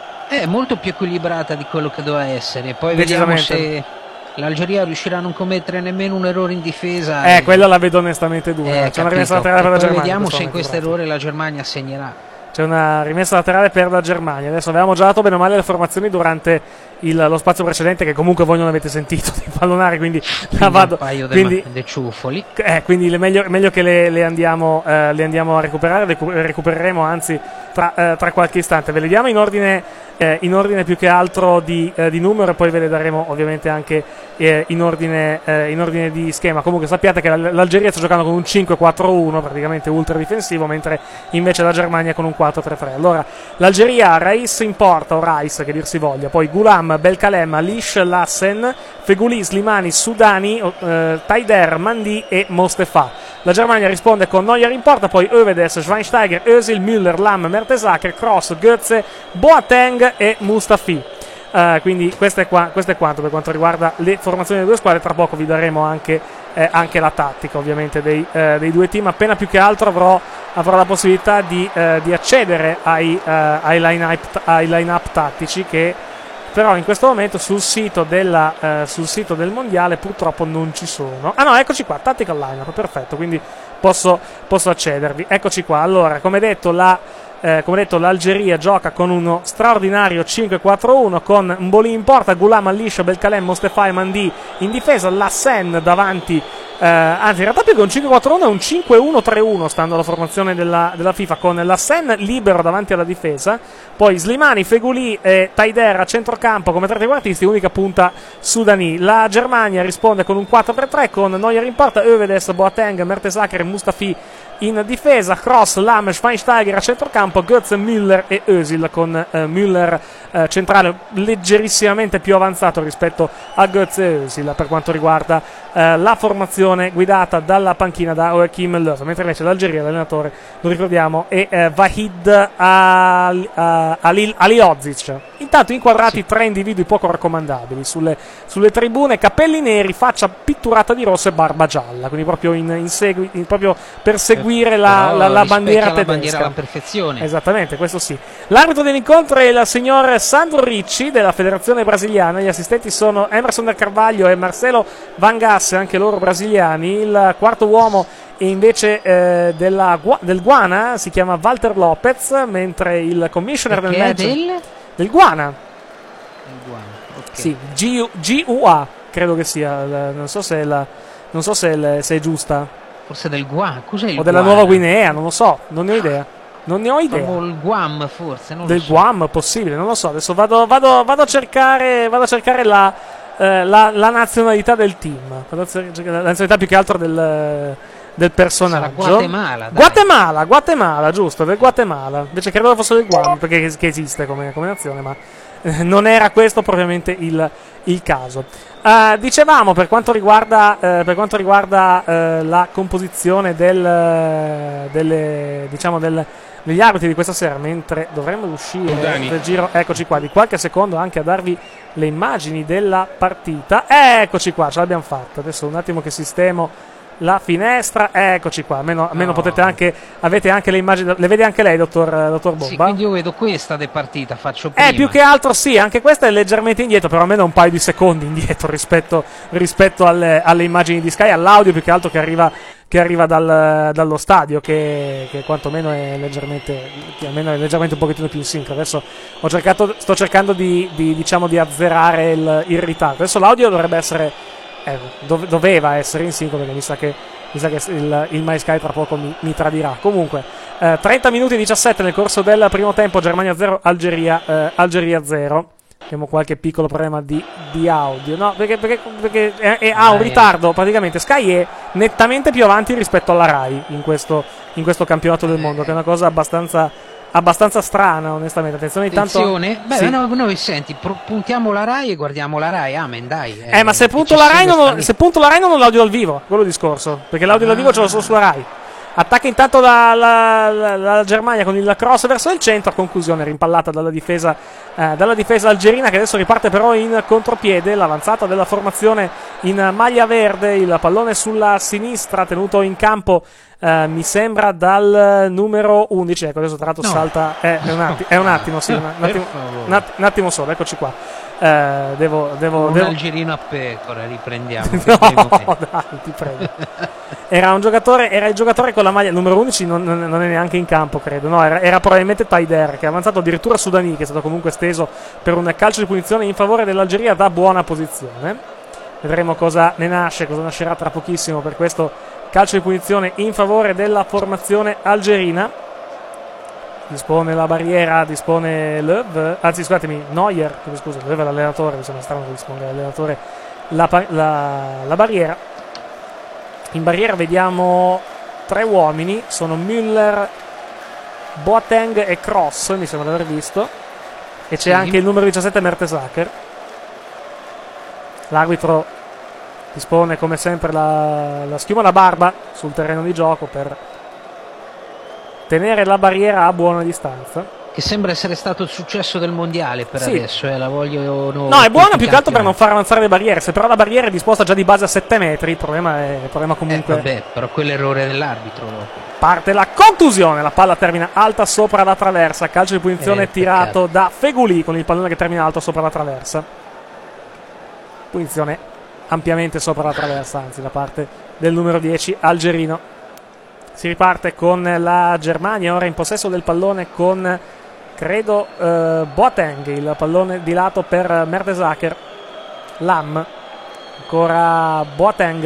È molto più equilibrata di quello che doveva essere. Poi vediamo se l'Algeria riuscirà a non commettere nemmeno un errore in difesa. Eh, e... quella la vedo onestamente dura. Eh, C'è una rimessa laterale per la Germania. Vediamo se in questo errore la Germania segnerà. C'è una rimessa laterale per la Germania. Adesso avevamo già dato bene o male le formazioni durante il, lo spazio precedente, che comunque voi non avete sentito di pallonare, quindi, quindi la vado. Un paio quindi, dei ciuffoli. Eh, quindi le meglio, meglio che le, le, andiamo, eh, le andiamo a recuperare. Le recupereremo anzi tra, eh, tra qualche istante. Ve le diamo in ordine, eh, in ordine più che altro di, eh, di numero e poi ve le daremo ovviamente anche eh, in, ordine, eh, in ordine di schema. Comunque sappiate che l'Algeria sta giocando con un cinque quattro uno, praticamente ultra difensivo, mentre invece la Germania con un quattro tre tre. Allora, l'Algeria, Reis in porta, o Reis che dir si voglia, poi Gulam, Belkalem, Alish, Lassen, Feguli, Slimani, Sudani, eh, Taider, Mandi e Mostefa. La Germania risponde con Neuer in porta, poi Övedes, Schweinsteiger, Özil, Müller, Lam, Mertesacker, Kroos, Götze, Boateng e Mustafi. Uh, quindi questo è, qua, questo è quanto per quanto riguarda le formazioni delle due squadre. Tra poco vi daremo anche, eh, anche la tattica ovviamente dei, eh, dei due team. Appena più che altro avrò, avrò la possibilità di, eh, di accedere ai, uh, ai line-up, ai line-up tattici, che però in questo momento sul sito, della, uh, sul sito del mondiale purtroppo non ci sono. Ah no, eccoci qua, tactical line-up, perfetto, quindi posso, posso accedervi. Eccoci qua. Allora, come detto la Eh, come detto, l'Algeria gioca con uno straordinario cinque quattro uno con Mboli in porta, Gulam, Alish, Belkalem, Mostefa e Mandi in difesa, Lassen davanti, eh, anzi in realtà più che un cinque quattro uno è un cinque uno tre uno stando alla formazione della, della FIFA, con Lassen libero davanti alla difesa, poi Slimani, Feguli e Taider a centrocampo come tre trequartisti, unica punta Sudani. La Germania risponde con un quattro tre tre con Neuer in porta, Övedes, Boateng, Mertesacker e Mustafi in difesa, Kroos, Lam, Schweinsteiger a centrocampo, Götze, Müller e Özil, con eh, Müller eh, centrale leggerissimamente più avanzato rispetto a Götze e Özil per quanto riguarda eh, la formazione guidata dalla panchina da Joachim Löw, mentre invece l'Algeria, l'allenatore, lo ricordiamo, è eh, Vahid Al, uh, Alil, Aliozic. Intanto inquadrati sì. tre individui poco raccomandabili sulle, sulle tribune, capelli neri, faccia pitturata di rosso e barba gialla, quindi proprio, in, in segui, in, proprio per seguire la, la, la bandiera tedesca. La bandiera alla perfezione. Esattamente, questo sì. L'arbitro dell'incontro è il signor Sandro Ricci della Federazione Brasiliana, gli assistenti sono Emerson del Carvalho e Marcelo Van Gasse, anche loro brasiliani. Il quarto uomo e invece eh, della, del Guana si chiama Walter Lopez, mentre il commissioner Perché del match del... del Guana, il Guana. Okay. sì, G U A credo che sia, non so se è, la, non so se è, la, se è giusta. Forse del Guam, cos'è il o della Guam? Nuova Guinea, non lo so, non ne ho idea. Non ne ho idea. O il Guam forse, non del lo so. Guam, possibile, non lo so. Adesso vado, vado, vado a cercare, vado a cercare la, eh, la, la nazionalità del team. Vado a cercare la nazionalità più che altro del, del personaggio. Sarà Guatemala, dai. Guatemala, Guatemala, giusto, del Guatemala. Invece credo fosse del Guam, perché che esiste come, come nazione, ma eh, non era questo propriamente il, il caso. Uh, dicevamo per quanto riguarda, uh, per quanto riguarda uh, la composizione del, uh, delle, diciamo del, degli arbitri di questa sera, mentre dovremmo uscire del giro, eccoci qua, di qualche secondo anche a darvi le immagini della partita. Eccoci qua, ce l'abbiamo fatta. Adesso un attimo che sistemo la finestra, eccoci qua, almeno, almeno no. potete anche, avete anche le immagini, le vede anche lei, dottor, dottor Bomba? Sì, quindi io vedo questa de partita, faccio prima. Eh, più che altro sì, anche questa è leggermente indietro, però almeno un paio di secondi indietro rispetto, rispetto alle, alle immagini di Sky, all'audio più che altro che arriva, che arriva dal, dallo stadio, che, che quantomeno è leggermente, che almeno è leggermente un pochettino più in sync. Adesso ho cercato, sto cercando di, di, diciamo, di azzerare il, il ritardo. Adesso l'audio dovrebbe essere... Eh, dove, doveva essere in sync, perché mi sa che, mi sa che il, il MySky tra poco mi, mi tradirà. Comunque eh, trenta minuti e diciassette nel corso del primo tempo, Germania zero, Algeria, eh, Algeria zero. Abbiamo qualche piccolo problema di, di audio, no? Perché, perché, perché è, è, ha un ritardo. Praticamente Sky è nettamente più avanti rispetto alla Rai in questo, in questo campionato del mondo, che è una cosa abbastanza abbastanza strana, onestamente. Attenzione, intanto Attenzione. Beh, sì. no, noi senti, pro- puntiamo la Rai e guardiamo la Rai. Amen, dai. Eh, eh ma se punto, la Rai non ho, se punto la Rai non ho l'audio dal vivo, quello è il discorso, perché l'audio ah. dal vivo ce l'ho solo sulla Rai. Attacca intanto la, la, la, la Germania con il cross verso il centro, a conclusione rimpallata dalla difesa, eh, dalla difesa algerina, che adesso riparte però in contropiede. L'avanzata della formazione in maglia verde, il pallone sulla sinistra tenuto in campo, eh, mi sembra dal numero undici. Ecco, adesso tra l'altro no. salta eh, è, un atti- è un attimo sì, un, un, attimo, un, att- un attimo solo, eccoci qua. Eh, devo, devo, un devo... algerino a pecora, riprendiamo. No, dai, ti prego. Era un giocatore, era il giocatore con la maglia numero undici, non, non è neanche in campo, credo. No, era, era probabilmente Taider, che è avanzato addirittura Sudani, che è stato comunque steso per un calcio di punizione in favore dell'Algeria da buona posizione. Vedremo cosa ne nasce, cosa nascerà tra pochissimo per questo calcio di punizione in favore della formazione algerina. Dispone la barriera, dispone Löw, anzi scusatemi, Neuer, scusa, Löw è l'allenatore, mi sembra strano che disponga l'allenatore la, la, la barriera. In barriera vediamo tre uomini, sono Müller, Boateng e Kroos, mi sembra di aver visto, e c'è sì. anche il numero diciassette Mertesacker. L'arbitro dispone come sempre la, la schiuma alla barba sul terreno di gioco per tenere la barriera a buona distanza, che sembra essere stato il successo del mondiale per sì. adesso, eh, la voglio no, no è buona più che altro per non far avanzare le barriere. Se però la barriera è disposta già di base a sette metri, il problema è il problema comunque eh, vabbè, però quell'errore dell'arbitro parte la contusione, la palla termina alta sopra la traversa, calcio di punizione eh, tirato da Feguli con il pallone che termina alto sopra la traversa, punizione ampiamente sopra la traversa, anzi da parte del numero dieci algerino. Si riparte con la Germania ora in possesso del pallone con, credo, eh, Boateng, il pallone di lato per Mertesacker. Lam, ancora Boateng,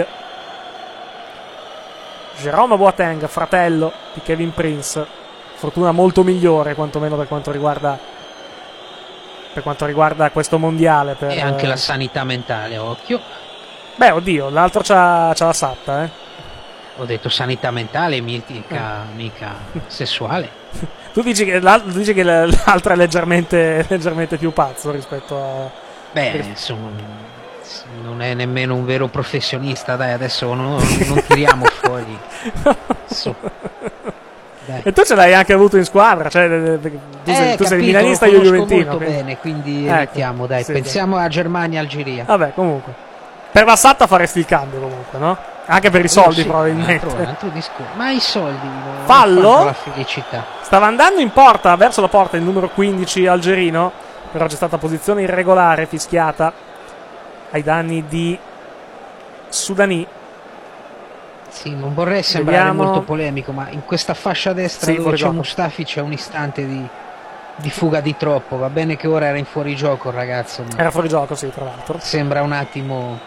Jérôme Boateng, fratello di Kevin Prince, fortuna molto migliore quantomeno per quanto riguarda per quanto riguarda questo mondiale per, e anche la sanità mentale, occhio. Beh, oddio, l'altro c'ha, c'ha la satta, eh. Ho detto sanità mentale, mica, mica sessuale. Tu dici che, tu dici che l'altro è leggermente, leggermente più pazzo rispetto a... Beh, insomma, non è nemmeno un vero professionista, dai, adesso non, non tiriamo fuori. Su. Dai. E tu ce l'hai anche avuto in squadra, cioè tu sei, eh, tu sei capito, milanista e io juventino. Molto quindi... bene, quindi ecco, evitiamo, dai, sì, pensiamo sì. a Germania-Algeria. Vabbè, comunque. Per la Satta faresti il cambio comunque, no? Anche per i soldi, sì, probabilmente. Un altro, un altro discorso. Ma i soldi non fallo la felicità. Stava andando in porta, verso la porta, il numero quindici algerino, però c'è stata posizione irregolare fischiata ai danni di Sudani. Sì, non vorrei sembrare Vediamo. molto polemico, ma in questa fascia destra sì, dove c'è Mustafi c'è un istante di, di fuga di troppo. Va bene che ora era in fuorigioco il ragazzo, ma era fuori gioco, sì, tra l'altro. sembra un attimo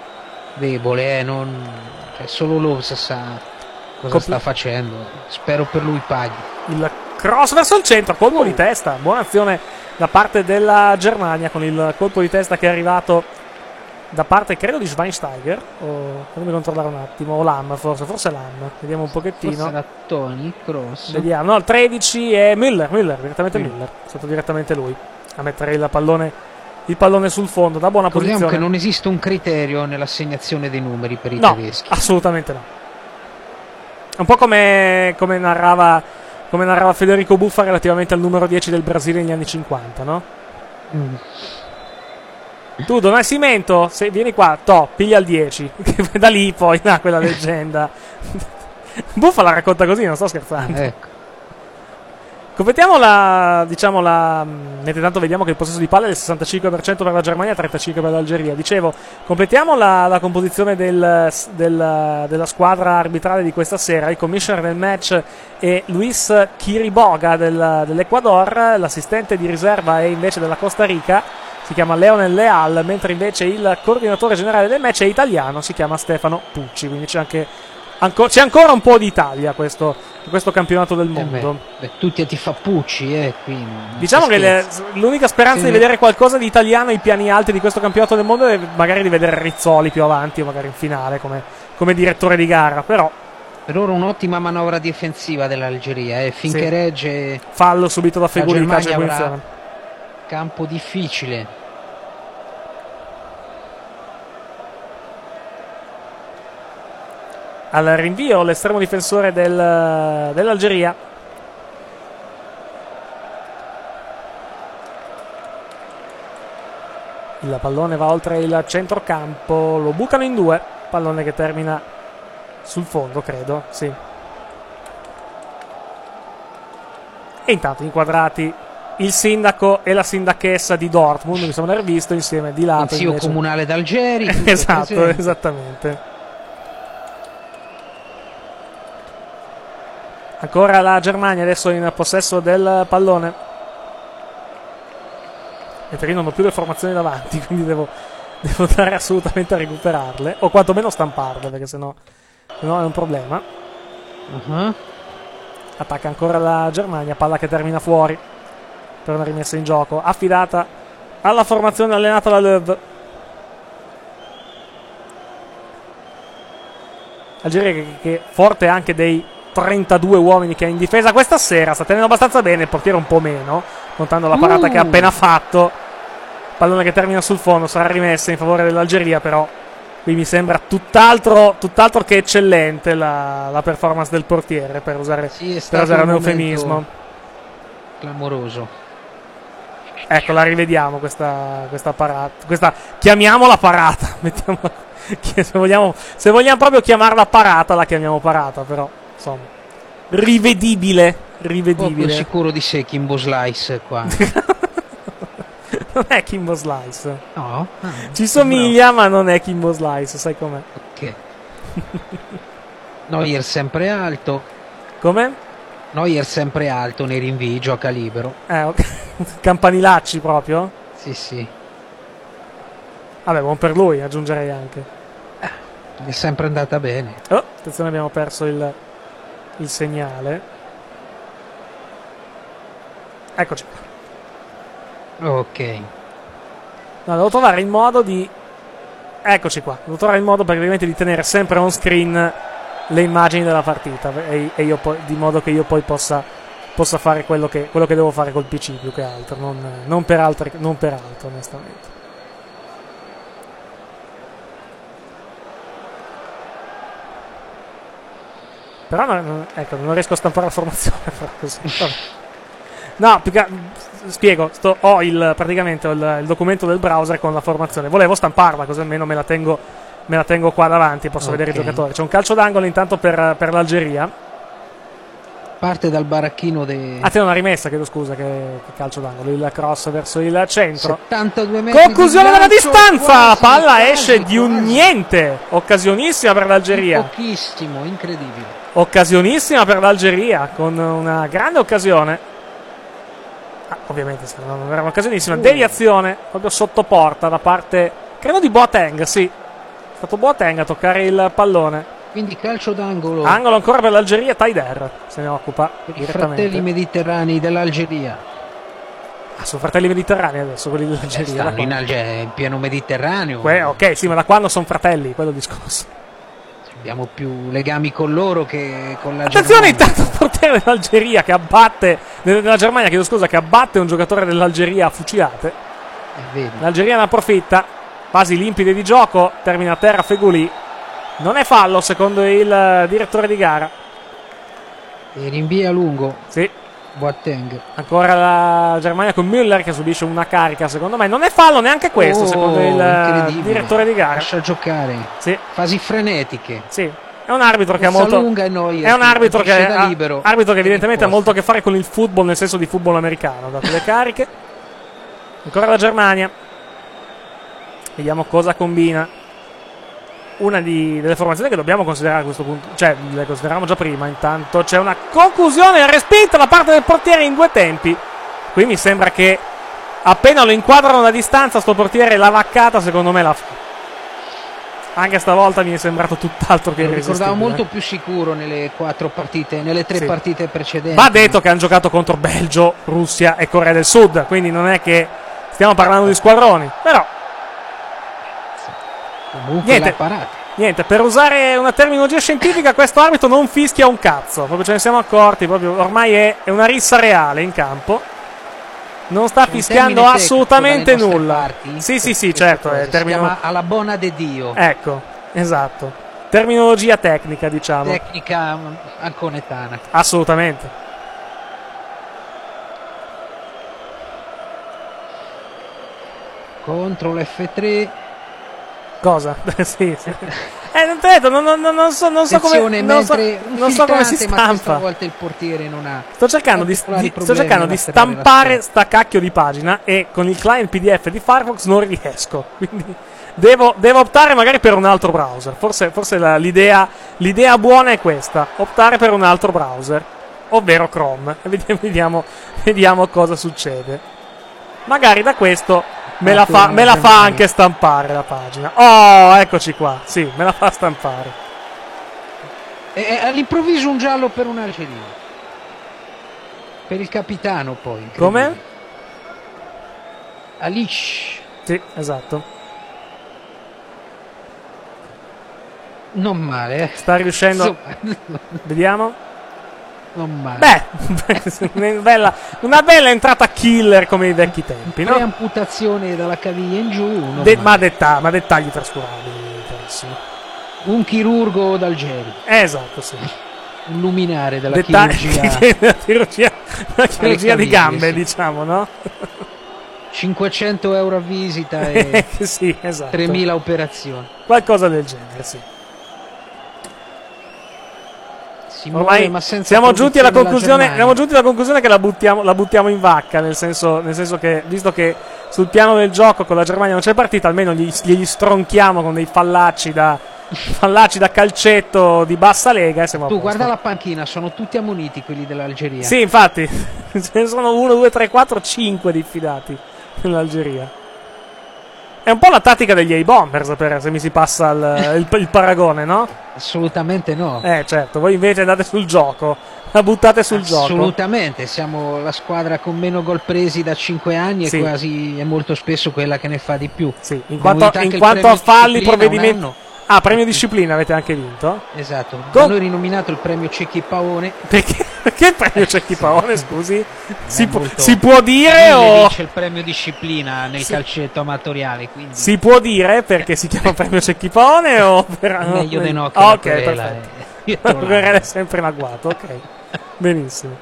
debole, eh, non... cioè, solo lui sa cosa Compl- sta facendo. Spero per lui paghi. Il cross verso il centro, colpo di testa, buona azione da parte della Germania con il colpo di testa che è arrivato da parte, credo, di Schweinsteiger, o fammi controllare un attimo, o Lam forse, forse Lam, vediamo un pochettino. Forse era Toni, cross. Vediamo, no, il tredici è Müller, Müller, direttamente mm. Müller, è stato direttamente lui a mettere il pallone, il pallone sul fondo, da buona Ricordiamo posizione. che non esiste un criterio nell'assegnazione dei numeri per i no, tedeschi. assolutamente no. Un po' come, come narrava come narrava Federico Buffa relativamente al numero dieci del Brasile negli anni cinquanta, no? Mm. Tu, Don Cimento, se vieni qua, to, piglia il dieci. Da lì poi, no, quella leggenda. Buffa la racconta così, non sto scherzando. Ah, ecco. Completiamo la, diciamo la, mentre tanto vediamo che il possesso di palla è del sessantacinque per cento per la Germania, trentacinque per cento per l'Algeria. Dicevo, completiamo la, la composizione del, del, della squadra arbitrale di questa sera. Il commissioner del match è Luis Quiriboga del, dell'Ecuador, l'assistente di riserva è invece della Costa Rica, si chiama Leonel Leal, mentre invece il coordinatore generale del match è italiano, si chiama Stefano Pucci, quindi c'è anche Anco, c'è ancora un po' di Italia questo, questo campionato del mondo. Eh beh, beh, tutti a Tifappucci, eh, qui non diciamo che le, l'unica speranza sì, di vedere qualcosa di italiano ai piani alti di questo campionato del mondo è magari di vedere Rizzoli più avanti o magari in finale come, come direttore di gara, però per ora un'ottima manovra difensiva dell'Algeria, eh, finché sì. regge fallo subito da Feguli di calcio di punizione. Campo difficile. Al rinvio l'estremo difensore del, dell'Algeria. Il pallone va oltre il centrocampo, lo bucano in due, pallone che termina sul fondo, credo, sì. E intanto inquadrati il sindaco e la sindachessa di Dortmund, mi sembra aver visto insieme di lato. Il zio invece. comunale d'Algeri. Esatto, presente. Esattamente. Ancora la Germania adesso in possesso del pallone. E perché non ho più le formazioni davanti, quindi devo, devo andare assolutamente a recuperarle. O quantomeno stamparle, perché sennò, sennò è un problema. Uh-huh. Attacca ancora la Germania, palla che termina fuori per una rimessa in gioco. Affidata alla formazione allenata da Löw. Algeria che, che forte anche dei trentadue uomini che ha in difesa questa sera, sta tenendo abbastanza bene, il portiere un po' meno, contando la parata uh. che ha appena fatto. Pallone che termina sul fondo, sarà rimessa in favore dell'Algeria, però qui mi sembra tutt'altro, tutt'altro che eccellente la, la performance del portiere, per usare, sì, per usare un eufemismo clamoroso. Ecco, la rivediamo questa, questa parata, questa, chiamiamola parata, mettiamola, se vogliamo, se vogliamo proprio chiamarla parata la chiamiamo parata, però insomma, rivedibile, rivedibile. Poco sicuro di sé Kimbo Slice qua. Non è Kimbo Slice. No? Ah, ci somiglia, bravo. Ma non è Kimbo Slice, sai com'è? Ok. Neuer sempre alto. Come? Neuer sempre alto nei rinvii, gioca libero. Eh, okay. Campanilacci proprio? Sì, sì. Vabbè, buon per lui, aggiungerei anche. Eh, è sempre andata bene. Oh, attenzione, abbiamo perso il il segnale. Eccoci qua. Ok. No, devo trovare il modo di eccoci qua. Devo trovare il modo praticamente di tenere sempre on screen le immagini della partita e, e io poi, di modo che io poi possa, possa fare quello che, quello che devo fare col P C più che altro, non, non per altre, non per altro, onestamente. Però non, ecco, non riesco a stampare la formazione. Così. No, più che, spiego, sto, ho il, praticamente ho il, il documento del browser con la formazione. Volevo stamparla, così almeno me la tengo, me la tengo qua davanti, posso okay. vedere i giocatori. C'è un calcio d'angolo intanto per, per l'Algeria. Parte dal baracchino de... Ah, c'è una rimessa, chiedo scusa, che, che calcio d'angolo. Il cross verso il centro. settantadue metri. Conclusione della distanza. Quasi, palla quasi, esce quasi. di un niente. Occasionissima per l'Algeria. Pochissimo, incredibile. Occasionissima per l'Algeria, con una grande occasione. Ah, ovviamente non era un'occasionissima. Uh. Deviazione proprio sotto porta da parte, credo, di Boateng, sì. stato Boateng a toccare il pallone. Quindi calcio d'angolo. Angolo ancora per l'Algeria, Taider se ne occupa Per i direttamente. fratelli mediterranei dell'Algeria. Ah, sono fratelli mediterranei adesso, quelli Eh, dell'Algeria. da stanno in, quando? Alge- in pieno Mediterraneo. Que- ok, sì, ma da quando sono fratelli, quello è il discorso. Abbiamo più legami con loro che con la Attenzione Germania. intanto il portiere dell'Algeria che abbatte, della Germania, chiedo scusa, che abbatte un giocatore dell'Algeria a fucilate. Eh, vedi. L'Algeria ne approfitta, fasi limpide di gioco, termina a terra Feghouli. Non è fallo secondo il direttore di gara. E rinvia lungo. Sì, Boateng. ancora la Germania con Müller che subisce una carica, secondo me. Non è fallo neanche questo, Oh, secondo il incredibile. direttore di gara. Lascia giocare. Sì, Fasi frenetiche. sì. È un arbitro che ha Corsa molto. lunga e noi È un arbitro che, agisce da ha, libero. arbitro che evidentemente ha Posto. molto a che fare con il football, nel senso di football americano, date le cariche. Ancora la Germania. Vediamo cosa combina. Una di, delle formazioni che dobbiamo considerare a questo punto, cioè le consideravamo già prima. Intanto c'è una conclusione respinta da parte del portiere in due tempi. Qui mi sembra che appena lo inquadrano da distanza sto portiere la vaccata secondo me la fa. Anche stavolta mi è sembrato tutt'altro che Lo ricordavo irresistibile. molto più sicuro nelle quattro partite, nelle tre Sì. partite precedenti. Va detto che hanno giocato contro Belgio, Russia e Corea del Sud, quindi non è che stiamo parlando di squadroni. Però Comunque niente. l'ha parata. niente, per usare una terminologia scientifica, questo arbitro non fischia un cazzo. Proprio ce ne siamo accorti. Proprio ormai è, è una rissa reale in campo. Non sta C'è un fischiando termine assolutamente tecnico dalle nulla. nostre parti? Sì, sì, sì, Questa certo. cosa È si termino... chiama alla bona de Dio. Ecco, esatto. Terminologia tecnica, diciamo. Tecnica anconetana. Assolutamente. Contro l'F tre. Cosa? sì, sì. Eh, non, te l'ho detto, non, non, non so, non so come, Attenzione, non so, mentre un non so come si filtrante, ma questa stampa. volta il portiere non ha. Sto cercando di, particolari di- sto problemi cercando ad di afferrare la stampare schiena. sta cacchio di pagina e con il client P D F di Firefox non riesco. Quindi devo, devo optare magari per un altro browser. Forse, forse la- l'idea, l'idea buona è questa: optare per un altro browser, ovvero Chrome. E vediamo, vediamo, vediamo cosa succede. Magari da questo me la fa, me la fa anche stampare la pagina. Oh, eccoci qua. Sì, me la fa stampare. E, e all'improvviso un giallo per un Algeria. Per il capitano poi. incredibile. Come? Alish. Sì, esatto. Non male, eh. Sta riuscendo. Insomma, Vediamo. non male. Beh, una bella, una bella entrata killer come i vecchi tempi, no? Preamputazione dalla caviglia in giù. non De- male. ma, detta- ma dettagli trascurabili, carissimo. Un chirurgo d'Algeri. Eh, esatto, sì. Un luminare della Dettagli chirurgia. della chirurgia, la chirurgia di caviglie, gambe, sì. diciamo, no? cinquecento euro a visita e sì, esatto. tremila operazioni. Qualcosa del genere, sì. Si muove, Ormai ma senza siamo giunti alla produzione della conclusione, Germania. siamo giunti alla conclusione che la buttiamo, la buttiamo in vacca, nel senso, nel senso che, visto che sul piano del gioco con la Germania non c'è partita, almeno gli, glieli stronchiamo con dei fallacci da, fallacci da calcetto di bassa lega e siamo a Tu posto. guarda la panchina, sono tutti ammoniti quelli dell'Algeria. Sì, infatti, ce ne sono uno, due, tre, quattro, cinque diffidati nell'Algeria. È un po' la tattica degli A-Bombers, per, se mi si passa il, il, il paragone, no? Assolutamente no. Eh, certo, voi invece andate sul gioco, la buttate sul gioco. Assolutamente, siamo la squadra con meno gol presi da cinque anni Sì. e quasi è molto spesso quella che ne fa di più. Sì, in Abbiamo quanto, vinto anche in il quanto a premio falli, disciplina provvedimenti. un anno. Ah, premio disciplina avete anche vinto? Esatto, Go- da noi rinominato il premio Cecchi Paone. Perché, perché il premio Cecchi Paone, scusi? Si, È pu- molto- si può dire Lille o. vince il premio disciplina nel Sì. calcetto amatoriale, quindi Si può dire perché si chiama premio Cecchi Paone o per... meglio di no che Ah, la ok, querela, perfetto. eh. Io te La lo querela è lascio. sempre in agguato, ok. Benissimo.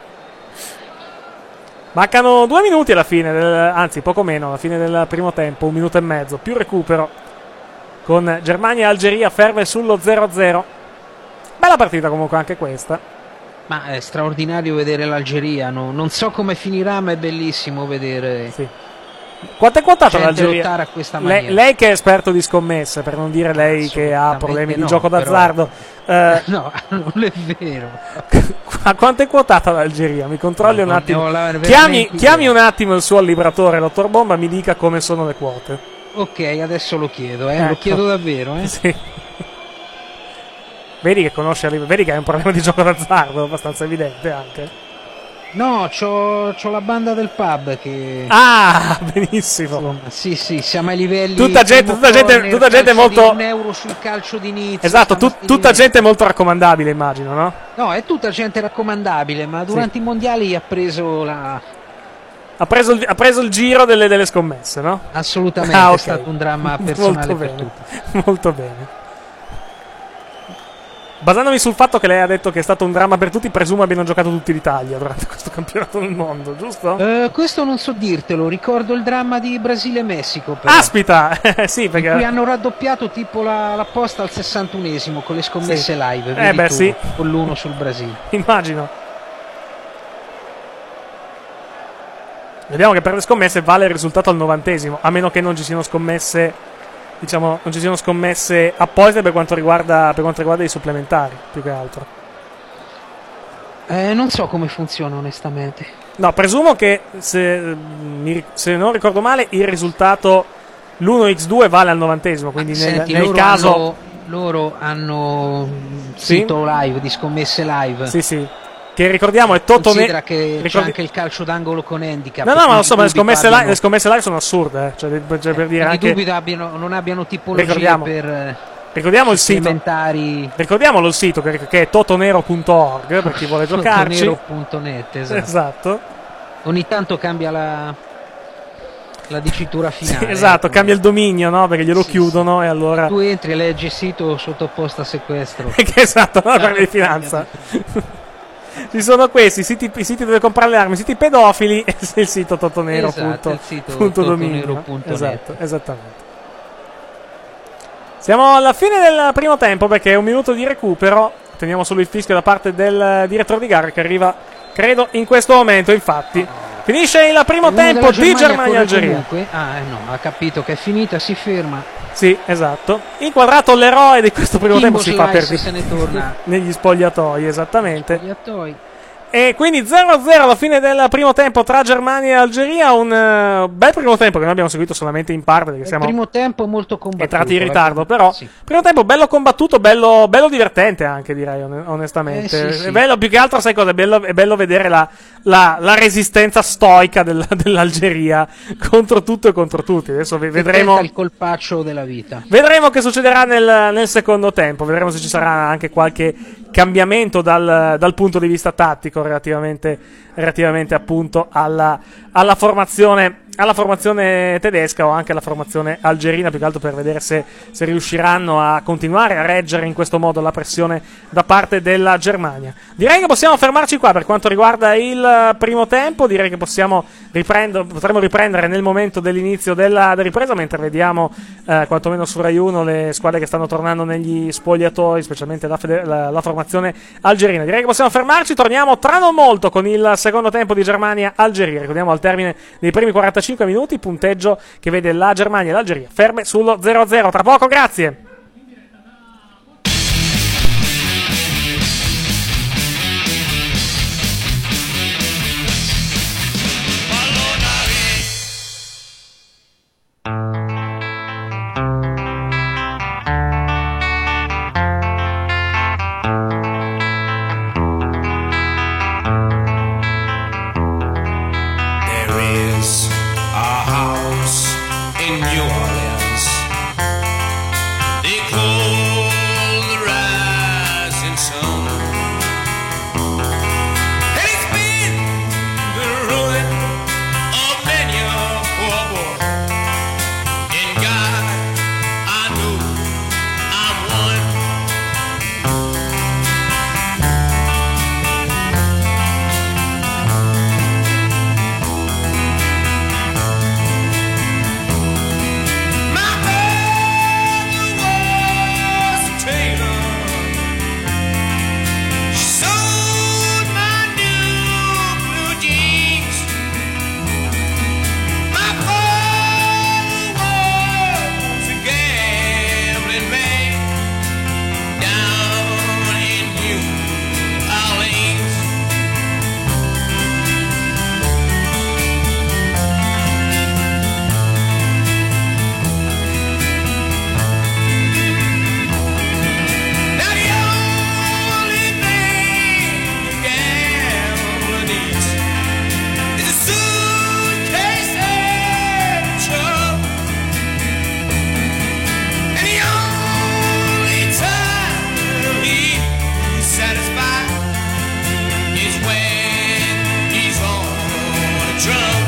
Mancano due minuti alla fine, del, anzi poco meno, alla fine del primo tempo, un minuto e mezzo, più recupero con Germania e Algeria ferme sullo zero a zero. Bella partita comunque anche questa. Ma è straordinario vedere l'Algeria, no? Non so come finirà, ma è bellissimo vedere Sì. Quanto è quotata gente l'Algeria? lottare a questa Lei, maniera. lei che è esperto di scommesse, per non dire lei che ha Assolutamente problemi di no, gioco però- d'azzardo, eh, No, non è vero. a quanto è quotata l'Algeria? Mi controlli un Non attimo. ne ho la- veramente Chiami, idea. chiami un attimo il suo libratore, dottor Bomba, mi dica come sono le quote. Ok, adesso lo chiedo, eh. Ecco. Lo chiedo davvero, eh. Sì. Vedi che conosce, vedi che è un problema di gioco d'azzardo abbastanza evidente anche. No, c'ho, c'ho la banda del pub che... Ah, benissimo. Insomma, sì, sì, siamo ai livelli... Tutta gente, tutta gente, corner, tutta gente molto... un euro sul calcio d'inizio. Esatto, tu, tutta livelli. gente molto raccomandabile, immagino, no? No, è tutta gente raccomandabile, ma durante Sì. i mondiali ha preso la... Ha preso il, ha preso il giro delle, delle scommesse, no? Assolutamente, Ah, è ok. stato un dramma personale Molto per bene. tutti. Molto bene. Basandomi sul fatto che lei ha detto che è stato un dramma per tutti, presumo abbiano giocato tutti l'Italia durante questo campionato del mondo, giusto? Eh, questo non so dirtelo, ricordo il dramma di Brasile e Messico. Però, Aspita! sì, perché... Qui hanno raddoppiato tipo la, la posta al sessantunesimo con le scommesse Sì. live. Eh, vedi beh, tu, sì. Con l'uno sul Brasile. Immagino. Vediamo che per le scommesse vale il risultato al novantesimo, a meno che non ci siano scommesse... Diciamo, non ci siano scommesse apposite per quanto riguarda, per quanto riguarda i supplementari, più che altro. Eh, non so come funziona onestamente. No, presumo che, se, mi- se non ricordo male, il risultato l'uno a due vale al novantesimo, quindi nel, Senti, nel loro caso... hanno, loro hanno un Sì? sito live di scommesse live. Sì, sì. Che ricordiamo è Toto Considera Ne- che c'è ricordi- anche il calcio d'angolo con handicap. No, no, ma quindi lo so, ma le i clubi scommesse, live, abbiano- le scommesse live sono assurde, eh. Cioè, per, cioè, per dire quindi anche... dubito abbiano, non abbiano tipologie Ricordiamo. per eh, Ricordiamo il sito. supplementari. Ricordiamolo il sito che, che è totonero punto org per chi vuole giocarci. totonero punto net, esatto. Esatto. Ogni tanto cambia la, la dicitura Sì, finale. esatto, ecco. cambia il dominio, no? Perché glielo Sì, chiudono e allora... Tu entri e leggi il sito sottoposto a sequestro. Che esatto, no? Guardia di finanza. Ci sono questi, i siti, i siti dove comprare le armi, i siti pedofili e il sito totonero. Esatto, punto, il sito punto totonero dominio. punto net. Esatto, esattamente. Siamo alla fine del primo tempo perché è un minuto di recupero. Teniamo solo il fischio da parte del direttore di gara che arriva, credo, in questo momento. Infatti, finisce il primo Uno tempo della di corre Germania-Algeria. comunque. Ah, eh, no, ha capito che è finita, si ferma. Sì, esatto. Inquadrato l'eroe di questo primo Kimbo tempo si fa per Slice se ne torna. negli spogliatoi, esattamente. Spogliatoi. E quindi zero a zero alla fine del primo tempo tra Germania e Algeria. Un uh, bel primo tempo che noi abbiamo seguito solamente in parte perché Il siamo primo tempo molto combattuto. entrati in ritardo. eh. Però, Sì. primo tempo bello combattuto, bello, bello divertente anche, direi, on- onestamente. Eh, sì, sì. È bello, più che altro, sai cosa? È bello, è bello vedere la, la, la resistenza stoica del- dell'Algeria contro tutto e contro tutti. Adesso ve- Che vedremo. tenta il colpaccio della vita. Vedremo che succederà nel, nel secondo tempo, vedremo se ci sarà anche qualche cambiamento dal, dal punto di vista tattico relativamente, relativamente appunto alla, alla formazione alla formazione tedesca o anche alla formazione algerina, più che altro per vedere se, se riusciranno a continuare a reggere in questo modo la pressione da parte della Germania. Direi che possiamo fermarci qua per quanto riguarda il primo tempo, direi che possiamo riprendere, potremo riprendere nel momento dell'inizio della, della ripresa, mentre vediamo eh, quantomeno su Rai uno le squadre che stanno tornando negli spogliatoi, specialmente la, fede- la, la formazione algerina. Direi che possiamo fermarci, torniamo tra non molto con il secondo tempo di Germania-Algeria. Ricordiamo al termine dei primi quarantacinque minuti, punteggio che vede la Germania e l'Algeria ferme sullo zero a zero. Tra poco, grazie. There is a house in New Orleans. when he's on a drum.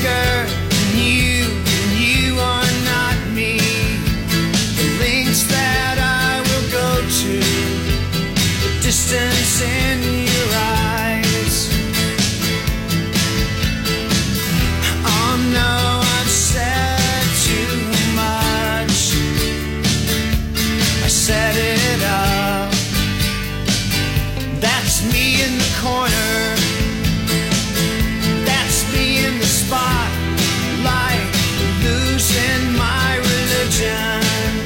weaker than you, and you are not me. The lengths that I will go to, the distance in your eyes. Oh no, I've said too much. I set it up. That's me in the corner. That's me in the spotlight, losing my religion,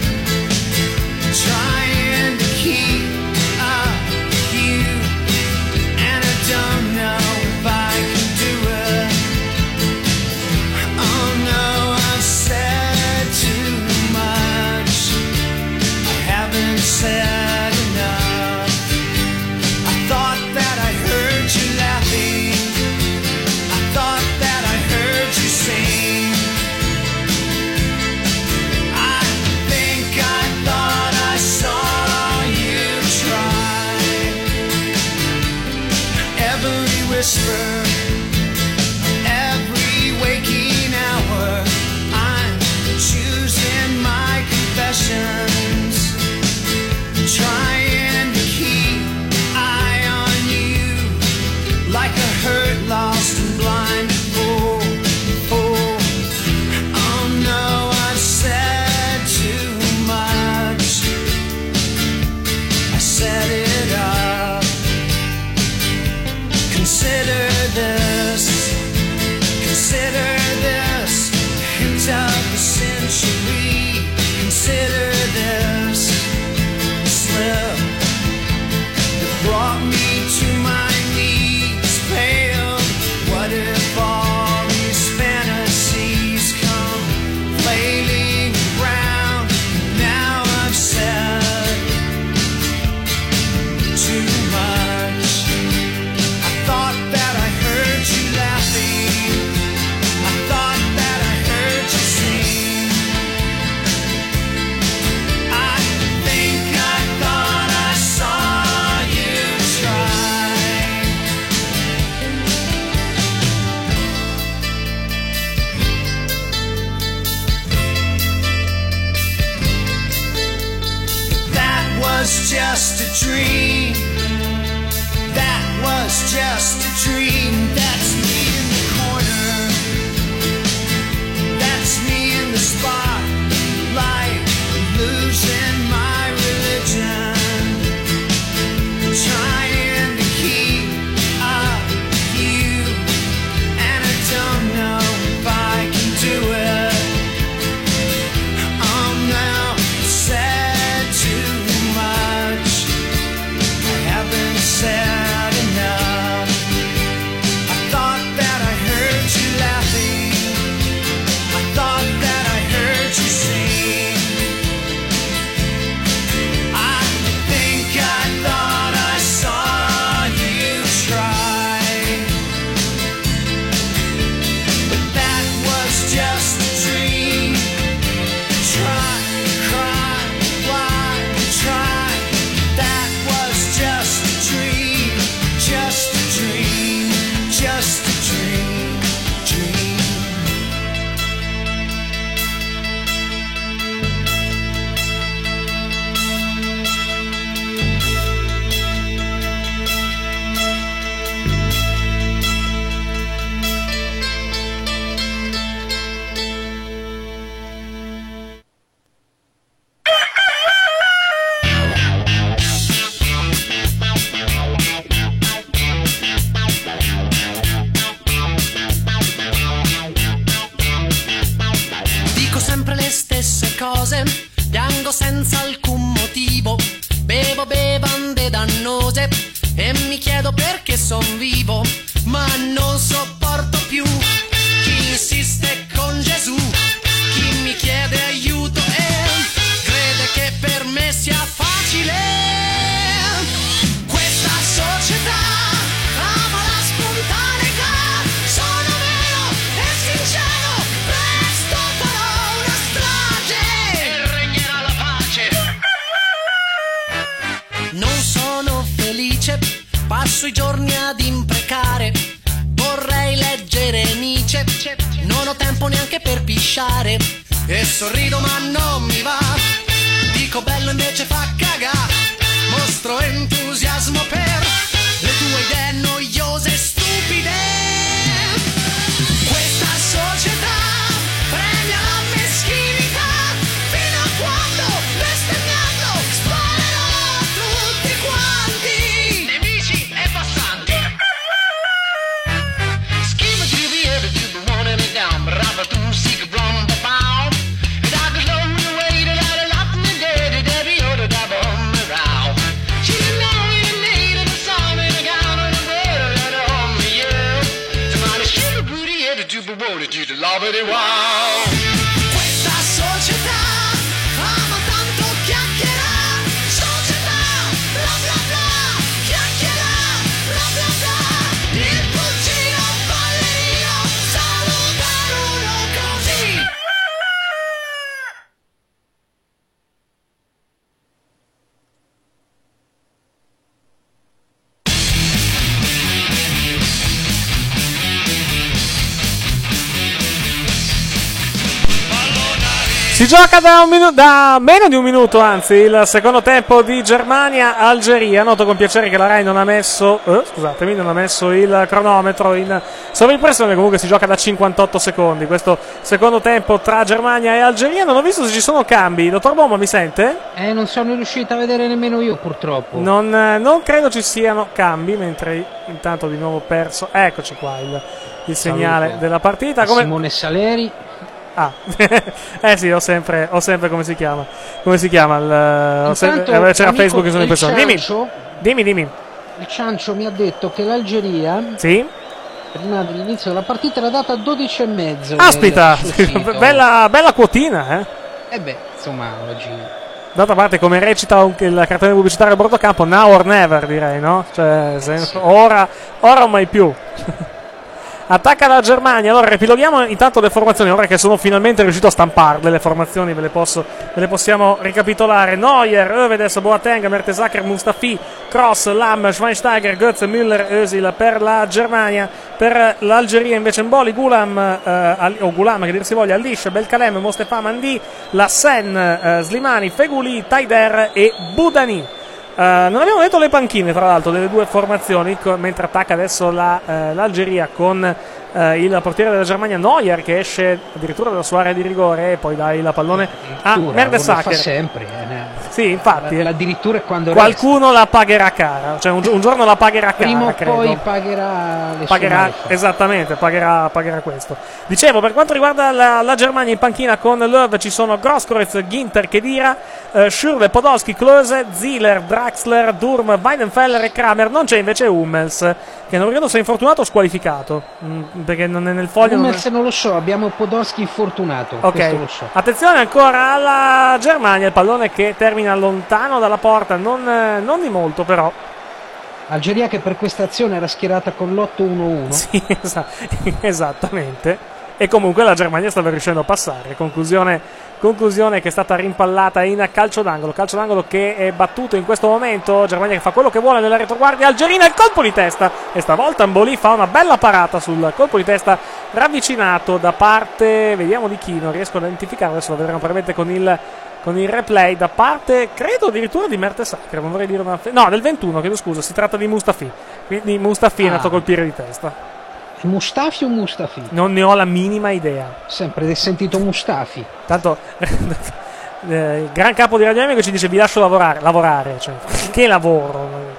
trying to keep up with you, and I don't know if I can do it. Oh no, I've said too much. I haven't said enough. I thought that I heard you laughing. I thought that I heard you sing. I think I thought I saw you try. Every whisper, every waking hour, I'm choosing my confessions, trying to keep eye on you, like a hurt, lost and blind fool. Oh, oh no, I've said too much. I set it up. Consider this. lasciare e sorrido ma non mi va. Dico bello invece fa cagare. Mostro entusiasmo per le tue idee noiose e stupide. Questa società premia la meschinità fino a quando bestemmiando sparerò tutti quanti, nemici e passanti. Schema to be able to be running it down, but I'm a two seek from the bound. And I could know the way that I love me dead, and every other double on the round. She didn't know you needed a song and a gown and a bird and a home for you. Somebody should have put it to be wanted you to love it, wow. Questa società ama tanto chiacchierare. Società, bla bla bla, chiacchiera, bla bla bla. Il pulcino ballerino saluta uno così. Si gioca da, un minu- da meno di un minuto, anzi, il secondo tempo di Germania-Algeria. Noto con piacere che la Rai non ha messo, eh, scusatemi, non ha messo il cronometro in sovraimpressione. Comunque si gioca da cinquantotto secondi. Questo secondo tempo tra Germania e Algeria. Non ho visto se ci sono cambi. Dottor Bomba, mi sente? Eh, non sono riuscito a vedere nemmeno io, purtroppo. Non, eh, non credo ci siano cambi, mentre intanto di nuovo perso. Eccoci qua il, il segnale Saluto della partita. Come... Simone Saleri. Ah, eh sì, ho sempre, ho sempre come si chiama, come si chiama, il, ho sempre, Intanto, eh, c'era amico, Facebook che sono in il persona. Dimmi, Ciancio- dimmi, dimmi. Il Ciancio mi ha detto che l'Algeria, Sì? prima dell'inizio della partita, era data a dodici e mezzo. Aspita, sul sito. bella, bella quotina, eh. Eh beh, insomma, oggi... D'altra parte, come recita anche il cartone pubblicitario a bordo campo, now or never, direi, no? Cioè, senso, ora, ora o mai più. Attacca la Germania. Allora ripiloghiamo intanto le formazioni. Ora che sono finalmente riuscito a stamparle le formazioni, ve le, posso, ve le possiamo ricapitolare. Neuer, Övedes, Boateng, Mertesacker, Mustafi, Kroos, Lam, Schweinsteiger, Götze, Müller, Özil per la Germania. Per l'Algeria invece Mboli, Gulam, eh, o Gulam che dir si voglia, Alish, Belkalem, Mostefa, Mandi, Lassen, eh, Slimani, Feguli, Taider e Budani. Uh, non abbiamo detto le panchine, tra l'altro, delle due formazioni, co- mentre attacca adesso la, uh, l'Algeria con uh, il portiere della Germania Neuer, che esce addirittura dalla sua area di rigore e poi dà il pallone a Mertesacker. Fa sempre, eh, ne- Sì, infatti, addirittura è quando qualcuno la pagherà cara, cioè un, un giorno la pagherà cara, prima o credo. poi pagherà le Pagherà, sue malefare. esattamente, pagherà, pagherà questo. Dicevo, per quanto riguarda la, la Germania in panchina con Löw ci sono Grosskreutz, Ginter, Khedira, eh, Schürrle, Podolski, Klose, Zieler, Draxler, Durm, Weidenfeller e Kramer. Non c'è invece Hummels, che non ricordo se è infortunato o squalificato, mh, perché non è nel foglio. Hummels non, è... non lo so, abbiamo Podolski infortunato, Ok, questo lo so. attenzione ancora alla Germania, il pallone che termina lontano dalla porta, non, eh, non di molto però. Algeria che per questa azione era schierata con l'otto uno uno. Sì, esa- esattamente. E comunque la Germania stava riuscendo a passare. Conclusione, conclusione che è stata rimpallata in calcio d'angolo. Calcio d'angolo che è battuto in questo momento. Germania che fa quello che vuole nella retroguardia algerina. Il colpo di testa. E stavolta Mboli fa una bella parata sul colpo di testa ravvicinato da parte. Vediamo di chi, non riesco a identificare. Adesso lo vedremo probabilmente con il. Con il replay da parte, credo addirittura di Mertesacker, non vorrei dire una fe- no, del ventuno, chiedo scusa, si tratta di Mustafi. Quindi Mustafi è Ah. nato a colpire di testa. Mustafi o Mustafi? Non ne ho la minima idea. Sempre sentito Mustafi. Tanto eh, il gran capo di Radio Amico ci dice vi lascio lavorare, lavorare, cioè, che lavoro?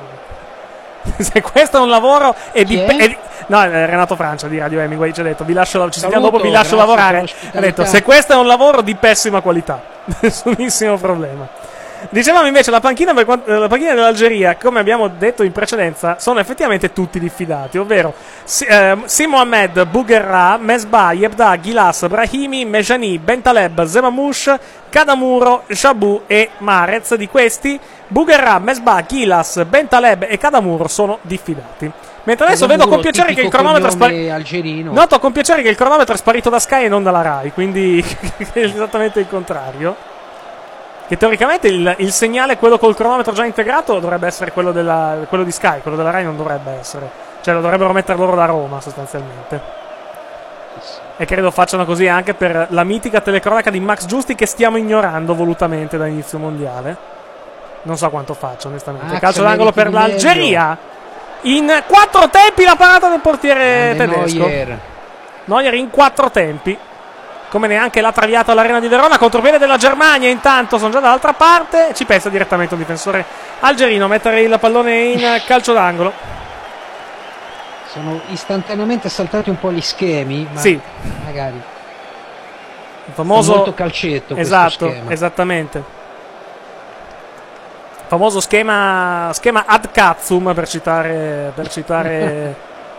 Se questo è un lavoro è di, Chi è? è di- no, è Renato Francia di Radio Hemingway ci ha detto vi lascio, ci sentiamo Saluto, dopo, vi lascio grazie lavorare. per Ha l'ospitalità. detto se questo è un lavoro di pessima qualità, nessunissimo problema. Dicevamo invece la panchina, per quanto- la panchina dell'Algeria, come abbiamo detto in precedenza, sono effettivamente tutti diffidati, ovvero Si, eh, Si Mohamed, Bouguerra, Mesbah, Yebda, Gilas, Brahimi, Mejani, Bentaleb, Zemamouche, Kadamuro, Jabou e Marez. Di questi Bouguerra, Mesbah, Gilas, Bentaleb e Kadamuro sono diffidati. Mentre adesso vedo con piacere che il cronometro è sparito. algerino. Noto con piacere che il cronometro è sparito da Sky e non dalla Rai, quindi è esattamente il contrario. Che teoricamente il, il segnale, quello col cronometro già integrato, dovrebbe essere quello, della, quello di Sky, quello della Rai non dovrebbe essere. Cioè lo dovrebbero mettere loro da Roma sostanzialmente. E credo facciano così anche per la mitica telecronaca di Max Giusti, che stiamo ignorando volutamente da inizio mondiale. Non so quanto faccia, onestamente. Ah, Calcio d'angolo per di l'Algeria. In quattro tempi la parata del portiere Grande tedesco. Neuer. Neuer in quattro tempi. Come neanche l'ha traviato all'Arena di Verona. Contropiede della Germania. Intanto sono già dall'altra parte. Ci pensa direttamente un difensore algerino a mettere il pallone in calcio d'angolo. Sono istantaneamente saltati un po' gli schemi, ma sì, magari il famoso è molto calcetto, esatto, schema. esattamente. Il famoso schema schema ad cazzum, per citare per citare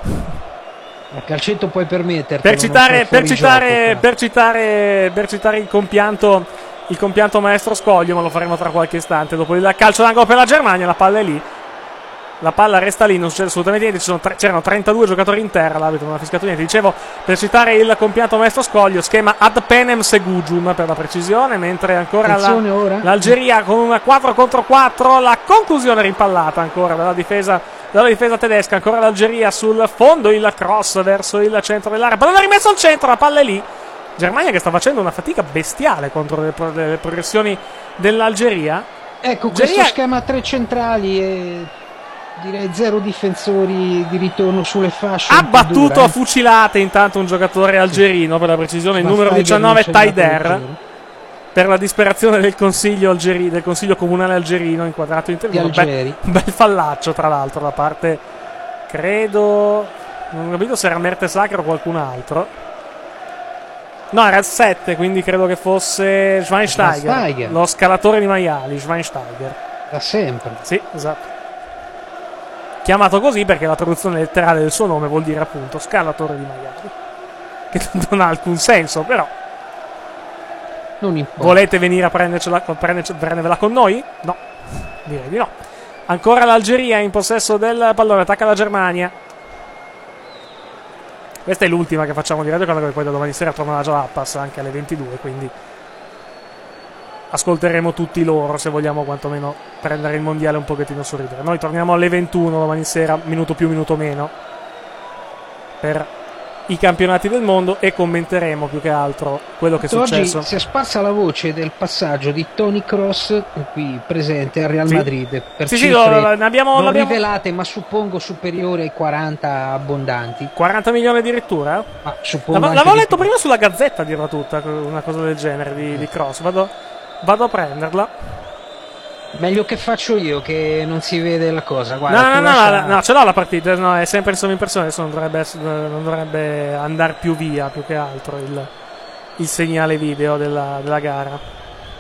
a calcetto puoi permetterti per citare per citare gioco, per citare per citare il compianto il compianto maestro Scoglio, ma lo faremo tra qualche istante. Dopo il calcio d'angolo per la Germania, la palla è lì. La palla resta lì, non succede assolutamente niente. Ci sono tre, c'erano trentadue giocatori in terra. L'arbitro non ha fischiato niente. Dicevo, per citare il compianto maestro Scoglio, schema ad penem segugium per la precisione. Mentre ancora la, l'Algeria con una quattro contro quattro. La conclusione rimpallata ancora dalla difesa, dalla difesa tedesca. Ancora l'Algeria sul fondo. Il cross verso il centro dell'area. Pallone rimesso al centro, la palla è lì. Germania che sta facendo una fatica bestiale contro le, pro, le progressioni dell'Algeria. Ecco, Algeria... questo schema a tre centrali e direi zero difensori di ritorno sulle fasce. Ha battuto dura, eh. a fucilate intanto un giocatore algerino, per la precisione il Ma numero Steiger diciannove non c'è Taider, per la disperazione del consiglio, algeri, del consiglio comunale algerino inquadrato in tribuna. Bel, bel fallaccio tra l'altro da parte, credo, non ho capito se era Mertesacker o qualcun altro. No, era il sette, quindi credo che fosse Schweinsteiger, Schweinsteiger. lo scalatore di maiali, Schweinsteiger. Da sempre. Sì, esatto. Chiamato così perché la traduzione letterale del suo nome vuol dire appunto scalatore di maiali, che non ha alcun senso, però non importa. Volete venire a prendercela, prendervela con noi? No, direi di no. Ancora l'Algeria in possesso del pallone, attacca la Germania. Questa è l'ultima che facciamo di Radio Cronaca, che poi da domani sera tornerà già Appas anche alle ventidue, quindi ascolteremo tutti loro se vogliamo quantomeno prendere il mondiale un pochettino su ridere. Noi torniamo alle ventuno domani sera, minuto più minuto meno, per i campionati del mondo e commenteremo più che altro quello che è successo. Oggi si è sparsa la voce del passaggio di Toni Kroos qui presente al Real sì. Madrid per sì, cifre sì, lo, ne abbiamo, non l'abbiamo... rivelate, ma suppongo superiori ai quaranta abbondanti. quaranta milioni addirittura? Ma suppongo L'avevo, l'avevo letto più. prima sulla Gazzetta, dirla tutta, una cosa del genere di, di Kroos. Vado, vado a prenderla. Meglio che faccio io, che non si vede la cosa. Guarda, no, no, no, lascia... no, no, ce l'ho la partita, no, è sempre in sovrimpressione, adesso non dovrebbe, essere, non dovrebbe andare più via, più che altro, il, il segnale video della, della gara.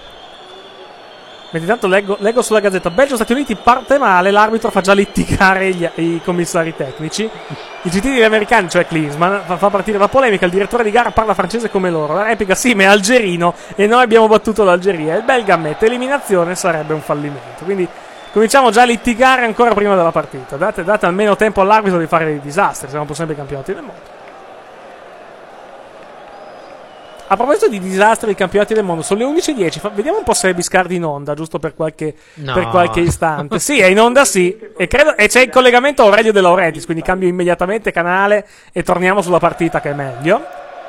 Mentre intanto leggo, leggo sulla Gazzetta, Belgio-Stati Uniti parte male, l'arbitro fa già litigare gli, i commissari tecnici. I G T degli americani, cioè Klinsmann, fa, fa partire la polemica, il direttore di gara parla francese come loro, la replica sì ma è algerino e noi abbiamo battuto l'Algeria, il belga ammette, eliminazione sarebbe un fallimento, quindi cominciamo già a litigare ancora prima della partita, date, date almeno tempo all'arbitro di fare dei disastri, siamo pur sempre campionati del mondo. A proposito di disastri dei campionati del mondo, sono le undici e dieci, vediamo un po' se è Biscardi in onda, giusto per qualche, no. per qualche istante. Sì, è in onda sì, e, credo, e c'è il collegamento a Aurelio De Laurentiis, quindi cambio immediatamente canale e torniamo sulla partita che è meglio.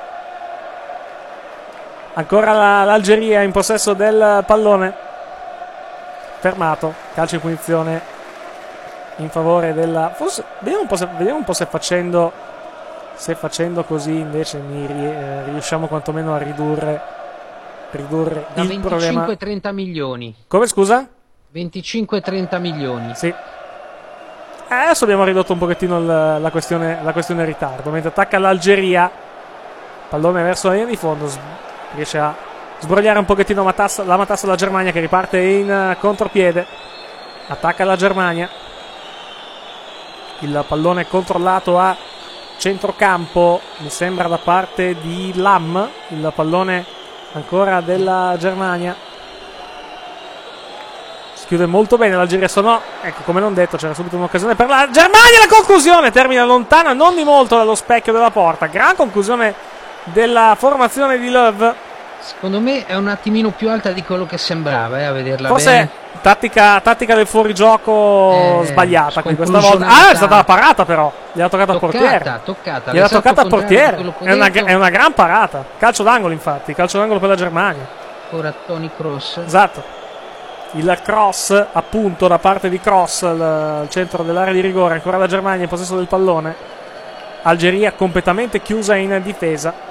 Ancora la, l'Algeria in possesso del pallone. Fermato, calcio in punizione in favore della... Forse, vediamo un po' se, vediamo un po' se facendo... Se facendo così invece mi eh, riusciamo quantomeno a ridurre, ridurre da il venticinque problema. a trenta milioni. Come scusa? venticinque a trenta milioni. Sì. Eh, adesso abbiamo ridotto un pochettino il, la, questione, la questione ritardo. Mentre attacca l'Algeria, pallone verso la linea di fondo, s- riesce a sbrogliare un pochettino Matassa, la matassa della Germania che riparte in uh, contropiede. Attacca la Germania. Il pallone controllato a centrocampo, mi sembra da parte di Lam, il pallone ancora della Germania. Si chiude molto bene l'Algeria, se no, ecco, come non detto, c'era subito un'occasione per la Germania, la conclusione termina lontana, non di molto dallo specchio della porta. Gran conclusione della formazione di Löw. Secondo me è un attimino più alta di quello che sembrava, eh, a vederla Forse, bene. Tattica, tattica del fuorigioco Eh, sbagliata qui questa volta. Ah, è stata la parata però. Gli ha toccato al portiere. Toccata, toccata. Gli ha l'esatto toccata al contrario di portiere. quello che ho È una, detto. è una gran parata. Calcio d'angolo, infatti. Calcio d'angolo per la Germania. Ora Toni Kroos. Esatto. Il cross, appunto, da parte di Kroos, al centro dell'area di rigore. Ancora la Germania in possesso del pallone. Algeria completamente chiusa in difesa.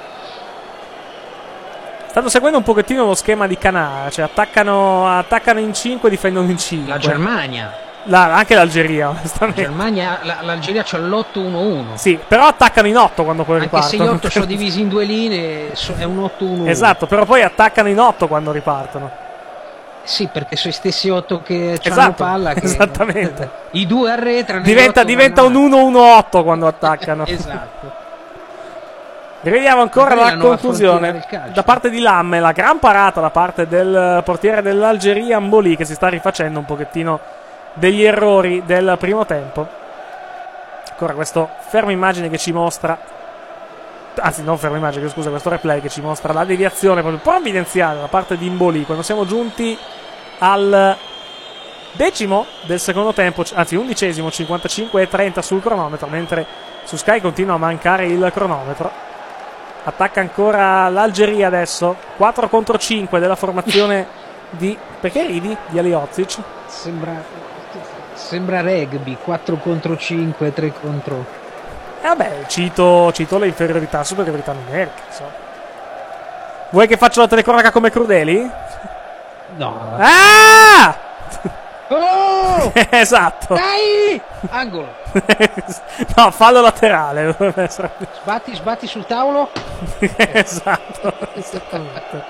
Stanno seguendo un pochettino lo schema di Canà, cioè attaccano, attaccano in cinque e difendono in cinque. La Germania. La, anche l'Algeria, La onestamente. Germania, la- l'Algeria c'ha l'otto uno uno. Sì, però attaccano in otto quando poi Anche se ripartono. gli otto sono divisi in due linee, so- è un otto uno uno. Esatto, però poi attaccano in otto quando ripartono. Sì, perché sono i stessi otto che hanno Esatto, palla. Che esattamente. I due arretrano. Diventa, gli otto diventa un vanno uno uno otto quando attaccano. Esatto. Rivediamo ancora Magari la la nuova conclusione frontiera del calcio. da parte di Lamme, la gran parata da parte del portiere dell'Algeria Mboli, che si sta rifacendo un pochettino degli errori del primo tempo. Ancora questo fermo immagine che ci mostra, anzi non fermo immagine, scusa, questo replay che ci mostra la deviazione proprio provvidenziale da parte di Mboli quando siamo giunti al decimo del secondo tempo, anzi undicesimo, cinquantacinque e trenta sul cronometro, mentre su Sky continua a mancare il cronometro. Attacca ancora l'Algeria adesso, quattro contro cinque della formazione di... Perché ridi? Di Aliozic? Sembra, sembra rugby, quattro contro cinque, tre contro... E eh vabbè, cito, cito le inferiorità, superiorità numeriche, insomma. Vuoi che faccia la telecronaca come Crudeli? No. Ah! Oh! Esatto. Dai! Angolo. No, fallo laterale. Dovrebbe essere... Sbatti, sbatti sul tavolo. Esatto. Esattamente.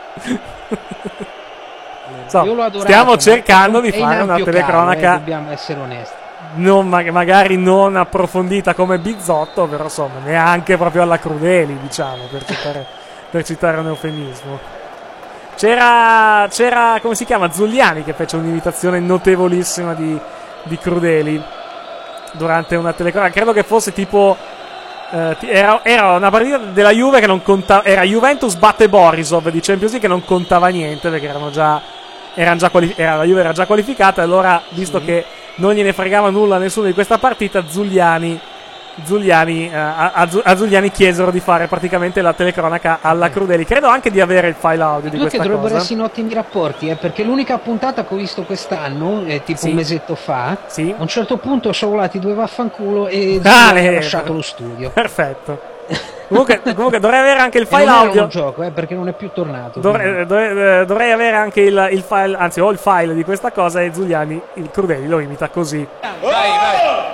Insomma, Io l'ho adorato, stiamo ma cercando di è in fare una ampio telecronaca, calo, eh, dobbiamo essere onesti. non, ma- magari non approfondita come Bizzotto, però insomma neanche proprio alla Crudeli, diciamo, per citare, per citare un eufemismo. C'era, c'era, come si chiama, Zuliani, che fece un'imitazione notevolissima di, di Crudeli durante una telecronaca. Credo che fosse tipo eh, ti- era, era una partita della Juve che non contava, era Juventus batte Borisov di Champions League, che non contava niente perché erano già, erano già quali- era, la Juve era già qualificata. E allora, visto Sì. che non gliene fregava nulla a nessuno di questa partita, Zuliani Zuliani, eh, a, a Zu- a Zuliani chiesero di fare praticamente la telecronaca alla Crudeli. Credo anche di avere il file audio di Due che questa dovrebbero cosa. essere in ottimi rapporti, eh, perché l'unica puntata che ho visto quest'anno, eh, tipo Sì. un mesetto fa, Sì. a un certo punto sono volati due vaffanculo e Ah, Zuliani ha eh, lasciato lo studio. Perfetto. Comunque, comunque dovrei avere anche il E file non era audio. un gioco, eh, perché non è più tornato. Dovrei, dovrei- dovrei avere anche il, il file, anzi ho il file di questa cosa, e Zuliani, il Crudeli, lo imita così. Vai, vai.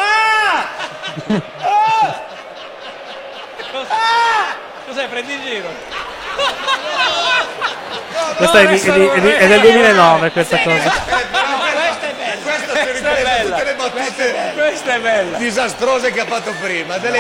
Cos'è? Prendi in giro? Questa è, di- è di- è di- è del duemilanove questa cosa. Questa è bella. Questa Questa è bella. tutte le battute Questa è bella. disastrose che ha fatto prima. Delle...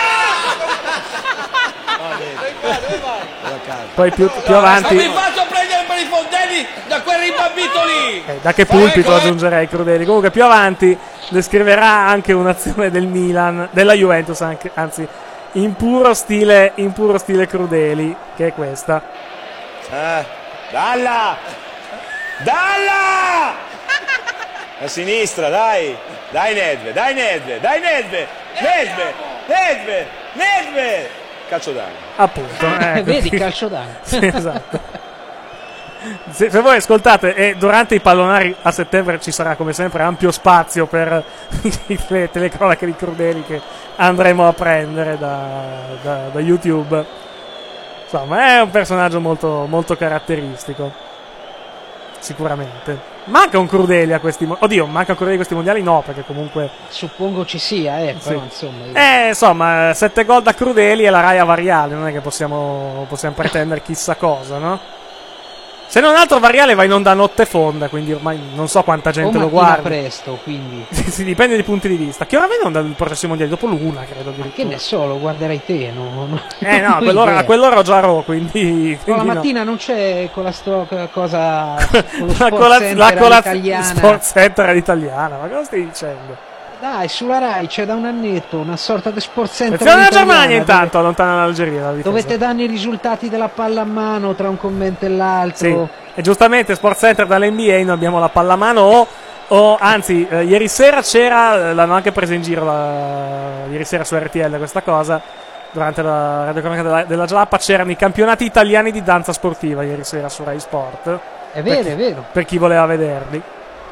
Poi più, più avanti, Non mi faccio prendere per i fondelli da quel rimbambito lì. eh, da che pulpito aggiungerei Crudeli. Comunque più avanti descriverà anche un'azione del Milan, della Juventus anche, anzi in puro stile, in puro stile Crudeli, che è questa. Eh, dalla! Dalla! A sinistra, dai! Dai Nedved, dai Nedved, dai Nedved! Nedved! Nedved! Nedved! Calcio d'angolo. Appunto, ecco. Vedi, calcio d'angolo. Sì, esatto. Se, se voi ascoltate, e durante i pallonari a settembre ci sarà come sempre ampio spazio per le telecronache di Crudeli che andremo a prendere da, da, da YouTube. Insomma, è un personaggio molto, molto caratteristico, sicuramente. Manca un Crudeli a questi mo- oddio, manca un Crudeli a questi mondiali? No, perché comunque Suppongo ci sia, eh, però Sì. insomma. io- eh, insomma, sette gol da Crudeli e la Rai a variale, non è che possiamo, possiamo pretendere chissà cosa, no? Se non altro variale va in onda a notte fonda, quindi ormai non so quanta gente o lo mattina guarda. presto, quindi. Sì, sì, dipende dai punti di vista. Che ora va in onda il processo mondiale? Dopo l'una, credo. Che addirittura. ne so, lo guarderai te, no? no Eh no, non a ho quell'ora, idea. a quell'ora ho già Raw, quindi... No, quindi la no. mattina non c'è con la sto- cosa con lo La Sport cola- Center la cola- all'italiana. Sport Center all'italiana, ma cosa stai dicendo? Dai, sulla Rai c'è da un annetto una sorta di sport center. Attenzione alla Germania intanto, allontana l'Algeria. Dove te danno i risultati della palla a mano tra un commento e l'altro. Sì. E giustamente Sport Center dall'N B A noi abbiamo la pallamano o, o anzi eh, ieri sera c'era, l'hanno anche presa in giro la, ieri sera su R T L questa cosa, durante la radiocronaca della, della Gialappa c'erano i campionati italiani di danza sportiva ieri sera su Rai Sport. È vero, chi, è vero. Per chi voleva vederli.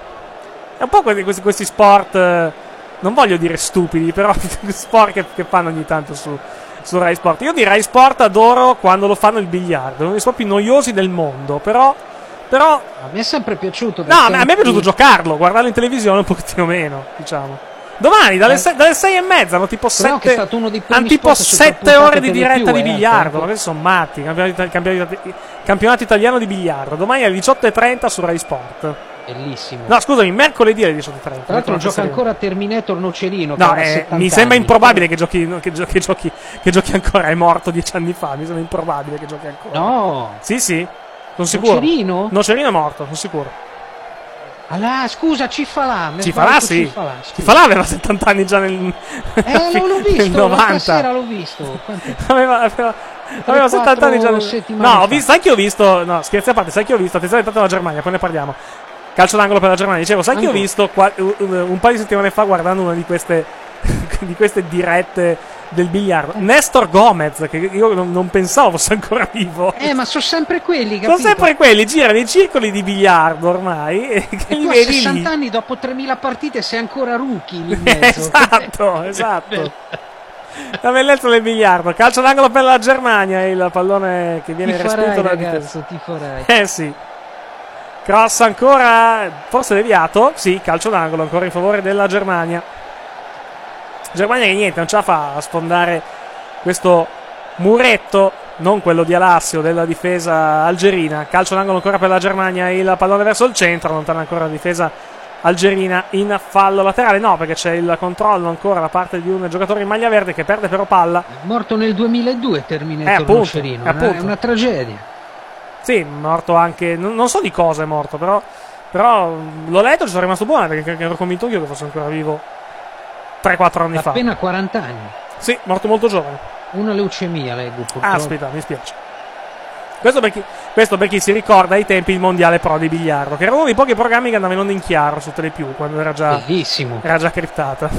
È un po' questi, questi sport, eh, non voglio dire stupidi, però sport che, che fanno ogni tanto su, su Rai Sport. Io di Rai Sport adoro quando lo fanno il biliardo, uno dei sport più noiosi del mondo, però... però a me è sempre piaciuto. No, a me è piaciuto giocarlo, guardarlo in televisione un pochettino meno, diciamo. Domani dalle, eh. sei, dalle sei e mezza hanno tipo Però sette, hanno tipo sette ore di diretta di biliardo, ma questi sono matti, campionato, campionato, campionato italiano di biliardo, domani alle diciotto e trenta su Rai Sport. Bellissimo. No, scusami, mercoledì alle diciotto e trenta. Tra l'altro gioca ancora Terminator Nocerino. No, eh, mi sembra anni, improbabile però... che, giochi, che, giochi, che, giochi, che giochi ancora, è morto dieci anni fa, mi sembra improbabile che giochi ancora. No. Sì, sì, sono sicuro. Nocerino? Nocerino è morto, sono sicuro. Allora, scusa, Cifalà. Cifalà sì. Cifalà, Cifalà aveva settanta anni già nel, eh, non l'ho visto, nel novanta. Sera l'ho visto. aveva, aveva, aveva settanta anni già nel... No, ho visto, sai che ho visto, no, scherzi a parte, sai che ho visto, attenzione intanto la Germania, poi ne parliamo. Calcio d'angolo per la Germania, dicevo, sai Anche. che ho visto qua, un, un paio di settimane fa guardando una di queste di queste dirette del biliardo, eh. Nestor Gomez, che io non, non pensavo fosse ancora vivo. Eh, ma sono sempre quelli, capito? Sono sempre quelli, girano i circoli di biliardo ormai. E, che e li tu a vedi sessanta lì. Anni, dopo tremila partite, sei ancora rookie lì in mezzo. Esatto, esatto. La bellezza del biliardo. Calcio d'angolo per la Germania, il pallone che viene ti respinto farai, dalla ragazzo, ti farai. Eh sì. Cross ancora, forse deviato. Sì, calcio d'angolo ancora in favore della Germania. Germania che niente, non ce la fa a sfondare questo muretto, non quello di Alassio, della difesa algerina. Calcio d'angolo ancora per la Germania, il pallone verso il centro, lontana ancora la difesa algerina in fallo laterale. No, perché c'è il controllo ancora da parte di un giocatore in maglia verde che perde però palla. È morto nel duemiladue Terminator eh, appunto, Nocerino, è, appunto. è una tragedia. Sì, morto anche, non, non so di cosa è morto, però, però l'ho letto e ci sono rimasto buono perché ero convinto io che fosse ancora vivo tre quattro anni fa. Appena quaranta anni. Sì, morto molto giovane. Una leucemia, leggo purtroppo. Aspetta, mi spiace. Questo per, chi, questo per chi si ricorda ai tempi il Mondiale Pro di biliardo, che era uno dei pochi programmi che andava in onda in chiaro su Telepiù, quando era già, Bellissimo. era già criptata.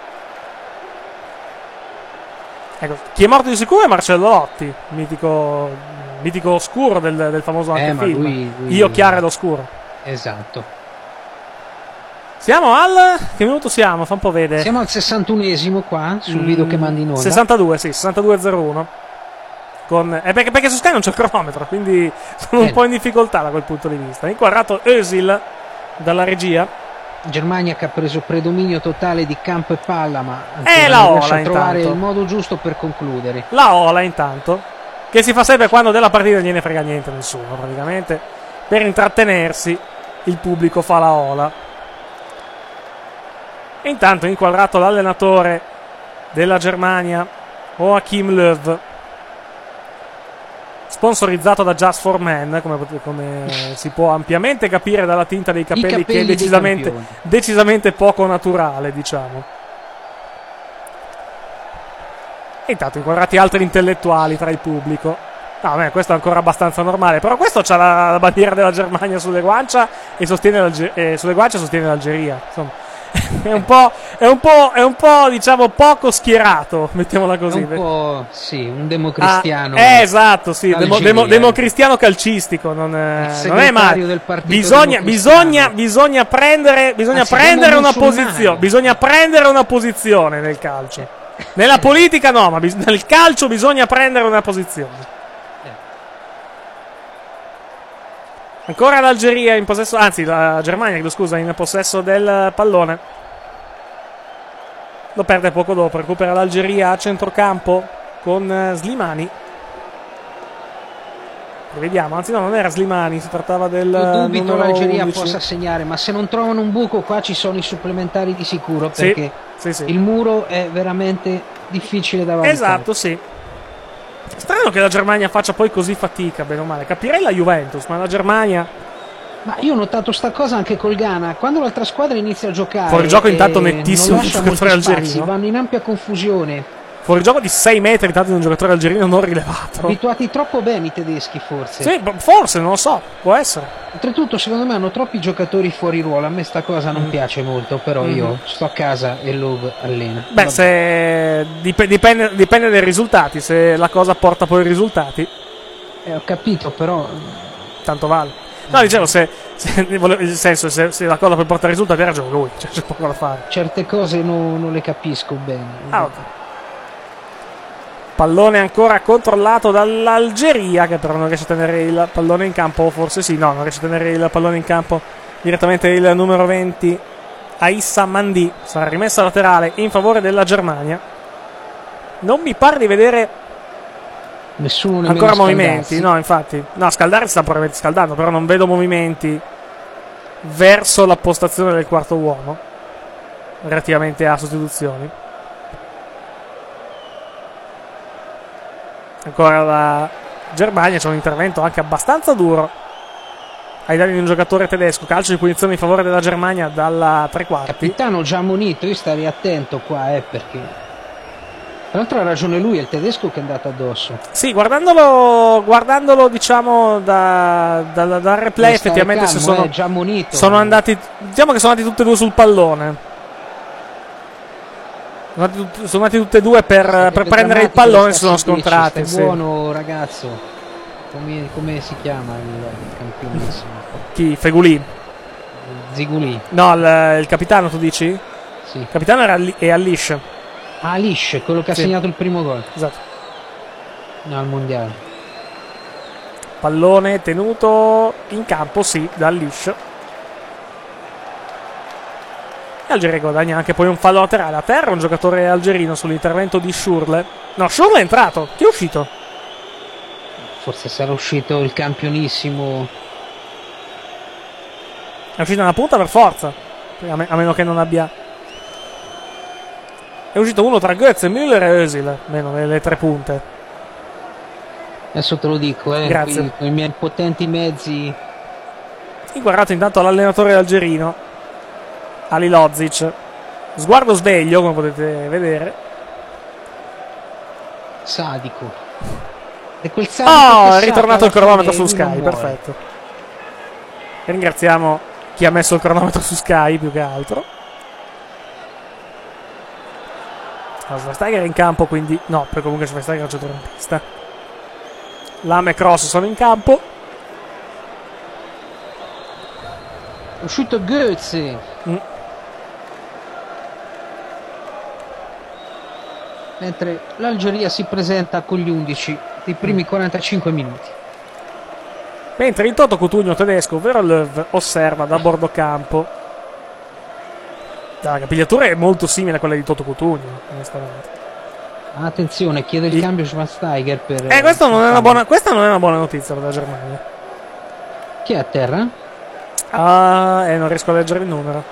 Ecco, chi è morto di sicuro è Marcello Lotti, mitico, mitico oscuro del, del famoso anche eh, film. Lui, lui... Io, Chiara e l'oscuro. Esatto. Siamo al... che minuto siamo? Fa un po' vedere. Siamo al sessantunesimo qua, sul mm, video che mandi in onda. sessantadue, sì, sessantadue zero uno. Con... Eh, perché, perché su Sky non c'è il cronometro, quindi sono Bene. un po' in difficoltà da quel punto di vista. Inquadrato Özil dalla regia. Germania che ha preso predominio totale di campo e palla, ma e la non riesce a trovare intanto. il modo giusto per concludere. La Ola intanto, che si fa sempre quando della partita non gliene frega niente nessuno, praticamente. Per intrattenersi il pubblico fa la Ola. E intanto inquadrato l'allenatore della Germania, Joachim Löw, sponsorizzato da Just for Men, come, come si può ampiamente capire dalla tinta dei capelli, capelli che è decisamente, decisamente poco naturale, diciamo. E intanto inquadrati altri intellettuali tra il pubblico. No, beh, questo è ancora abbastanza normale, però questo c'ha la, la bandiera della Germania sulle guancia e sostiene eh, sulle guance sostiene l'Algeria, insomma. È un po', è un po', è un po', diciamo, poco schierato, mettiamola così. È un po', sì, un democristiano. Ah, eh, esatto, sì, demo, demo, democristiano calcistico, non è, non è male. Del bisogna, bisogna, bisogna prendere, bisogna Anzi, prendere una posizione, bisogna prendere una posizione nel calcio. Nella politica no, ma bis- nel calcio bisogna prendere una posizione. Ancora l'Algeria in possesso, anzi la Germania, scusa, in possesso del pallone. Lo perde poco dopo, recupera l'Algeria a centrocampo con Slimani. Rivediamo, anzi no, non era Slimani, si trattava del Io dubito l'Algeria undici. possa segnare, ma se non trovano un buco qua ci sono i supplementari di sicuro, perché sì, sì, sì. il muro è veramente difficile da valutare. Esatto, sì. Strano che la Germania faccia poi così fatica, bene o male. Capirei la Juventus, ma la Germania Ma io ho notato sta cosa anche col Ghana, quando l'altra squadra inizia a giocare Fuori gioco intanto eh, nettissimo non di lascia giocatore molti spazi, algerino. vanno in ampia confusione. Fuori gioco di sei metri intanto di un giocatore algerino non rilevato. Abituati troppo bene i tedeschi, forse. Sì, forse, non lo so, può essere. Oltretutto, secondo me hanno troppi giocatori fuori ruolo. A me sta cosa non Mm. piace molto, però Mm. io sto a casa e Love allena. Beh, Vabbè. se dip- dipende, dipende dai risultati. Se la cosa porta poi i risultati, Eh, ho capito, però tanto vale. No, dicevo, se, se il senso, se, se la cosa poi porta i risultati, ha ragione lui, cioè, c'è poco da fare. certe cose non, non le capisco bene. Ah, ok. Pallone ancora controllato dall'Algeria, che però non riesce a tenere il pallone in campo, o forse sì, no, non riesce a tenere il pallone in campo direttamente il numero venti, Aissa Mandi. Sarà rimessa laterale in favore della Germania. Non mi pare di vedere Nessuno nemmeno ancora scaldarsi. movimenti, no, infatti. No, scaldare si sta probabilmente scaldando, però non vedo movimenti verso la postazione del quarto uomo relativamente a sostituzioni. Ancora la Germania, c'è un intervento anche abbastanza duro ai danni di un giocatore tedesco. Calcio di punizione in favore della Germania dalla tre quarti. Capitano già ammonito, io starei attento qua, eh, perché tra l'altro ha ragione lui, è il tedesco che è andato addosso. Sì, guardandolo, guardandolo diciamo da, da, da- dal replay, Deve stare effettivamente si calmo, sono, eh, già ammonito. sono andati, diciamo che sono andati tutti e due sul pallone. Sono andati, tutti- sono andati tutti e due per, per prendere il pallone e si sono scontrati. Stai Sì. buono, ragazzo. Come, come si chiama il, il campionissimo? Chi? Feguli? Ziguli. No, il, il capitano tu dici? Sì. Il capitano era Li- è Alish. Ah, Lish, quello che Sì. ha segnato il primo gol. Esatto. No, al mondiale. Pallone tenuto in campo, sì, da Alish. E Algeria guadagna anche poi un fallo laterale. A terra un giocatore algerino sull'intervento di Schurle. No, Schurle è entrato. Chi è uscito? Forse sarà uscito il campionissimo. È uscito una punta per forza. A, me- a meno che non abbia. È uscito uno tra Goetz, Müller e Özil. Meno le, le tre punte. Adesso te lo dico, eh. Grazie. Qui, con i miei potenti mezzi. Guardate intanto l'allenatore algerino, Ali Lozic. Sguardo sveglio, come potete vedere. Sadico. È quel sadico Oh, che è sa ritornato il che alla cronometro fine su lui non Sky, muore. perfetto. E ringraziamo chi ha messo il cronometro su Sky più che altro. Allora, Schweinsteiger è in campo, quindi no, perché comunque Schweinsteiger è un centrocampista. Lame e Cross sono in campo. È uscito Goetze. Mm. Mentre l'Algeria si presenta con gli undici dei primi quarantacinque minuti. Mentre il Toto Cutugno tedesco, ovvero Löw, osserva da bordo campo. La capigliatura è molto simile a quella di Toto Cutugno, onestamente. Attenzione, chiede il Il- cambio Schweinsteiger per. Eh, questo non è una buona, questa non è una buona notizia per la Germania. Chi è a terra? Ah, eh, non riesco a leggere il numero.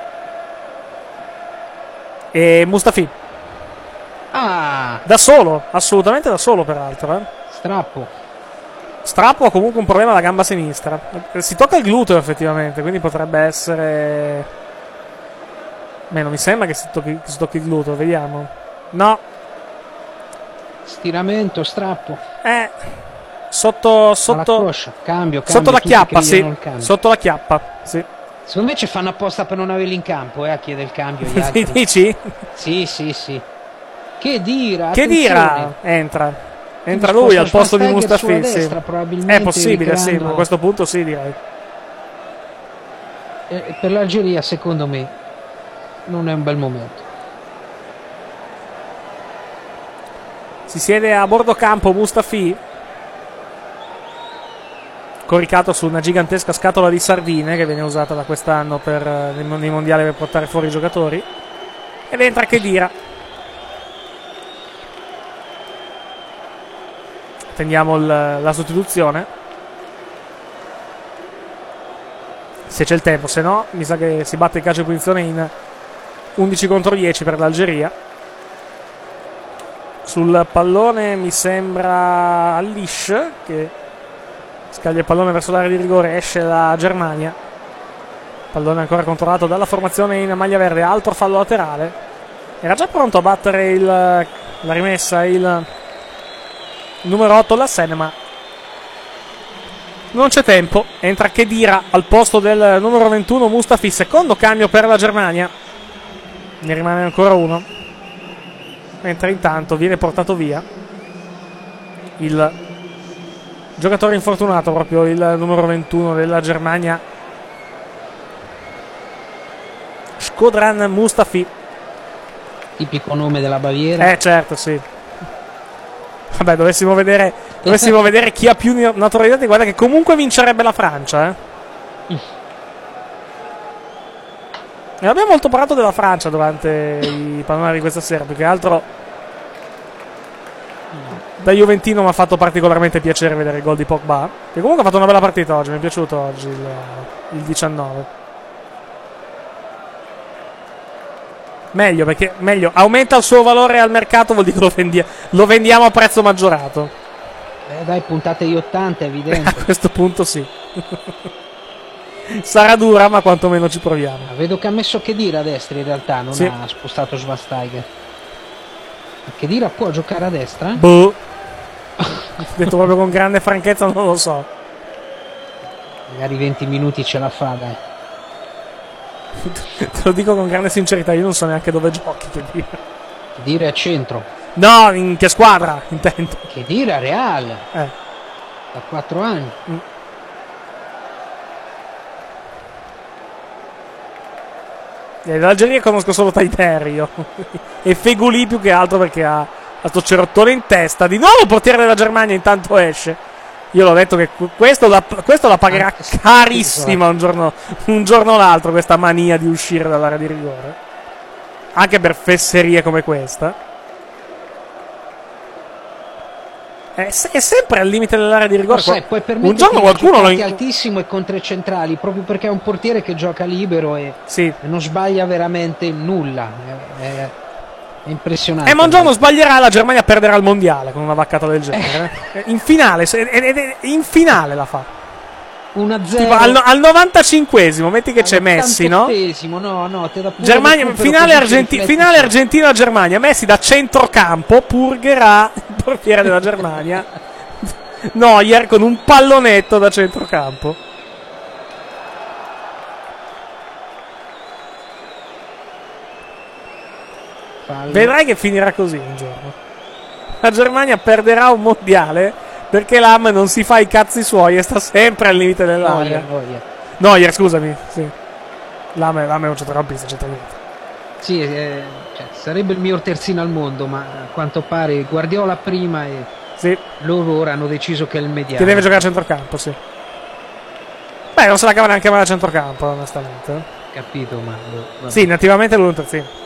E Mustafi. Ah! Da solo, assolutamente da solo peraltro. Eh. Strappo. Strappo ha comunque un problema alla gamba sinistra. Eh, Si tocca il gluteo effettivamente, quindi potrebbe essere... Beh, non mi sembra che si tocchi, che si tocchi il gluteo, vediamo. No, Stiramento, strappo. eh, sotto, Alla sotto, coscia. Cambio, cambio. sotto la tutti chiappa, chiedono sì. il cambio. Sotto la chiappa, sì. Secondo me ci fanno apposta per non averli in campo, eh, a chiedere il cambio gli altri. Dici? Sì, sì, sì. Che dira, Che attenzione. dira? Entra. Entra Quindi lui sposta al posto di Schweinsteiger sulla Mustafi. Sì. destra, probabilmente, È possibile, sì, ricreando- ma a questo punto sì, direi. Eh, per l'Algeria, secondo me, non è un bel momento. Si siede a bordo campo Mustafi, coricato su una gigantesca scatola di sardine che viene usata da quest'anno per, eh, nei nei mondiali per portare fuori i giocatori. Ed entra Khedira. Attendiamo il- la sostituzione. Se c'è il tempo, se no mi sa che si batte il calcio di punizione in undici contro dieci per l'Algeria. Sul pallone mi sembra Alish che scaglia il pallone verso l'area di rigore, esce la Germania, pallone ancora controllato dalla formazione in maglia verde, altro fallo laterale, era già pronto a battere il, la rimessa il numero otto Lassen, ma non c'è tempo. Entra Khedira al posto del numero ventuno Mustafi, secondo cambio per la Germania, ne rimane ancora uno, mentre intanto viene portato via il giocatore infortunato, proprio il numero ventuno della Germania, Shkodran Mustafi, tipico nome della Baviera. Eh certo, sì. Vabbè, dovessimo vedere dovessimo vedere chi ha più naturalità, guarda che comunque vincerebbe la Francia, eh. E abbiamo molto parlato della Francia durante i panorami di questa sera, più che altro da juventino mi ha fatto particolarmente piacere vedere il gol di Pogba, che comunque ha fatto una bella partita oggi, mi è piaciuto oggi il, il diciannove. Meglio, perché meglio, aumenta il suo valore al mercato, vuol dire che lo, vendia, lo vendiamo a prezzo maggiorato. Eh dai, puntate gli ottanta, è evidente. A questo punto sì. Sarà dura, ma quantomeno ci proviamo. Ah, vedo che ha messo Khedira a destra in realtà, non sì. ha spostato Schweinsteiger. Khedira può giocare a destra? Boh. Detto proprio con grande franchezza, non lo so. Magari venti minuti ce la fa, dai. Te lo dico con grande sincerità, io non so neanche dove giochi. Khedira, Khedira a centro. No, in che squadra intendo? Khedira Real. Eh. Da quattro anni. Mm. E dall'Algeria conosco solo Taiterio e Feguli più che altro, perché ha, ha sto cerottone in testa. Di nuovo il portiere della Germania intanto esce. Io l'ho detto che questo la, questo la pagherà carissima un giorno, un giorno o l'altro, questa mania di uscire dall'area di rigore, anche per fesserie come questa. È, se- è sempre al limite dell'area di rigore. Sai, puoi un giorno qualcuno lo in... altissimo e contro i centrali, proprio perché è un portiere che gioca libero e, sì. e non sbaglia veramente nulla. È, è, è impressionante. E un giorno sbaglierà, la Germania perderà il mondiale con una vaccata del genere. Eh. In finale, se- ed- ed- ed- in finale la fa. uno a zero Tipo, al, no- al novantacinquesimo, metti che c'è Messi, no? no, no, te da Germania, finale, Argenti- finale Argentina-Germania. Messi da centrocampo purgherà il portiere della Germania. Neuer con un pallonetto da centrocampo. Fallo. Vedrai che finirà così un giorno. La Germania perderà un mondiale perché l'Am non si fa i cazzi suoi e sta sempre al limite dell'area. Neuer, Neuer. Neuer, scusami, sì. L'Am è, l'Am è un centrocampista, c'entra niente. Sì, eh, cioè, sarebbe il miglior terzino al mondo, ma a quanto pare Guardiola prima e sì. loro ora hanno deciso che è il mediano. Che deve giocare a centrocampo, sì. Beh, non se la cava neanche male a centrocampo, onestamente. Capito, ma vabbè. Sì, nativamente lui è un terzino.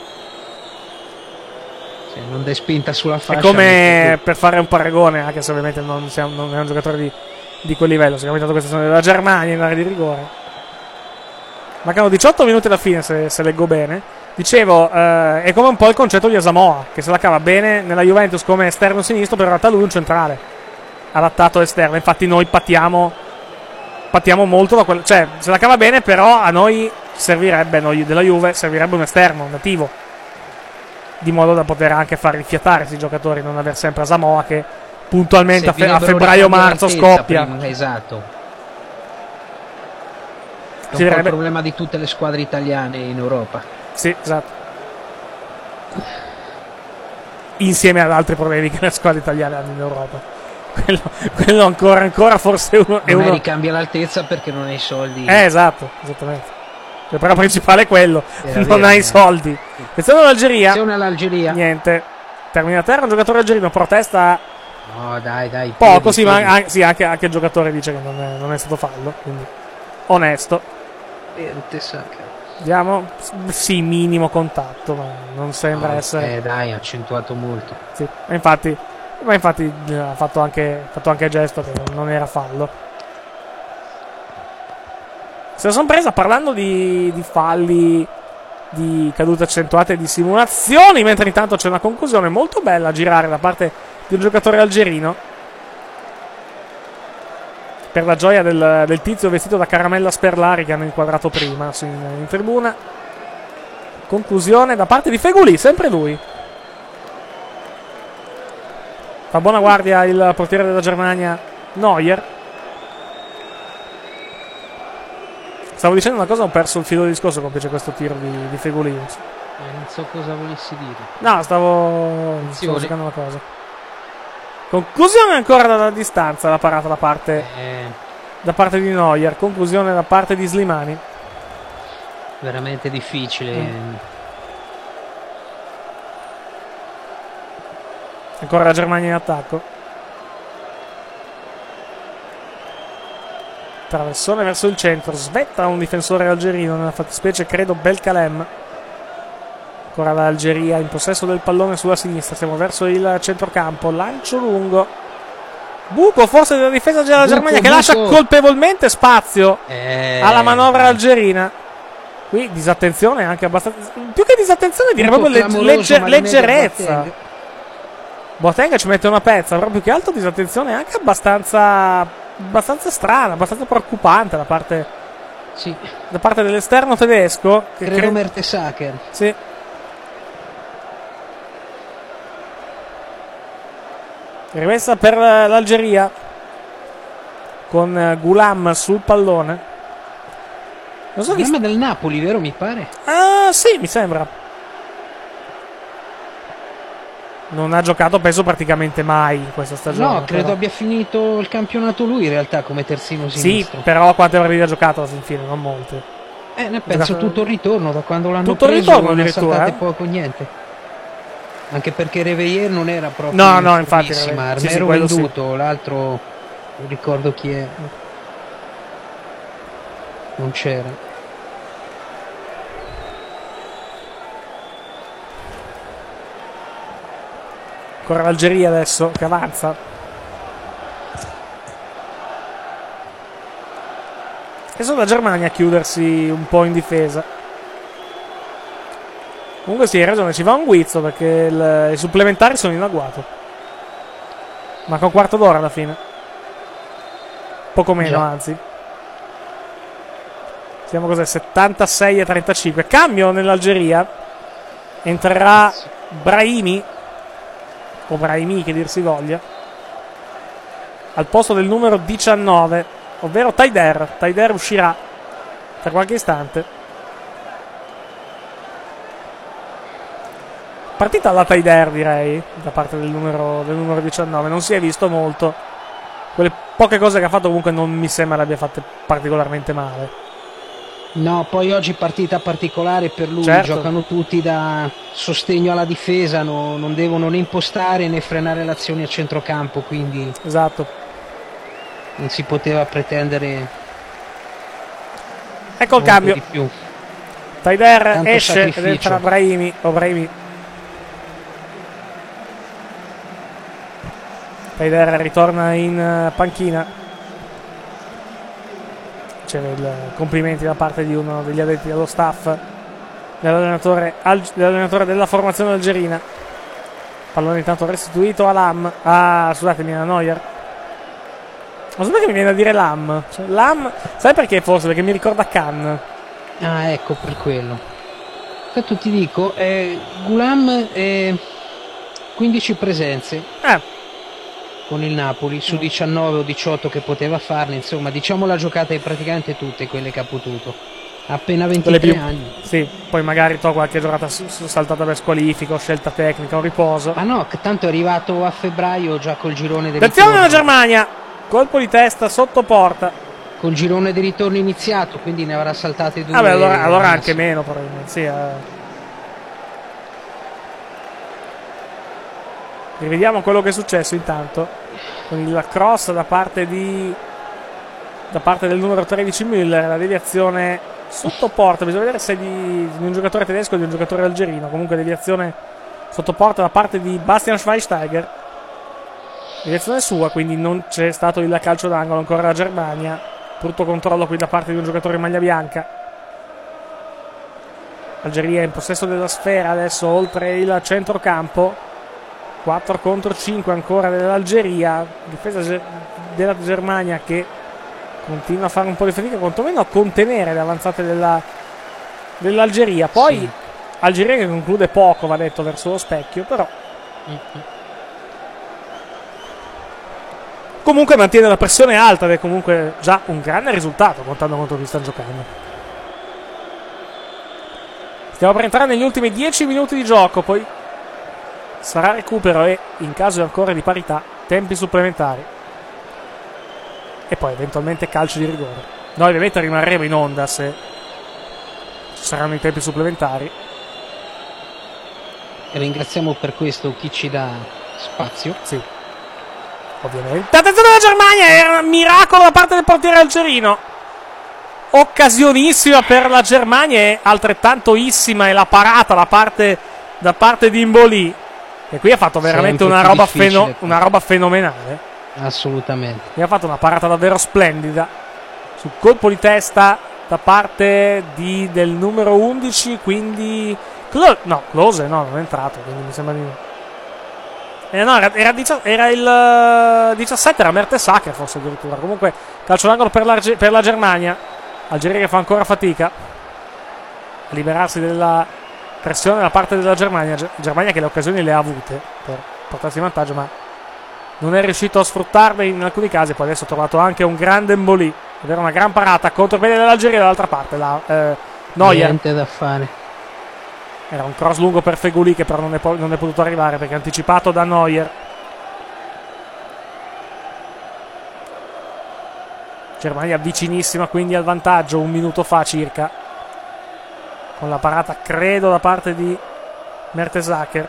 Cioè, non dai spinta sulla fascia. È come per fare un paragone, anche se ovviamente non, siamo, non è un giocatore di, di quel livello. Si è capitato questa sono della Germania in area di rigore. Mancano diciotto minuti alla fine, se, se leggo bene. Dicevo, eh, è come un po' il concetto di Asamoah, che se la cava bene nella Juventus come esterno sinistro, però in realtà lui è un centrale adattato esterno. Infatti noi patiamo patiamo molto da quel, cioè se la cava bene, però a noi servirebbe, noi della Juve servirebbe un esterno, un nativo, di modo da poter anche far rifiatare questi giocatori, non aver sempre Asamoah che puntualmente a, fe- a febbraio-marzo scoppia. Prima, esatto. È un Ci po' il verrebbe... problema di tutte le squadre italiane in Europa. Sì, esatto. Insieme ad altri problemi che le squadre italiane hanno in Europa. Quello, quello ancora, ancora forse uno, è non uno... ricambia l'altezza perché non hai soldi. Eh, esatto, esattamente. Il problema principale è quello, Era non vero, hai eh. soldi. Attenzione all'Algeria. Attenzione all'Algeria. Niente. Termina a terra, un giocatore algerino protesta No, dai, dai. poco, piedi, sì, ma piedi. anche, sì, anche, anche il giocatore dice che non è, non è stato fallo, quindi onesto. Verte, sacca. Vediamo, sì, minimo contatto, ma non sembra No, essere... Eh, dai, ha accentuato molto. Sì, ma infatti, ma infatti eh, ha fatto anche, fatto anche gesto che non era fallo. Se la sono presa parlando di, di falli, di cadute accentuate e di simulazioni, mentre intanto c'è una conclusione molto bella a girare da parte di un giocatore algerino. per la gioia del, del tizio vestito da Caramella Sperlari che hanno inquadrato prima in, in tribuna. Conclusione da parte di Feguli, sempre lui. Fa buona guardia il portiere della Germania, Neuer. Stavo dicendo una cosa, ho perso il filo del discorso con questo tiro di, di Feguli. Eh, non so cosa volessi dire. No, stavo, stavo cercando una cosa. Conclusione ancora dalla distanza, la parata da parte, eh. da parte di Neuer. Conclusione da parte di Slimani. Veramente difficile. Mm. Ancora la Germania in attacco. Traversone verso il centro. Svetta un difensore algerino, nella fattispecie credo Belkalem. Ancora l'Algeria in possesso del pallone sulla sinistra. Siamo verso il centrocampo. Lancio lungo. Buco forse della difesa della Buco, Germania che Buco. lascia colpevolmente spazio eh. alla manovra algerina. Qui disattenzione anche abbastanza. Più che disattenzione direi Buco proprio legge, legge, leggerezza. Boateng. Boateng ci mette una pezza, però più che altro disattenzione anche abbastanza abbastanza strana, abbastanza preoccupante da parte, sì. da parte dell'esterno tedesco. Che credo cre- Mertesacker. Sì. Rimessa per l'Algeria con Goulam sul pallone. Non so chi del Napoli, vero? Mi pare. Ah, sì, mi sembra. Non ha giocato penso praticamente mai in questa stagione. No, credo però. abbia finito il campionato lui in realtà come terzino sinistro. Sì, però quante partite ha giocato alla fine? Non molte. Eh, ne penso giocato... tutto il ritorno, da quando l'hanno tutto preso il ritorno non ha addirittura, saltate eh? poco niente. Anche perché Reveillère non era proprio no, no, infatti, Armero sì, sì, venduto, sì. L'altro non ricordo chi è. Non c'era. Ancora l'Algeria adesso che avanza. E sono la Germania a chiudersi un po' in difesa. Comunque sì, hai ragione, ci va un guizzo perché il, i supplementari sono in agguato. Manca un quarto d'ora alla fine. Poco meno, Già. anzi. Siamo cos'è? settantasei a trentacinque. Cambio nell'Algeria. Entrerà Brahimi. O Brahimi che dir si voglia. Al posto del numero diciannove. Ovvero Taider. Taider uscirà tra qualche istante. Partita alla Taider direi. Da parte del numero, del numero diciannove. Non si è visto molto. Quelle poche cose che ha fatto comunque non mi sembra le abbia fatte particolarmente male. No, poi oggi partita particolare per lui, certo. Giocano tutti da sostegno alla difesa, no, non devono né impostare né frenare l'azione a centrocampo, quindi esatto. Non si poteva pretendere. Ecco il cambio. Di più. Taider Tanto esce sacrificio. ed entra Brahimi. O Brahimi. Taider ritorna in panchina. Il complimenti da parte di uno degli addetti dello staff dell'allenatore, dell'allenatore della formazione algerina. Pallone intanto restituito a Lam, ah scusatemi, a Neuer. Ma sembra che mi viene a dire Lam, cioè, Lam, sai perché forse? Perché mi ricorda Khan. Ah, ecco, per quello. Tanto ti dico, eh, Goulam eh, quindici presenze eh. con il Napoli su diciannove o diciotto che poteva farne, insomma, diciamo la giocata è praticamente tutte quelle che ha potuto. Ha appena ventitré più, anni. Sì, poi magari to qualche giornata saltata per squalifica o scelta tecnica o riposo. Ma no, tanto è arrivato a febbraio già col girone del attenzione ritorno. alla Germania, colpo di testa sotto porta. Col girone di ritorno iniziato, quindi ne avrà saltate due. Vabbè, allora, allora anche meno probabilmente, sì. Eh. Rivediamo quello che è successo intanto con il cross da parte di da parte del numero tredici Müller, la deviazione sotto porta, bisogna vedere se è di, di un giocatore tedesco o di un giocatore algerino, comunque deviazione sotto porta da parte di Bastian Schweinsteiger, deviazione sua, quindi non c'è stato il calcio d'angolo, ancora la Germania, brutto controllo qui da parte di un giocatore in maglia bianca. Algeria in possesso della sfera adesso oltre il centrocampo, quattro contro cinque ancora dell'Algeria, difesa della Germania che continua a fare un po' di fatica, quantomeno a contenere le avanzate della, dell'Algeria. Poi sì. Algeria che conclude poco, va detto, verso lo specchio, però mm-hmm. comunque mantiene la pressione alta ed è comunque già un grande risultato contando contro chi stanno giocando. Stiamo per entrare negli ultimi dieci minuti di gioco, poi sarà recupero e in caso ancora di parità tempi supplementari e poi eventualmente calcio di rigore. Noi ovviamente rimarremo in onda se ci saranno i tempi supplementari. E ringraziamo per questo chi ci dà spazio. Sì, ovviamente. Attenzione alla Germania, era un miracolo da parte del portiere algerino. Occasionissima per la Germania e altrettantoissima è la parata da parte, da parte di Mboli. E qui ha fatto veramente una roba, feno, una roba fenomenale. Assolutamente. Qui ha fatto una parata davvero splendida. Sul colpo di testa da parte di, del numero undici, quindi... Clo- no, Klose no, non è entrato, quindi mi sembra di... Eh no, era, era, dici- era il diciassette, era Mertesacker forse addirittura. Comunque calcio d'angolo per la, per la Germania. Algeria che fa ancora fatica a liberarsi della pressione da parte della Germania. Germania che le occasioni le ha avute per portarsi in vantaggio, ma non è riuscito a sfruttarle in alcuni casi. Poi adesso ha trovato anche un grande Mboli, ed era una gran parata contro il bene dell'Algeria. Dall'altra parte la eh, Neuer. Niente da fare. Era un cross lungo per Feguli che però non è, po- non è potuto arrivare perché è anticipato da Neuer. Germania vicinissima quindi al vantaggio, un minuto fa circa, con la parata credo da parte di Mertesacker.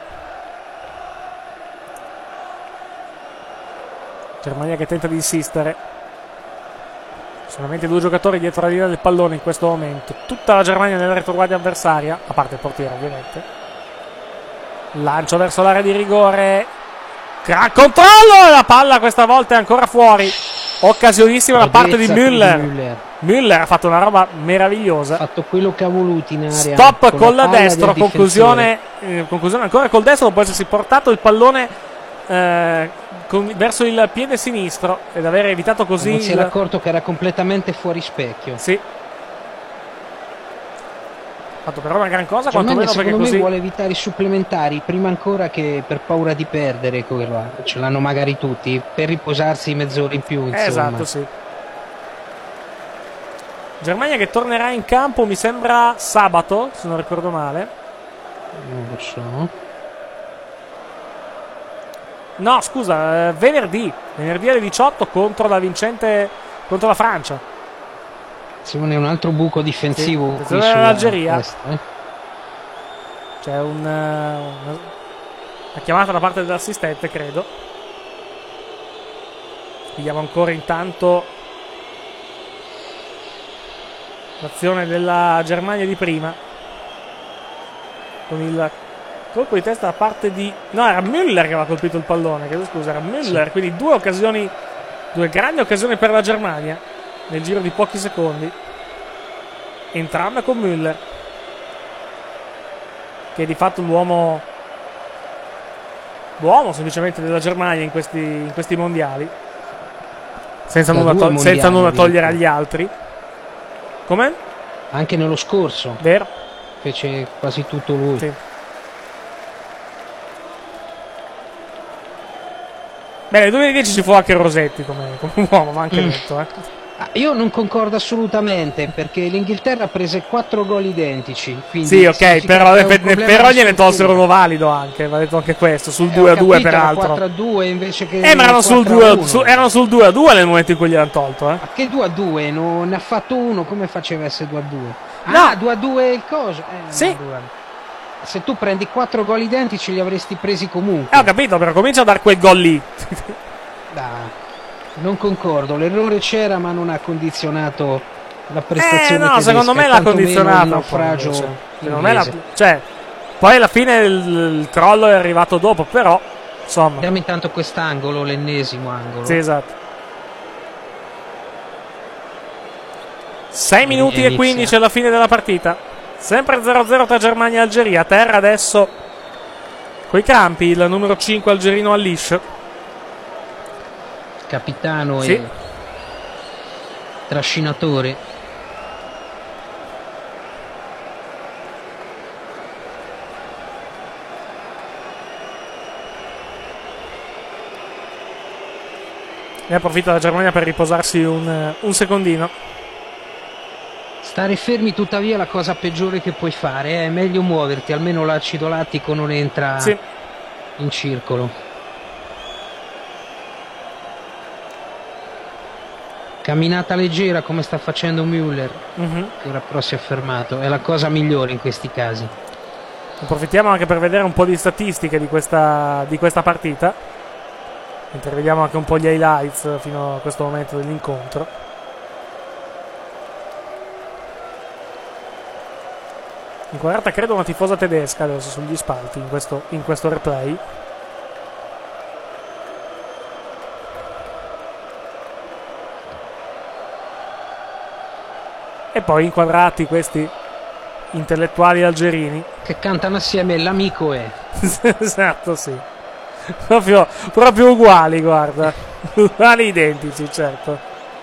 Germania che tenta di insistere, solamente due giocatori dietro la linea del pallone in questo momento, tutta la Germania nella retroguardia avversaria, a parte il portiere ovviamente. Lancio verso l'area di rigore, gran controllo, la palla questa volta è ancora fuori. Occasionissima da parte di Müller. Müller. Müller ha fatto una roba meravigliosa. Ha fatto quello che ha voluto in area. Stop con, con la, la destro, conclusione, eh, conclusione ancora col destro dopo essersi portato il pallone eh, con, verso il piede sinistro ed aver evitato così. Non si il... era accorto che era completamente fuori specchio. Sì. Ha fatto però una gran cosa, Germania, quantomeno perché secondo me così vuole evitare i supplementari prima ancora che per paura di perdere, ce l'hanno magari tutti, per riposarsi mezz'ora in più, insomma. Esatto, sì. Germania che tornerà in campo mi sembra sabato, se non ricordo male. Non lo so. No, scusa, eh, venerdì, venerdì alle diciotto contro la vincente, contro la Francia. Simone, un altro buco difensivo sì, qui sull'Algeria. Destra, eh? C'è un, una, una chiamata da parte dell'assistente, credo. Vediamo ancora intanto l'azione della Germania di prima con il colpo di testa da parte di... No, era Müller che aveva colpito il pallone, chiedo scusa, era Müller, sì. Quindi due occasioni, due grandi occasioni per la Germania nel giro di pochi secondi, entrambe con Müller, che è di fatto l'uomo l'uomo semplicemente della Germania in questi, in questi mondiali, senza nulla, to- mondiali, senza nulla togliere agli altri. Come? Anche nello scorso vero, fece quasi tutto lui, sì. Beh, nel duemiladieci ci fu anche Rosetti come, come uomo, ma anche mm. detto eh. Io non concordo assolutamente, perché l'Inghilterra prese quattro gol identici. Sì, ok, però, però gliene tolsero uno valido anche, va detto anche questo, sul eh, due a due peraltro. quattro a due invece che Eh, ma erano sul, due, su, erano sul due a due nel momento in cui gliel'hanno tolto, eh. Ma che due a due? Non ne ha fatto uno, come faceva a essere due a due? No. Ah, due a due il coso. Eh, sì. Se tu prendi quattro gol identici li avresti presi comunque. Eh, ho capito, però comincia a dar quel gol lì. Dai. Non concordo, l'errore c'era ma non ha condizionato la prestazione. Eh no, tedesca, secondo me l'ha condizionato. Il naufragio cioè, secondo me la, cioè, poi alla fine il, il crollo è arrivato dopo, però insomma. Vediamo intanto quest'angolo, l'ennesimo angolo. Sì, esatto. sei minuti e quindici alla fine della partita. Sempre zero a zero tra Germania e Algeria. A terra adesso coi campi il numero cinque algerino Alish, capitano sì. e trascinatore. Ne approfitta la Germania per riposarsi un, un secondino. Stare fermi tuttavia è la cosa peggiore che puoi fare, eh. È meglio muoverti, almeno l'acido lattico non entra sì. in circolo. Camminata leggera come sta facendo Müller, mm-hmm. che ora però si è fermato, è la cosa migliore in questi casi. Approfittiamo anche per vedere un po' di statistiche di questa, di questa partita, mentre vediamo anche un po' gli highlights fino a questo momento dell'incontro. Inquadrata credo una tifosa tedesca adesso sugli spalti in questo, in questo replay. E poi inquadrati questi intellettuali algerini che cantano assieme l'amico è. Esatto, sì, proprio, proprio uguali, guarda, uguali identici, certo.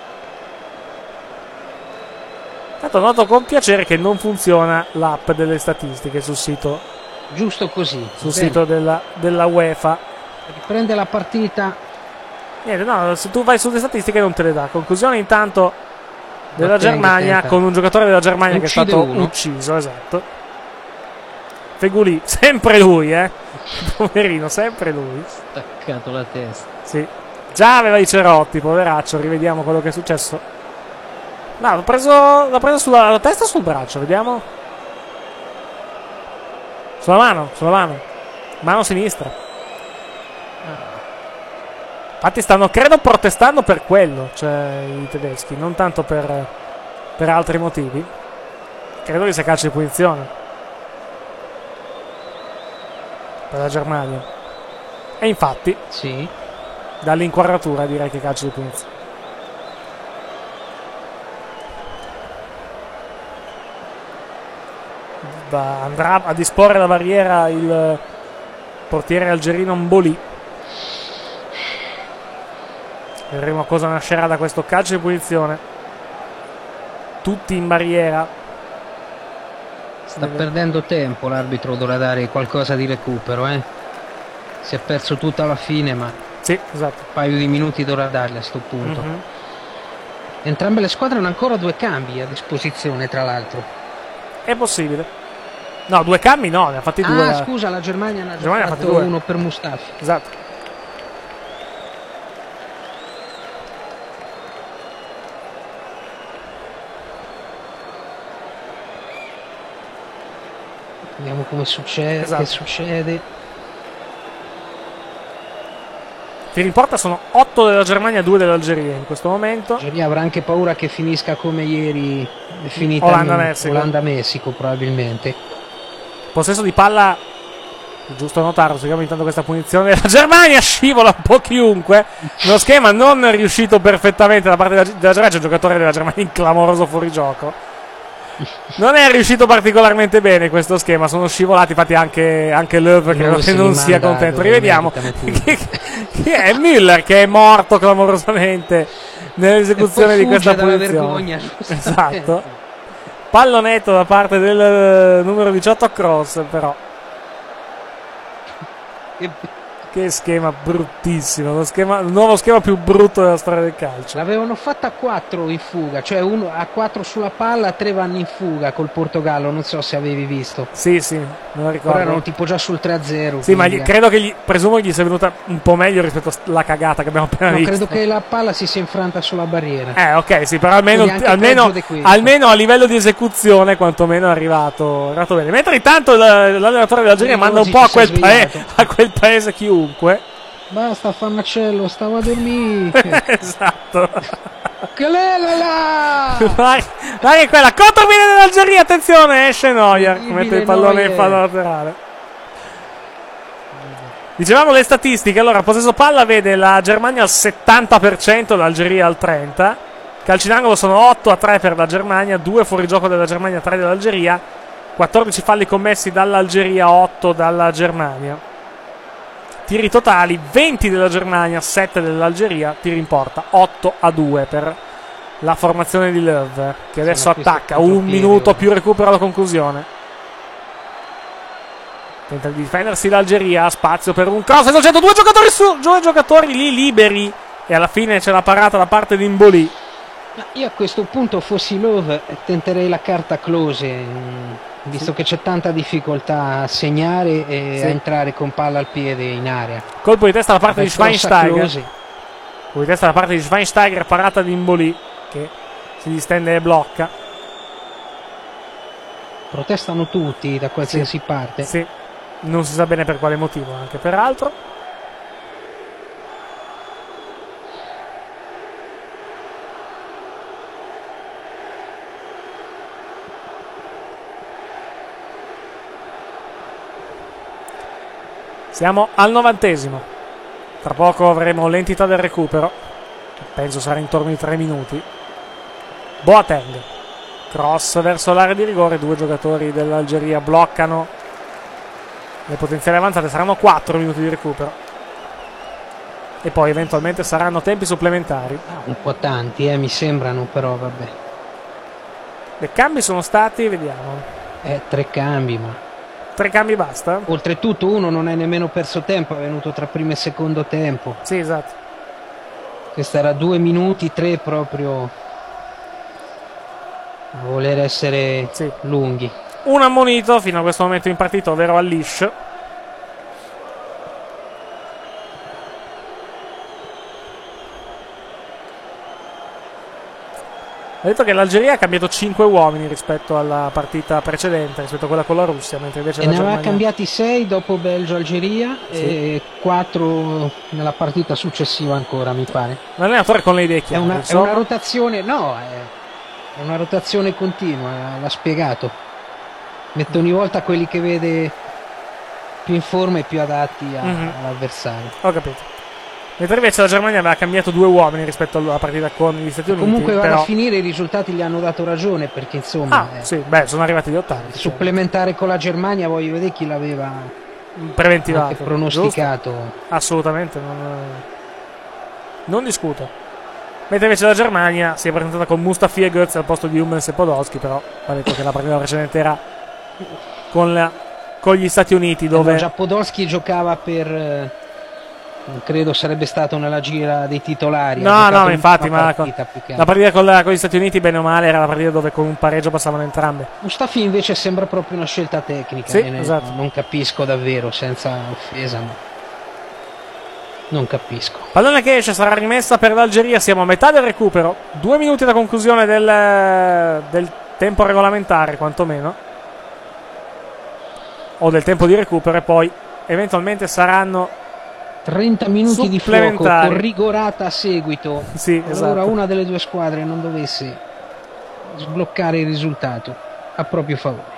Tanto noto con piacere che non funziona l'app delle statistiche sul sito, giusto così, sul bene. sito della, della UEFA. Riprende la partita. Niente, no, se tu vai sulle statistiche non te le dà. Conclusione intanto della Boateng Germania, tenta. con un giocatore della Germania che è Uccide stato uno. ucciso, esatto. Feguli, sempre lui, eh. Poverino, sempre lui. Staccato la testa. Sì. Già aveva i cerotti, poveraccio, rivediamo quello che è successo. No, l'ha preso, l'ha preso sulla la testa o sul braccio, vediamo. Sulla mano, sulla mano. Mano sinistra. Infatti stanno, credo, protestando per quello, cioè i tedeschi, non tanto per, per altri motivi. Credo che sia calcio di punizione per la Germania. E infatti, sì, dall'inquadratura direi che calcio di punizione. Va, andrà a disporre la barriera il portiere algerino Mboli. Vedremo cosa nascerà da questo calcio di punizione. Tutti in barriera. Sta Deve... perdendo tempo l'arbitro, dovrà dare qualcosa di recupero, eh. Si è perso tutta la fine, ma sì, esatto. Un paio di minuti dovrà darli a sto punto. Mm-hmm. Entrambe le squadre hanno ancora due cambi a disposizione, tra l'altro. È possibile. No, due cambi no, ne ha fatti ah, due. Ah, scusa, la Germania ne ha già Germania fatto ha fatti uno per Mustafi. Esatto. Vediamo come succede, esatto. Che succede. Tiri in porta sono otto della Germania, due dell'Algeria in questo momento. L'Algeria avrà anche paura che finisca come ieri è finita Olanda-Messico. Olanda-Messico probabilmente. Possesso di palla, giusto notarlo, seguiamo intanto questa punizione. La Germania scivola un po' chiunque. Lo schema non è riuscito perfettamente da parte della, della Germania. C'è un giocatore della Germania in clamoroso fuorigioco. Non è riuscito particolarmente bene questo schema, sono scivolati, infatti anche, anche Löw credo che non sia contento. Rivediamo che, che è Müller che è morto clamorosamente nell'esecuzione di questa punizione. Esatto. Pallonetto da parte del numero diciotto a Cross, però. Che schema bruttissimo, lo schema, il nuovo schema più brutto della storia del calcio. L'avevano fatta a quattro in fuga, cioè uno a quattro sulla palla, tre vanno in fuga col Portogallo, non so se avevi visto. Sì, sì, me lo ricordo. Ora erano tipo già sul tre a zero. Sì, ma gli, credo che gli, presumo gli sia venuta un po' meglio rispetto alla cagata che abbiamo appena no, visto. Credo che la palla si sia infranta sulla barriera. Eh, ok, sì, però almeno, almeno, almeno a livello di esecuzione quantomeno è arrivato, è arrivato bene. Mentre intanto l'allenatore dell'Algeria sì, manda un po' a quel, paese, a quel paese chiunque. Basta Fannacello, stavo a dormire. Esatto. Che là! Vai, vai quella contropiede dell'Algeria, attenzione, esce Neuer, mette il pallone in fallo laterale. Dicevamo le statistiche, allora possesso palla vede la Germania al settanta per cento, l'Algeria al trenta per cento. Calci d'angolo sono otto a tre per la Germania, due fuorigioco della Germania, tre dell'Algeria. quattordici falli commessi dall'Algeria, otto dalla Germania. Tiri totali, venti della Germania, sette dell'Algeria, tiri in porta, otto a due per la formazione di Löw, che adesso Sì, ma attacca. questo è Un piede, minuto ora. più recupero alla conclusione. Tenta di difendersi l'Algeria. Spazio per un cross. Esercito due giocatori su, due giocatori lì liberi. E alla fine c'è la parata da parte di Mboli. Ma io a questo punto fossi Löw tenterei la carta close, mh, visto Sì. che c'è tanta difficoltà a segnare e Sì. a entrare con palla al piede in area. Colpo di testa da parte di Vabbè, cross a Schweinsteiger. close. Colpo di testa da parte di Schweinsteiger. Parata di Mboli, che si distende e blocca. Protestano tutti da qualsiasi parte. Sì, non si sa bene per quale motivo, anche peraltro. Siamo al novantesimo. Tra poco avremo l'entità del recupero. Penso sarà intorno ai tre minuti. Boateng. Cross verso l'area di rigore. Due giocatori dell'Algeria bloccano le potenziali avanzate. Saranno quattro minuti di recupero. E poi eventualmente saranno tempi supplementari. Un po' tanti, eh, mi sembrano, però vabbè. Le cambi sono stati, vediamo. Eh, tre cambi, ma Tre cambi basta? oltretutto uno non è nemmeno perso tempo, è venuto tra primo e secondo tempo. Sì, esatto. Questo era due minuti, tre proprio a voler essere Sì. lunghi. Un ammonito fino a questo momento in partita, ovvero Alish. Ha detto che l'Algeria ha cambiato cinque uomini rispetto alla partita precedente, rispetto a quella con la Russia, mentre invece E la ne aveva Germania... cambiati sei dopo Belgio-Algeria Sì. e quattro nella partita successiva ancora, mi pare. L'allenatore con le idee È chiare, una, è insomma. una rotazione, no, è, è una rotazione continua, l'ha spiegato. Mette ogni volta quelli che vede più in forma e più adatti a- Mhm. all'avversario. Ho capito. Mentre invece la Germania aveva cambiato due uomini rispetto alla partita con gli Stati Uniti. Comunque va però... a finire, i risultati gli hanno dato ragione, perché insomma Ah, eh, sì, beh, sono arrivati gli ottavi. supplementare con la Germania, voglio vedere chi l'aveva Preventivato. anche pronosticato. Giusto? Assolutamente, non, non discuto. Mentre invece la Germania si è presentata con Mustafi e Götze al posto di Hummels e Podolski, però va detto che la partita precedente era con, la- con gli Stati Uniti, dove... Già Podolski giocava per eh, credo sarebbe stato nella gira dei titolari. No, ha giocato no, una infatti, ma partita, più che la altro. partita con, la- con gli Stati Uniti, bene o male, era la partita dove con un pareggio passavano entrambe. Mustafi invece sembra proprio una scelta tecnica. Sì, e ne- esatto. Non capisco davvero, senza offesa, ma non capisco. Pallone che esce, sarà rimessa per l'Algeria. Siamo a metà del recupero. Due minuti da conclusione del, del tempo regolamentare, quantomeno. O del tempo di recupero. E poi eventualmente saranno trenta minuti di fuoco supplementari. con rigorata a seguito. Sì, Allora esatto. una delle due squadre non dovesse sbloccare il risultato a proprio favore.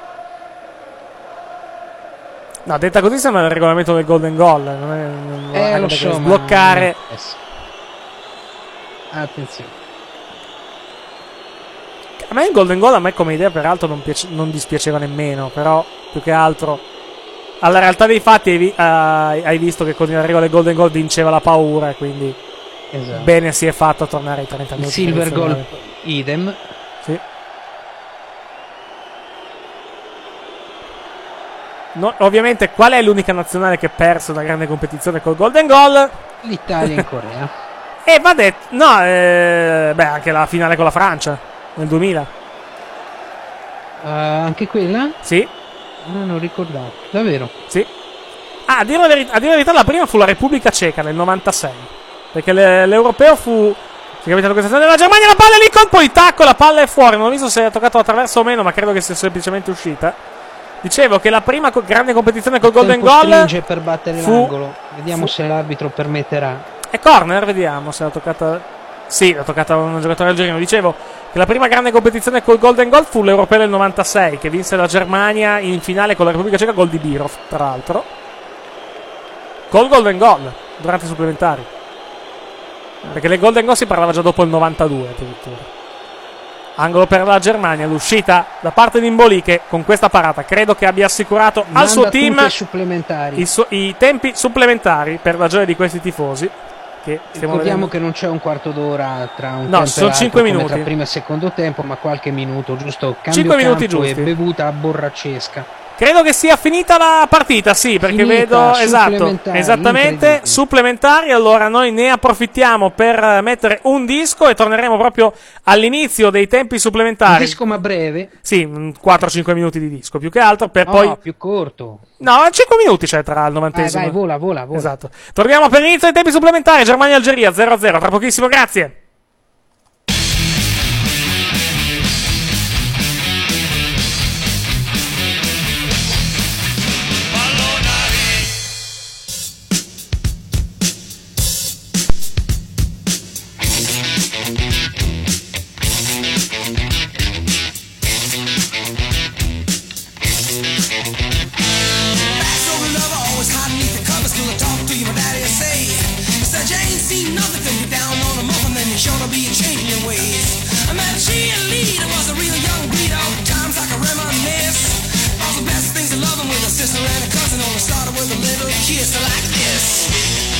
No, detta così sembra il regolamento del Golden Goal. Non è, non Eh, anche lo perché so, ma- sbloccare. Eh sì. Attenzione. A me il Golden Goal, a me come idea, peraltro, non, piace- non dispiaceva nemmeno. Però, più che altro, alla realtà dei fatti, hai, vi- hai- hai visto che con la regola del Golden Goal vinceva la paura. E quindi Esatto. bene si è fatto a tornare ai trenta Il minuti. silver goal tradizionali. idem. Sì. No, ovviamente, qual è l'unica nazionale che ha perso una grande competizione col Golden Goal? L'Italia in Corea. E va detto, no, eh, beh, anche la finale con la Francia nel duemila. Uh, anche quella? Sì, No, non ricordavo. Davvero? sì. Ah, a dire la verità, a dire la verità, la prima fu la Repubblica Ceca nel novantasei. Perché le- l'europeo fu. Si è capitato questa stagione della Germania, la palla è lì, colpo di tacco, la palla è fuori. Non ho visto se è toccato attraverso o meno, ma credo che sia semplicemente uscita. Dicevo che la prima co- grande competizione col Golden Tempo Goal stringe per battere fu- l'angolo. Vediamo fu- se l'arbitro permetterà. è corner, vediamo se l'ha toccata. Sì, l'ha toccata un giocatore algerino. Dicevo che la prima grande competizione col Golden Goal fu l'Europeo del novantasei, che vinse la Germania in finale con la Repubblica Ceca, gol di Birov, tra l'altro. Col Golden Goal, durante i supplementari. Perché le Golden Goal si parlava già dopo il novantadue, addirittura. Angolo per la Germania, l'uscita da parte di Mboli, che con questa parata credo che abbia assicurato Manda al suo tutti team ai supplementari. i, su- i tempi supplementari per la gioia di questi tifosi. che stiamo Ricordiamo vedendo. che non c'è un quarto d'ora tra un No, tempo sono e l'altro, cinque come minuti. tra primo e secondo tempo, ma qualche minuto, giusto? Cambio cinque minuti campo giusti. e bevuta borraccesca. Credo che sia finita la partita, sì, perché Finita, vedo, esatto, supplementari, esattamente, incredibile. supplementari. Allora noi ne approfittiamo per mettere un disco e torneremo proprio all'inizio dei tempi Un supplementari. disco ma breve. Sì, quattro cinque minuti di disco, più che altro, per No, poi... più corto. No, cinque minuti c'è tra il novantesimo. Vai, vai, vola, vola, vola. Esatto. Torniamo per l'inizio dei tempi supplementari, Germania-Algeria zero a zero, tra pochissimo, grazie. Sure to be changing your ways. I met a cheerleader, was a real young breeder. Times I can reminisce. All the best things of loving with a sister and a cousin. Only started with a little kiss like this.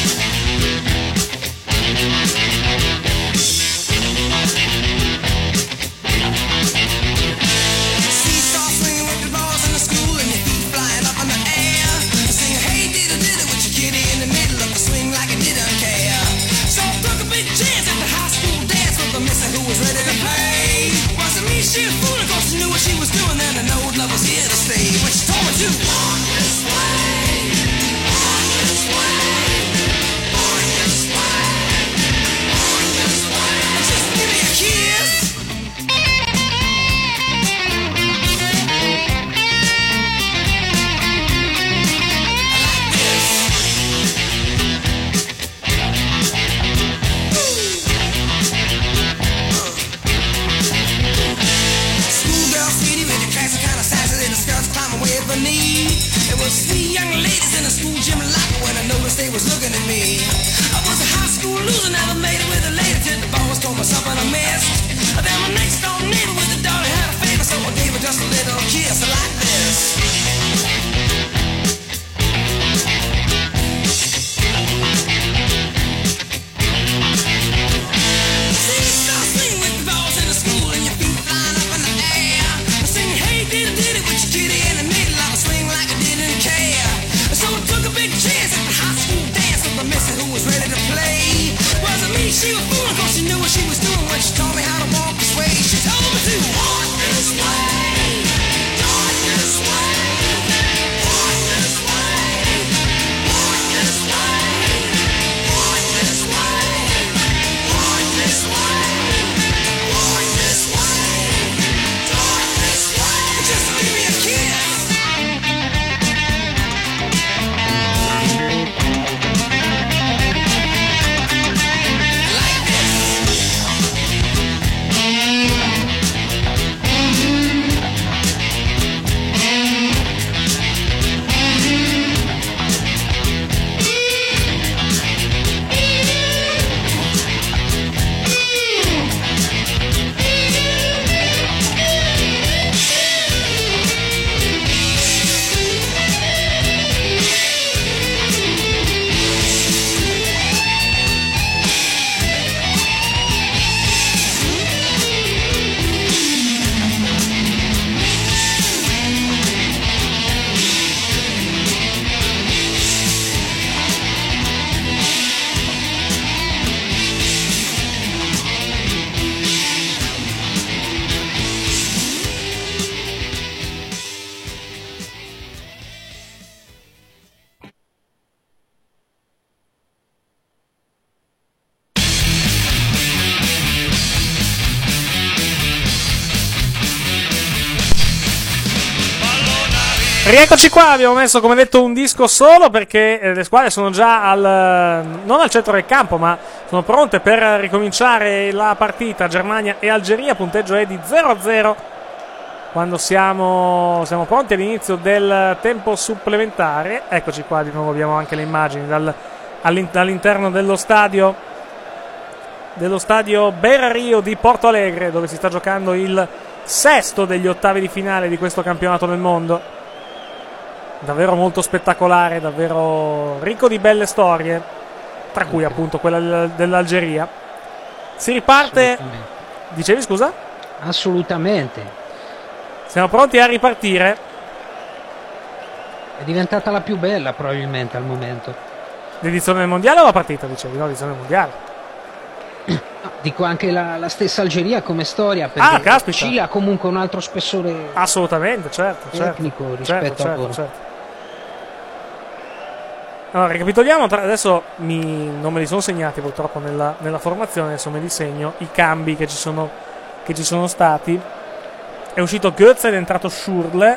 Seesaw swinging with the balls in the school and your feet flying up in the air. Sing hey diddle diddle with your kitty in the middle of the swing like it didn't care. So I took a big chance at the high school dance with the missus who was ready to play. Wasn't me, she was fooling, cause she knew what she was doing. Then I know love was here to stay. When she told me to walk this way, walk this way, walk this way, walk this way. Just give me a kiss. There was three young ladies in a school gym locker when I noticed they was looking at me. I was a high school loser, never made it with a lady till the boss told me something I missed. Then my next door neighbor with the daughter had a favor, so I gave her just a little kiss like this. See-saw swing with the balls in the school and your feet flying up in the air. Sing hey diddle diddle with your kitty in the middle of a swing like I didn't care. So I took a big chance at the high school dance with the missus who was ready to play. Wasn't me, she was fooling, cause she knew what she was doing when she taught me how to walk this way. She told me to walk this way, walk this way, walk this way, walk this way, walk this way, walk this way, walk this way, walk this way. Just give me a kiss. Rieccoci qua, abbiamo messo come detto un disco solo perché eh, le squadre sono già al, non al centro del campo, ma sono pronte per ricominciare la partita. Germania e Algeria, punteggio è di zero a zero quando siamo, siamo pronti all'inizio del tempo supplementare. Eccoci qua, di nuovo abbiamo anche le immagini dal, all'interno dello stadio dello stadio Beira Rio di Porto Alegre, dove si sta giocando il sesto degli ottavi di finale di questo campionato del mondo. Davvero molto spettacolare, davvero ricco di belle storie. tra cui appunto quella dell'Algeria. Si riparte. Dicevi, scusa? Assolutamente. Siamo pronti a ripartire. È diventata la più bella probabilmente al momento. L'edizione del mondiale o la partita, dicevi? No, l'edizione del mondiale. No, dico anche la, la stessa Algeria come storia, perché ah, caspita. Cile ha comunque un altro spessore assolutamente, certo, tecnico certo, rispetto certo, a certo, loro. Certo. Allora, ricapitoliamo, tra, adesso mi, non me li sono segnati purtroppo nella, nella formazione, adesso me li segno, i cambi che ci sono, che ci sono stati. È uscito Götze ed è entrato Schürrle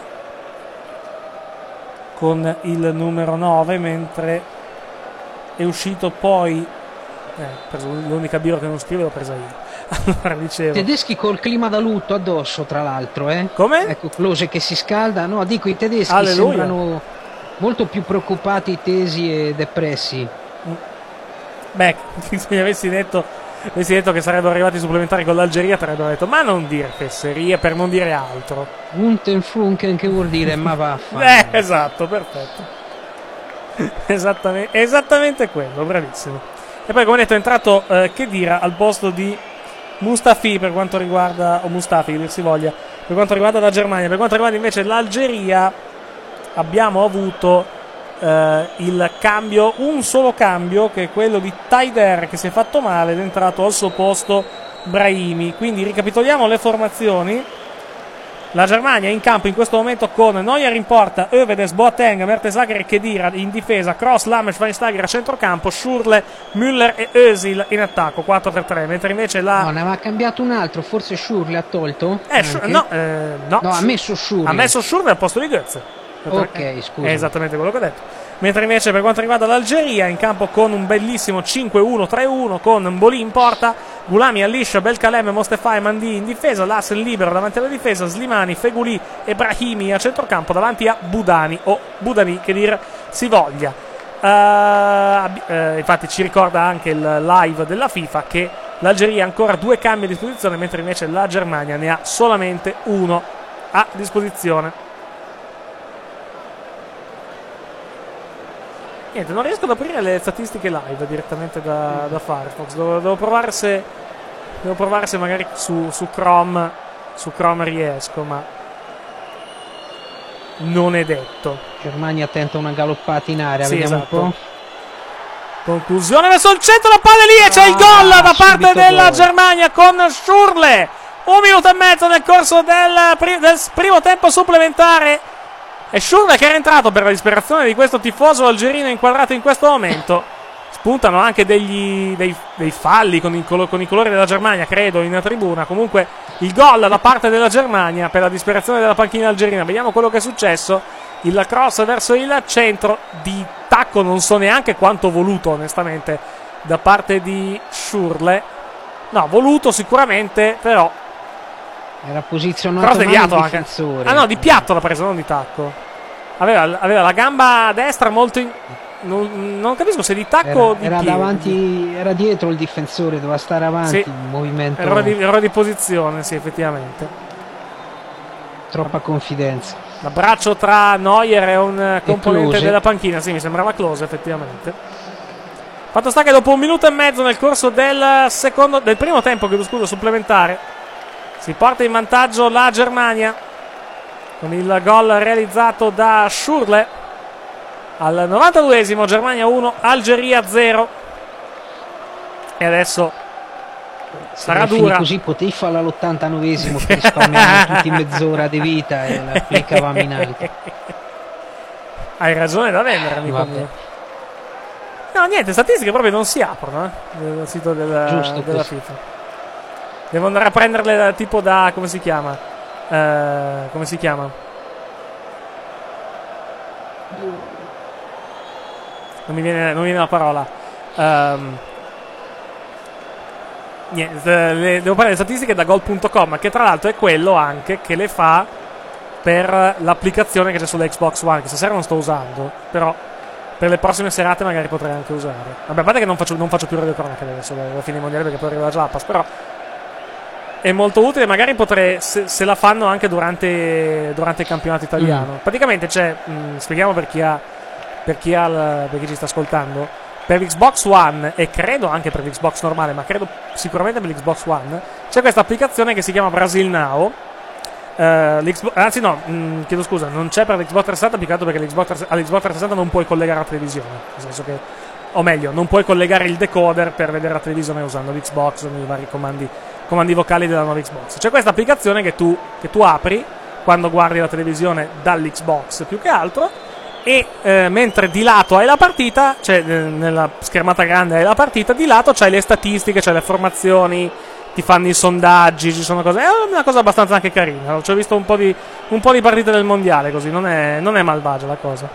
con il numero nove, mentre è uscito poi eh, preso l'unica birra che non scrive l'ho presa io. Allora dicevo, tedeschi col clima da lutto addosso, tra l'altro, eh? Come? Ecco, Klose che si scalda. No, dico, i tedeschi Alleluia. sembrano molto più preoccupati, tesi e depressi. Beh, se mi avessi detto, avessi detto che sarebbero arrivati i supplementari con l'Algeria, ti avrebbero detto ma non dire fesserie, per non dire altro. Untenflunken, che vuol dire ma vaffanculo. Eh, esatto, perfetto. Esattamente, esattamente quello, bravissimo. E poi, come detto, è entrato eh, Khedira al posto di Mustafi per quanto riguarda, o Mustafi, che dir si voglia, per quanto riguarda la Germania. Per quanto riguarda invece l'Algeria, abbiamo avuto eh, il cambio, un solo cambio, che è quello di Taider, che si è fatto male ed è entrato al suo posto Brahimi. Quindi ricapitoliamo le formazioni. La Germania in campo in questo momento con Neuer in porta, Övedes, Boateng, Mertesacker e Khedira in difesa, Kroos, Lammers, Schweinsteiger a centrocampo, Schürrle, Müller e Özil in attacco, quattro tre tre, mentre invece la... No, ne aveva cambiato un altro, forse Schürrle ha tolto? Eh, Schür... no, eh, no, no, ha messo Schürrle. Ha messo Schürrle al posto di Götze. Ok, scusa. È esattamente quello che ho detto. Mentre invece per quanto riguarda l'Algeria, in campo con un bellissimo cinque uno tre uno, con Mboli in porta, Gulami, Alish, Belkalem, Mostefa e Mandi in difesa, Lassen libero davanti alla difesa, Slimani, Feguli e Brahimi a centrocampo davanti a Budani, o Budani che dir si voglia. Uh, uh, infatti ci ricorda anche il live della FIFA che l'Algeria ha ancora due cambi a disposizione, mentre invece la Germania ne ha solamente uno a disposizione. Niente, non riesco ad aprire le statistiche live direttamente da, da Firefox. Devo, devo provare se devo provare se magari su, su Chrome su Chrome riesco, ma non è detto. Germania tenta una galoppata in area, sì, vediamo esatto. un po'. Conclusione verso il centro, la palla lì e c'è ah, il gol da parte della gol. Germania con Schürrle. Un minuto e mezzo nel corso del, pri- del primo tempo supplementare. E Schürrle che era entrato per la disperazione di questo tifoso algerino inquadrato in questo momento. Spuntano anche degli, dei, dei falli con, il, con i colori della Germania, credo, in tribuna. Comunque il gol da parte della Germania per la disperazione della panchina algerina. Vediamo quello che è successo. Il cross verso il centro, di tacco non so neanche quanto voluto onestamente da parte di Schürrle. No, voluto sicuramente, però era posizionato male il difensore. Ah no, di piatto l'ha preso, non di tacco. Aveva, aveva la gamba destra molto in... non, non capisco se di tacco era, o di era piede. davanti, era dietro il difensore, doveva stare avanti, sì, in movimento. Errore di, errore di posizione, sì, effettivamente. Troppa confidenza. L'abbraccio tra Neuer e un e componente Klose. della panchina, sì, mi sembrava Klose effettivamente. Fatto sta che dopo un minuto e mezzo nel corso del secondo del primo tempo, che lo scudo supplementare, si porta in vantaggio la Germania con il gol realizzato da Schürrle al novantaduesimo. Germania uno, Algeria zero. E adesso se sarà dura. Così potevi farla all'ottantanovesimo che risparmiamo tutti mezz'ora di vita e la applicavamo in alto. Hai ragione da vendere, amico Vabbè. mio. No, niente, statistiche proprio non si aprono eh, nel sito della, Giusto della così. FIFA. Devo andare a prenderle da, tipo da, come si chiama? Uh, come si chiama? Non mi viene, non mi viene la parola. Um, niente, le, devo prendere le statistiche da gol punto com, che tra l'altro è quello anche che le fa per l'applicazione che c'è sulla Xbox One, che stasera non sto usando, però per le prossime serate magari potrei anche usare. Vabbè, a parte che non faccio, non faccio più radiocronache adesso alla fine mondiale, perché poi arriva già la pass, però è molto utile. Magari potrei, se, se la fanno anche durante, durante il campionato italiano. Mm. Praticamente c'è, mh, spieghiamo per chi ha per chi, ha la, per chi ci sta ascoltando, per l'Xbox One e credo anche per l'Xbox normale, ma credo sicuramente per l'Xbox One, c'è questa applicazione che si chiama Brazil Now. Uh, anzi no, mh, chiedo scusa, non c'è per l'Xbox trecentosessanta, più che altro perché l'Xbox, all'Xbox trecentosessanta non puoi collegare la televisione, nel senso che, o meglio, non puoi collegare il decoder per vedere la televisione usando l'Xbox con i vari comandi, comandi vocali della nuova Xbox. C'è questa applicazione che tu, che tu apri quando guardi la televisione dall'Xbox più che altro, e eh, mentre di lato hai la partita, cioè eh, nella schermata grande hai la partita, di lato c'hai le statistiche, c'hai le formazioni, ti fanno i sondaggi, ci sono cose, è una cosa abbastanza anche carina. Ci ho visto un po' di, un po' di partite del mondiale, così non è, non è malvagia la cosa.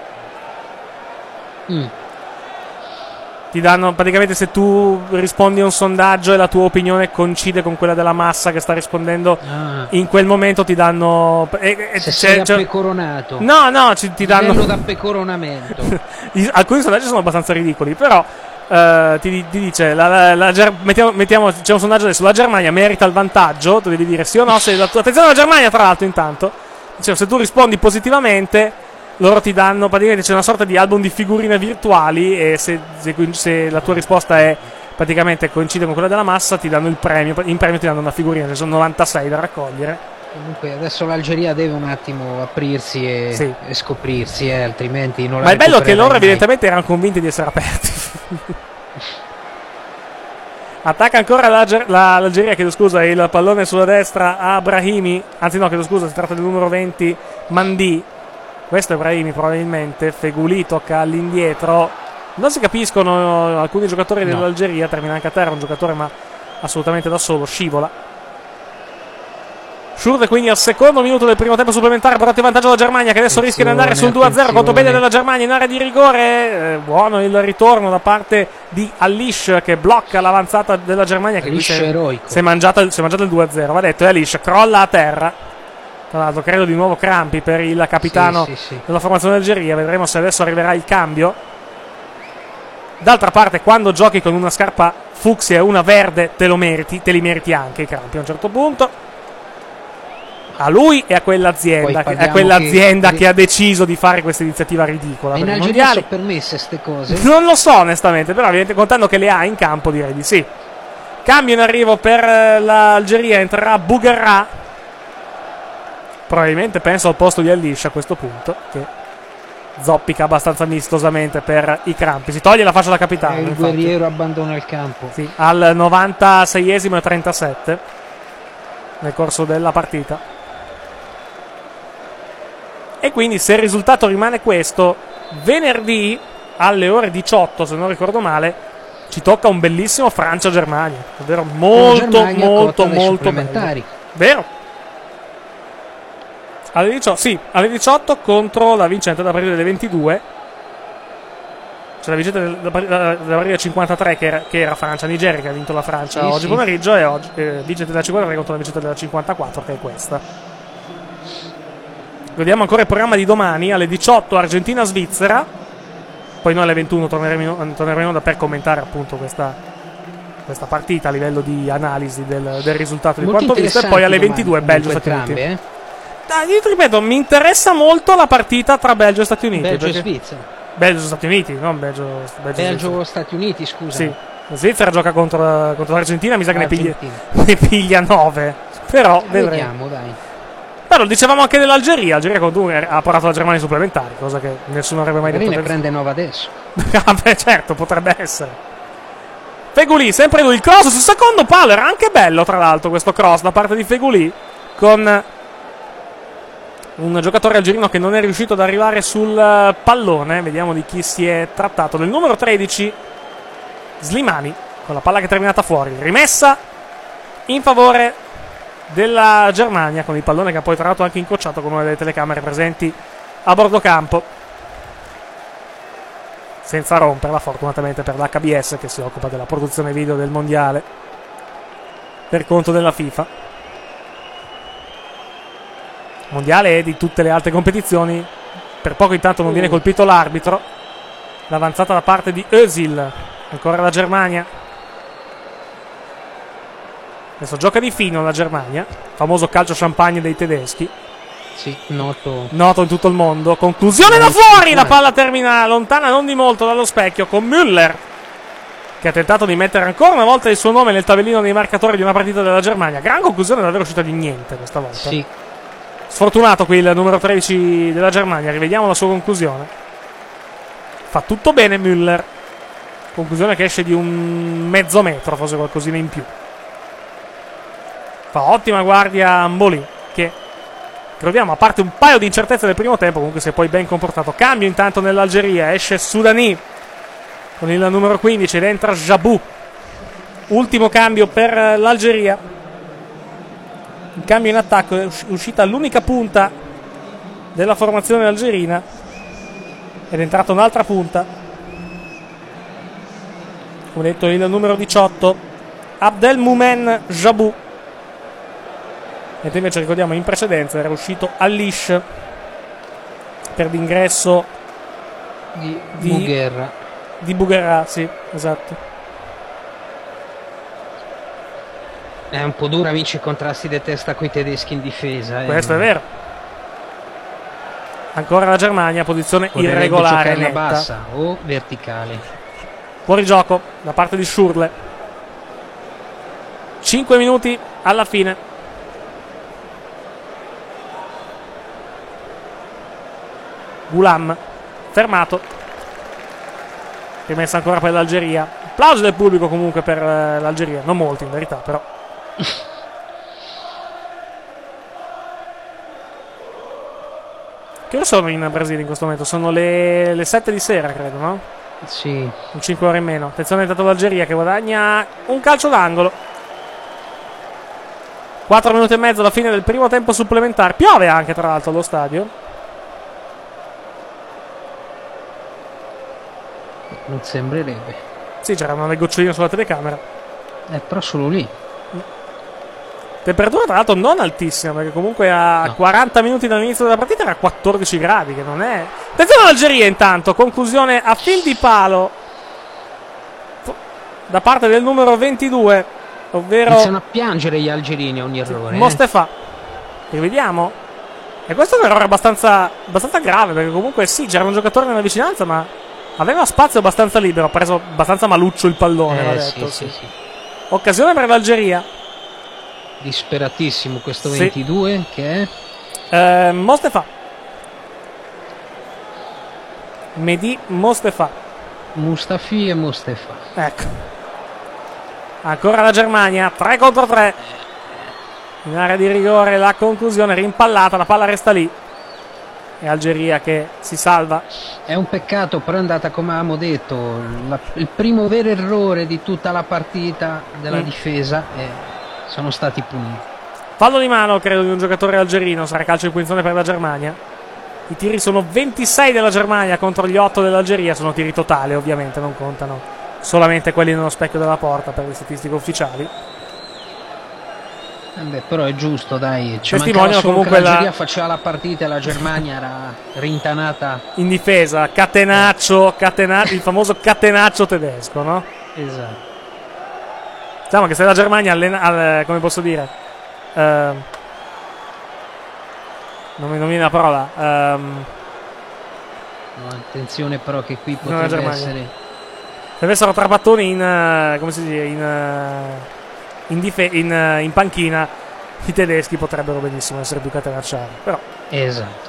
Mm. Ti danno praticamente, se tu rispondi a un sondaggio e la tua opinione coincide con quella della massa che sta rispondendo ah. in quel momento, ti danno e, e, se c'è, sei c'è, appecoronato, no no ci, ti danno livello d'appecoronamento. Alcuni sondaggi sono abbastanza ridicoli, però Uh, ti, ti dice la, la, la Ger- mettiamo, mettiamo, c'è un sondaggio adesso, la Germania merita il vantaggio, tu devi dire sì o no, se la tua, attenzione alla Germania tra l'altro, intanto cioè, se tu rispondi positivamente loro ti danno, praticamente c'è una sorta di album di figurine virtuali, e se, se, se la tua risposta è praticamente coincide con quella della massa, ti danno il premio, in premio ti danno una figurina, ce sono novantasei da raccogliere. Comunque adesso l'Algeria deve un attimo aprirsi e, sì. e scoprirsi, eh, altrimenti non la Ma è bello che loro mai. evidentemente erano convinti di essere aperti. Attacca ancora l'Alger- la, l'Algeria, chiedo scusa, il pallone sulla destra a Brahimi, anzi no, chiedo scusa, si tratta del numero venti Mandi. Questo è Brahimi probabilmente. Feguli tocca all'indietro, non si capiscono alcuni giocatori no. dell'Algeria, termina anche a terra un giocatore ma assolutamente da solo, scivola. Schurde quindi al secondo minuto del primo tempo supplementare, portato in vantaggio la Germania, che adesso rischia di andare sul due a zero. Contropiede della Germania in area di rigore, eh, buono il ritorno da parte di Alish che blocca l'avanzata della Germania, che Alish si è, eroico. si è mangiato il, si è mangiato il due a zero, va detto, e Alish crolla a terra. Tra l'altro credo di nuovo crampi per il capitano sì, sì, sì. della formazione d'Algeria, vedremo se adesso arriverà il cambio. D'altra parte, quando giochi con una scarpa fucsia e una verde, te lo meriti, te li meriti anche i crampi a un certo punto. A lui e a quell'azienda, che, a quell'azienda che... che ha deciso di fare questa iniziativa ridicola. In Algeria sono permesse queste cose? Non lo so onestamente, però contando che le ha in campo direi di sì. Cambio in arrivo per l'Algeria, entrerà Bouguerra, probabilmente penso al posto di Alish a questo punto, che zoppica abbastanza amistosamente per i crampi. Si toglie la faccia da capitano. E il infatti. guerriero abbandona il campo. Sì, al novantaseiesimo e trentasette nel corso della partita. E quindi se il risultato rimane questo, venerdì alle ore diciotto, se non ricordo male, ci tocca un bellissimo Francia-Germania, davvero molto molto molto bello. Vero? Alle diciotto, sì, alle diciotto contro la vincente della partita delle ventidue. Cioè la vincente della partita cinquantatré che era, che era Francia-Nigeria, che ha vinto la Francia sì, oggi sì. pomeriggio, e oggi eh, vincente della cinquantatré contro la vincente della cinquantaquattro, che è questa. Vediamo ancora il programma di domani alle diciotto Argentina-Svizzera, poi noi alle ventuno torneremo, torneremo in onda per commentare appunto questa, questa partita a livello di analisi del, del risultato di quanto visto, e poi alle ventidue Belgio-Stati Uniti. Eh? Ah, io ti ripeto, mi interessa molto la partita tra Belgio e Stati Uniti. Belgio e perché... Svizzera. Belgio-Stati Uniti, non Belgio, Belgio, Belgio-Stati Uniti, scusa. Sì, la Svizzera gioca contro, contro l'Argentina, mi sa che ne piglia, ne piglia nove, però vedremo. Vediamo, dai. Però dicevamo anche dell'Algeria. L'Algeria con due ha portato la Germania ai supplementari, cosa che nessuno avrebbe mai Magari detto. Ne prende nove adesso. Ah, beh, certo, potrebbe essere. Feguli, sempre lui, il cross sul secondo palo, era anche bello tra l'altro questo cross da parte di Feguli, con un giocatore algerino che non è riuscito ad arrivare sul pallone. Vediamo di chi si è trattato, del numero tredici Slimani, con la palla che è terminata fuori, rimessa in favore della Germania, con il pallone che ha poi tra l'altro anche incrociato con una delle telecamere presenti a bordo campo, senza romperla fortunatamente per l'H B S che si occupa della produzione video del mondiale per conto della FIFA, mondiale e di tutte le altre competizioni. Per poco intanto non viene colpito l'arbitro. L'avanzata da parte di Özil, ancora la Germania. Adesso gioca di fino la Germania, famoso calcio champagne dei tedeschi. Sì, noto. Noto in tutto il mondo. Conclusione da fuori, la palla termina lontana non di molto dallo specchio con Müller, che ha tentato di mettere ancora una volta il suo nome nel tabellino dei marcatori di una partita della Germania. Gran conclusione, davvero uscita di niente questa volta. Sì. Sfortunato qui il numero tredici della Germania. Rivediamo la sua conclusione. Fa tutto bene Müller. Conclusione che esce di un mezzo metro, forse qualcosina in più. Fa ottima guardia Mboli, che troviamo, a parte un paio di incertezze del primo tempo, comunque si è poi ben comportato. Cambio intanto nell'Algeria, esce Soudani con il numero quindici ed entra Jabou. Ultimo cambio per l'Algeria. Il cambio in attacco, è uscita l'unica punta della formazione algerina ed è entrata un'altra punta, come detto il numero diciotto Abdelmoumen Jabou. Mentre invece ricordiamo in precedenza era uscito Alish per l'ingresso di, di Bouguerra. Di Bouguerra, sì, esatto. È un po' dura vince i contrasti di testa coi tedeschi in difesa. Eh. Questo è vero. Ancora la Germania, posizione irregolare, netta. Bassa o verticale. Fuori gioco da parte di Schürrle. cinque minuti alla fine. Ghulam fermato, rimessa ancora per l'Algeria. Applauso del pubblico comunque per eh, l'Algeria, non molti in verità, però. Che ore sono in Brasile in questo momento? Sono le, le sette di sera, credo, no? Sì. Un cinque ore in meno. Attenzione intanto l'Algeria che guadagna un calcio d'angolo. quattro minuti e mezzo alla fine del primo tempo supplementare. Piove anche tra l'altro allo stadio. Non sembrerebbe. Sì, c'erano le goccioline sulla telecamera. Eh, però solo lì. Temperatura tra l'altro non altissima, perché comunque a no. quaranta minuti dall'inizio della partita era quattordici gradi, che non è... Attenzione all'Algeria intanto, conclusione a fil di palo da parte del numero ventidue, ovvero... Iniziano a piangere gli algerini a ogni errore. Mostefa. Eh. Rivediamo. E questo è un errore abbastanza, abbastanza grave, perché comunque sì, c'era un giocatore nella vicinanza, ma aveva spazio abbastanza libero, ha preso abbastanza maluccio il pallone, eh, va detto, sì, sì. Sì, sì. Occasione per l'Algeria. Disperatissimo questo sì. ventidue che è eh, Mostefa. Mehdi Mostefa. Mustafi e Mostefa. Ecco. Ancora la Germania, tre contro tre. In area di rigore la conclusione, rimpallata, la palla resta lì. E Algeria che si salva. È un peccato, però è andata come avevamo detto. La, il primo vero errore di tutta la partita della mm. difesa e sono stati puniti. Fallo di mano, credo, di un giocatore algerino. Sarà calcio di punizione per la Germania. I tiri sono ventisei della Germania contro gli otto dell'Algeria. Sono tiri totali, ovviamente, non contano solamente quelli nello specchio della porta per le statistiche ufficiali. Eh beh, però è giusto, dai. Ci Testimoniano comunque l'Algeria la... faceva la partita e la Germania era rintanata in difesa. Catenaccio, catenaccio, il famoso catenaccio tedesco, no? Esatto. Diciamo che se la Germania allena, all, come posso dire, uh, non, mi, non mi viene la parola. Um, no, attenzione però che qui potrebbe essere. Se avessero trapattoni in, uh, come si dice, in, uh, in, dife- in, uh, in panchina, i tedeschi potrebbero benissimo essere più catenacciati. Però. Esatto.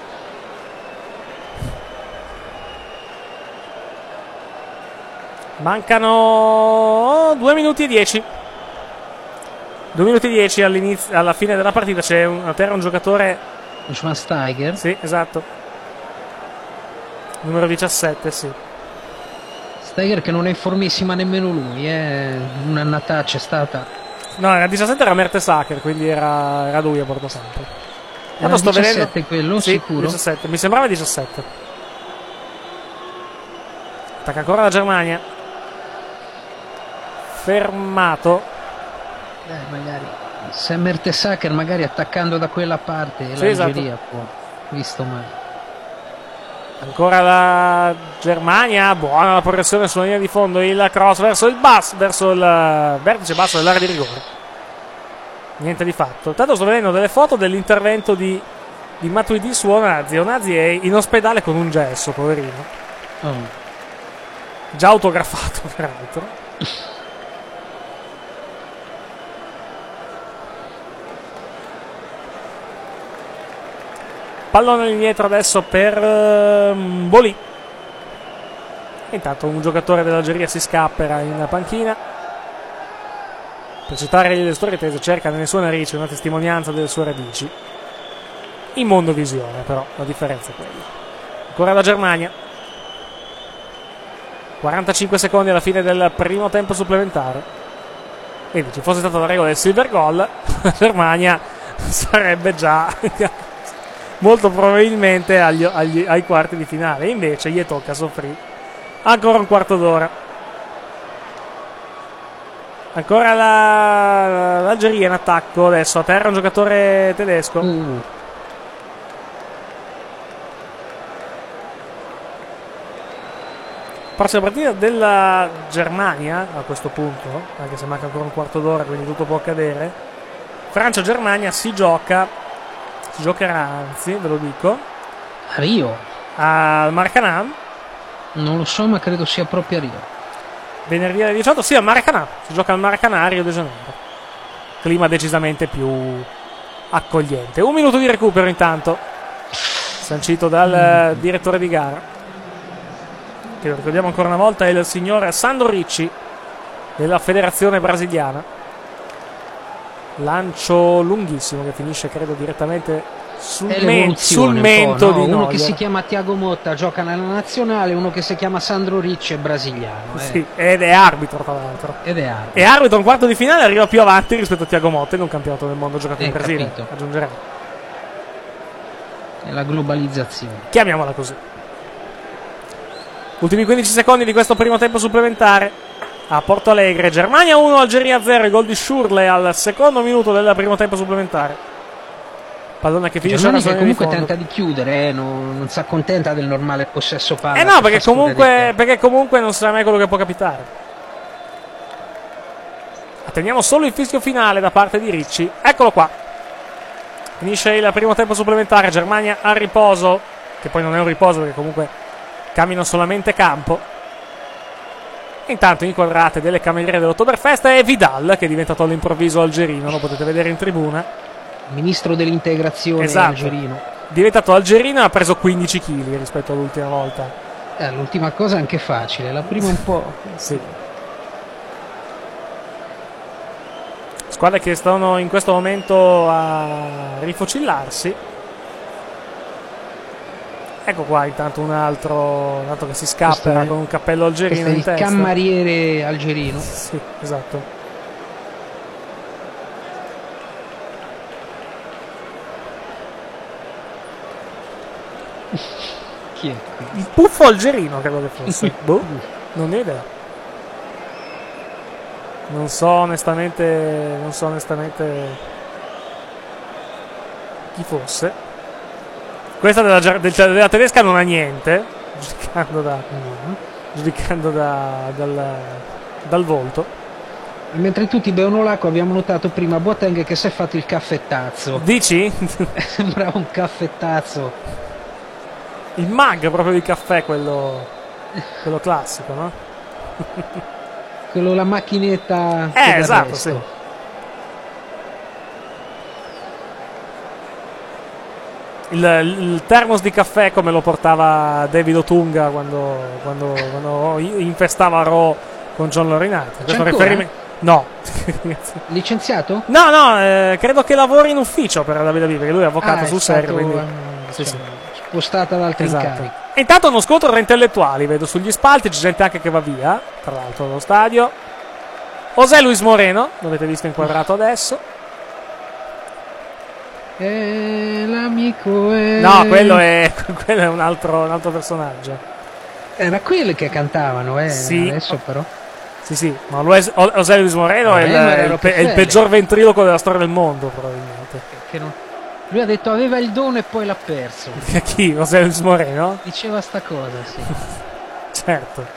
Mancano due minuti e dieci. due minuti e dieci all'inizio, alla fine della partita. C'è un, a terra un giocatore. Schweinsteiger. Sì, esatto. Numero diciassette, sì. Steiger che non è in formissima nemmeno lui, eh. Un'annataccia è stata. No, era diciassette, era Mertesacker, quindi era, era lui a bordo sempre. Era sto diciassette vedendo... quello, sì, sicuro? diciassette, mi sembrava diciassette. Attacca ancora la Germania. Fermato. Eh, magari se Mertesacker magari attaccando da quella parte sì, l'Algeria esatto. può, visto male. Ancora la Germania, buona la progressione sulla linea di fondo, il cross verso il basso, verso il vertice basso dell'area di rigore. Niente di fatto. Tanto sto vedendo delle foto dell'intervento di di Matuidi su Onazzi. Onazzi è in ospedale con un gesso, poverino. Oh. Già autografato, peraltro. Pallone indietro adesso per uh, Bolì. Intanto un giocatore dell'Algeria si scappera in panchina. Per citare le storie tese, cerca nelle sue narici una testimonianza delle sue radici. In mondovisione, però, la differenza è quella. Ancora la Germania. quarantacinque secondi alla fine del primo tempo supplementare. Quindi, ci fosse stata la regola del silver goal, la Germania sarebbe già molto probabilmente agli, agli, ai quarti di finale. Invece gli tocca soffrire ancora un quarto d'ora. Ancora la, l'Algeria in attacco. Adesso a terra un giocatore tedesco. Mm. Prossima partita della Germania a questo punto, anche se manca ancora un quarto d'ora, quindi tutto può accadere. Francia-Germania si gioca, si giocherà anzi, ve lo dico, A Rio? al Maracanã. Non lo so, ma credo sia proprio a Rio. Venerdì alle diciotto, sì, al Maracanã. Si gioca al Maracanã a Rio de Janeiro. Clima decisamente più accogliente. Un minuto di recupero intanto, sancito dal mm. direttore di gara, che lo ricordiamo ancora una volta è il signor Sandro Ricci della federazione brasiliana. Lancio lunghissimo che finisce credo direttamente sul, men- sul mento no? di Uno Neuer. che si chiama Thiago Motta gioca nella nazionale, uno che si chiama Sandro Ricci è brasiliano. Eh. Sì, ed è arbitro tra l'altro. Ed è arbitro. E arbitro un quarto di finale, arriva più avanti rispetto a Thiago Motta in un campionato del mondo giocato Eh, in Brasile. capito. Aggiungeremo. È la globalizzazione. Chiamiamola così. Ultimi quindici secondi di questo primo tempo supplementare a Porto Alegre. Germania uno, Algeria zero. Il gol di Schürrle al secondo minuto del primo tempo supplementare. Pallone che finisce Germania che comunque di tenta di chiudere, eh, non, non si accontenta del normale possesso palla. Eh no, che perché fa comunque, perché comunque non sa mai quello che può capitare. Attendiamo solo il fischio finale da parte di Ricci. Eccolo qua. Finisce il primo tempo supplementare. Germania a riposo, che poi non è un riposo perché comunque camminano solamente campo. Intanto inquadrate delle cameriere dell'Oktoberfest e Vidal che è diventato all'improvviso algerino, lo potete vedere in tribuna. Ministro dell'integrazione Esatto. algerino. Diventato algerino e ha preso quindici chili rispetto all'ultima volta. Eh, l'ultima cosa è anche facile, la prima un po'. Sì. Squadre che stanno in questo momento a rifocillarsi. Ecco qua intanto un altro, un altro che si scappa è, con un cappello algerino in il testa. Cammariere algerino. Sì, esatto. Chi è qui? Il puffo algerino credo che fosse. Boh, non ne ho idea. Non so onestamente, non so onestamente chi fosse. Questa della, del, della tedesca non ha niente, giudicando, da, no. giudicando da, dal, dal volto. E mentre tutti bevono l'acqua abbiamo notato prima Boateng che si è fatto il caffettazzo. Dici? Sembrava un caffettazzo. Il mug proprio di caffè, quello, quello classico, no? Quello, la macchinetta. Eh, esatto, sì. Il, il termos di caffè come lo portava David Otunga quando, quando, quando infestava Raw con John Laurinaitis. Questo riferimento. No. Licenziato? No, no, eh, credo che lavori in ufficio per la W W E, perché lui è avvocato ah, sul è serio. stato, Quindi... um, sì, cioè, sì. Spostata ad altri Esatto. incarichi. E intanto uno scontro tra intellettuali, vedo sugli spalti, c'è gente anche che va via, tra l'altro dallo stadio. José Luis Moreno, l'avete visto inquadrato adesso. E l'amico è... No, quello è, quello è un, altro, un altro personaggio. Era quelli che cantavano, eh, sì. adesso però. Sì, sì, ma José Luis Moreno è, il, il, pe- è il peggior ventriloquo della storia del mondo, probabilmente. Che non... Lui ha detto aveva il dono e poi l'ha perso. Chi? José Luis Moreno? Diceva sta cosa, sì. Certo.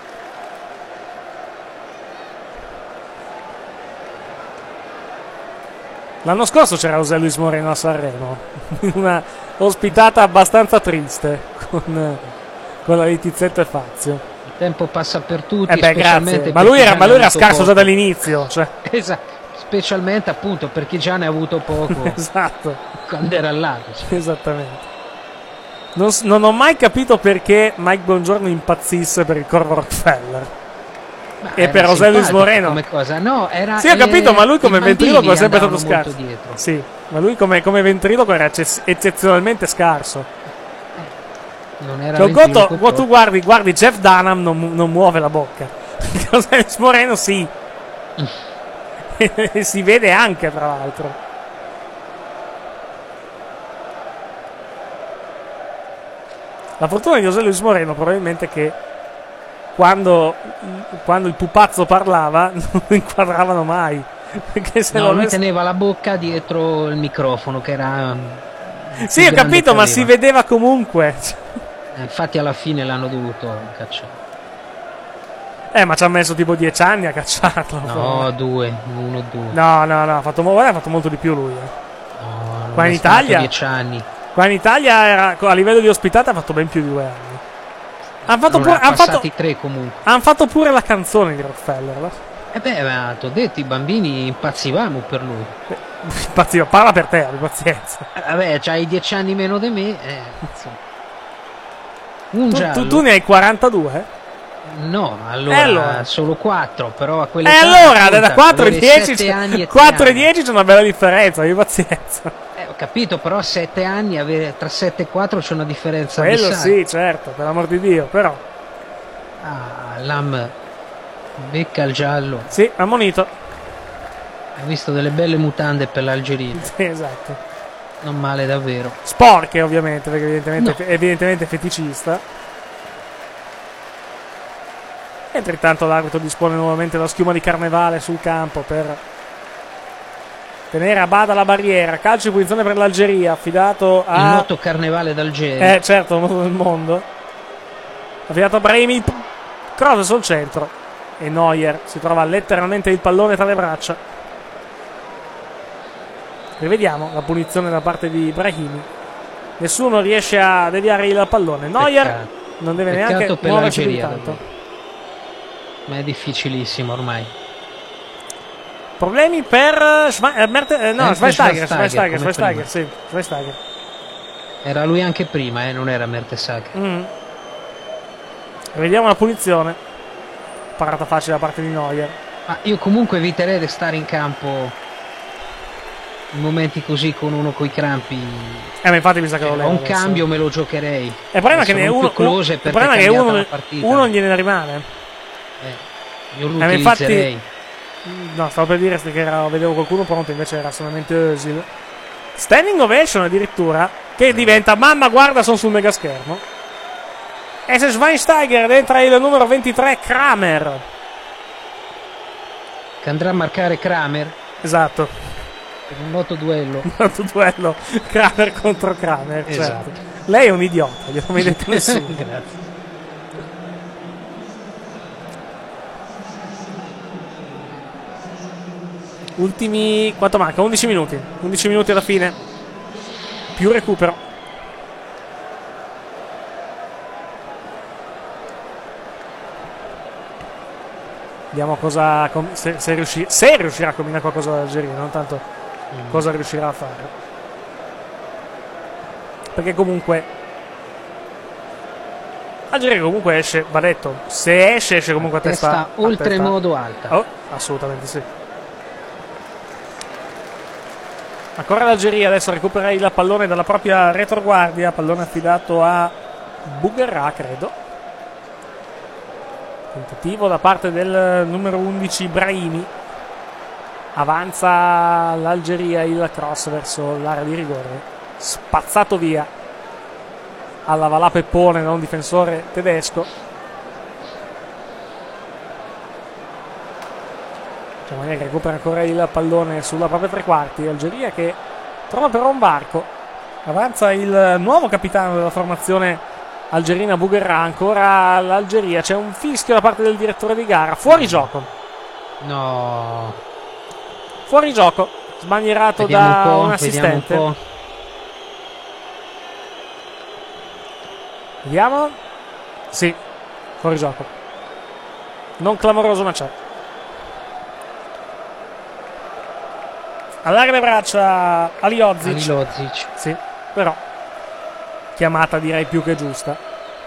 L'anno scorso c'era José Luis Moreno a Sanremo, una ospitata abbastanza triste con, con la Littizzetto e Fazio. Il tempo passa per tutti, eh beh, specialmente grazie. Ma lui era, ma lui era scarso poco. già dall'inizio. Cioè. Esatto, specialmente appunto per chi già ne ha avuto poco. Esatto. Quando era là. Cioè. Esattamente. Non, non ho mai capito perché Mike Bongiorno impazzisse per il Corvo Rockefeller. Ma e per José Luis Moreno. Come cosa? No, era, sì, ho capito, ma lui come ventriloquo è sempre stato andavano scarso. molto dietro. Sì, ma lui come, come ventriloquo era ecce- eccezionalmente scarso. Non era Cioè, Gotto, ventriloquo, tu guardi, guardi Jeff Dunham non, non muove la bocca. José Luis Moreno sì. E si vede anche, tra l'altro. La fortuna di José Luis Moreno probabilmente che quando, quando il pupazzo parlava non lo inquadravano mai. Perché se no, lo lui avesse... teneva la bocca dietro il microfono che era... Sì, ho capito, ma si vedeva comunque. Eh, infatti alla fine l'hanno dovuto cacciare. Eh, ma ci ha messo tipo dieci anni a cacciarlo. No, però. due, uno o due. No, no, no, ha fatto, mo- ha fatto molto di più lui. Eh. No, Qua in Italia... dieci anni. Qua in Italia era, a livello di ospitata ha fatto ben più di due anni. Hanno fatto, Allora, pure, han fatto, tre comunque. han fatto pure la canzone di Rockefeller. No? E beh, ma ti ho detto, i bambini impazzivamo per lui. Impazzivo, parla per te, abbi pazienza. Eh, vabbè, c'hai dieci anni meno di me. Eh, insomma. Un Tu, giallo. tu, tu ne hai quarantadue? No, allora, E allora? solo quattro, però a quelle E allora, da quattro e dieci c'è una bella differenza, abbi pazienza. Eh, ho capito, però a sette anni, avere, tra sette e quattro c'è una differenza Quello abissale. sì, certo, per l'amor di Dio, però. Ah, Lam becca il giallo. Sì, ammonito. Hai visto delle belle mutande per l'Algeria. Sì, esatto. Non male davvero. Sporche ovviamente, perché evidentemente, No. evidentemente feticista. Mentre intanto l'arbitro dispone nuovamente la schiuma di carnevale sul campo per tenere a bada la barriera. Calcio di punizione per l'Algeria, affidato a... Il noto carnevale d'Algeria. Eh, certo, modo del mondo. Affidato a Brahimi, cross sul centro. E Neuer si trova letteralmente il pallone tra le braccia. Rivediamo la punizione da parte di Brahimi. Nessuno riesce a deviare il pallone. Neuer Peccato. non deve Peccato neanche per muoversi più di l'Algeria, tanto. Ma è difficilissimo ormai. Problemi per Schwe- eh, Merte- eh, no, Eh, Schweinsteiger, Schweinsteiger, Schweinsteiger, come Schweinsteiger, sì, Schweinsteiger. Era lui anche prima, eh, non era Mertesacker. Mm. Vediamo la punizione. Parata facile da parte di Neuer. Ma io comunque eviterei di stare in campo in momenti così con uno coi crampi. Eh, ma infatti mi sa che lo Ho leva un adesso. cambio me lo giocherei. Il problema è che Adesso ne non uno, più close il perché problema è è che cambiata uno, la partita. uno gliene rimane. Eh, io lo Eh, ma infatti- utilizzerei. No, stavo per dire che era, vedevo qualcuno pronto, invece era solamente Özil. Standing ovation addirittura, che diventa mamma guarda sono sul megaschermo. E se Schweinsteiger entra il numero ventitré Kramer. Che andrà a marcare Kramer Esatto. per un noto duello. Un altro duello Kramer contro Kramer. Esatto. Certo. Lei è un idiota, glielo mai detto nessuno. Grazie. Ultimi, quanto manca? undici minuti. undici minuti alla fine. Più recupero. Vediamo cosa com- se, se, riusci- se riuscirà a combinare qualcosa l'Algeria, non tanto Mm. cosa riuscirà a fare. Perché comunque l'Algeria comunque esce, va detto, se esce esce comunque a testa, Testa a oltremodo testa- alta. Oh, assolutamente sì. Ancora l'Algeria, adesso recupera il pallone dalla propria retroguardia, pallone affidato a Bouguerra, credo. Tentativo da parte del numero undici Brahimi. Avanza l'Algeria, il cross verso l'area di rigore, spazzato via alla Valà Peppone da un difensore tedesco. Giovanni recupera ancora il pallone sulla propria tre quarti. Algeria che trova però un varco. Avanza il nuovo capitano della formazione algerina Bouguerra. Ancora l'Algeria, c'è un fischio da parte del direttore di gara. Fuori gioco. No. Fuori gioco sbandierato Vediamo da un po', un assistente. vediamo un po'. Vediamo. Sì, fuori gioco. Non clamoroso, ma c'è. Allarga le braccia Alihodzic. Alihodzic. Sì, però chiamata direi più che giusta.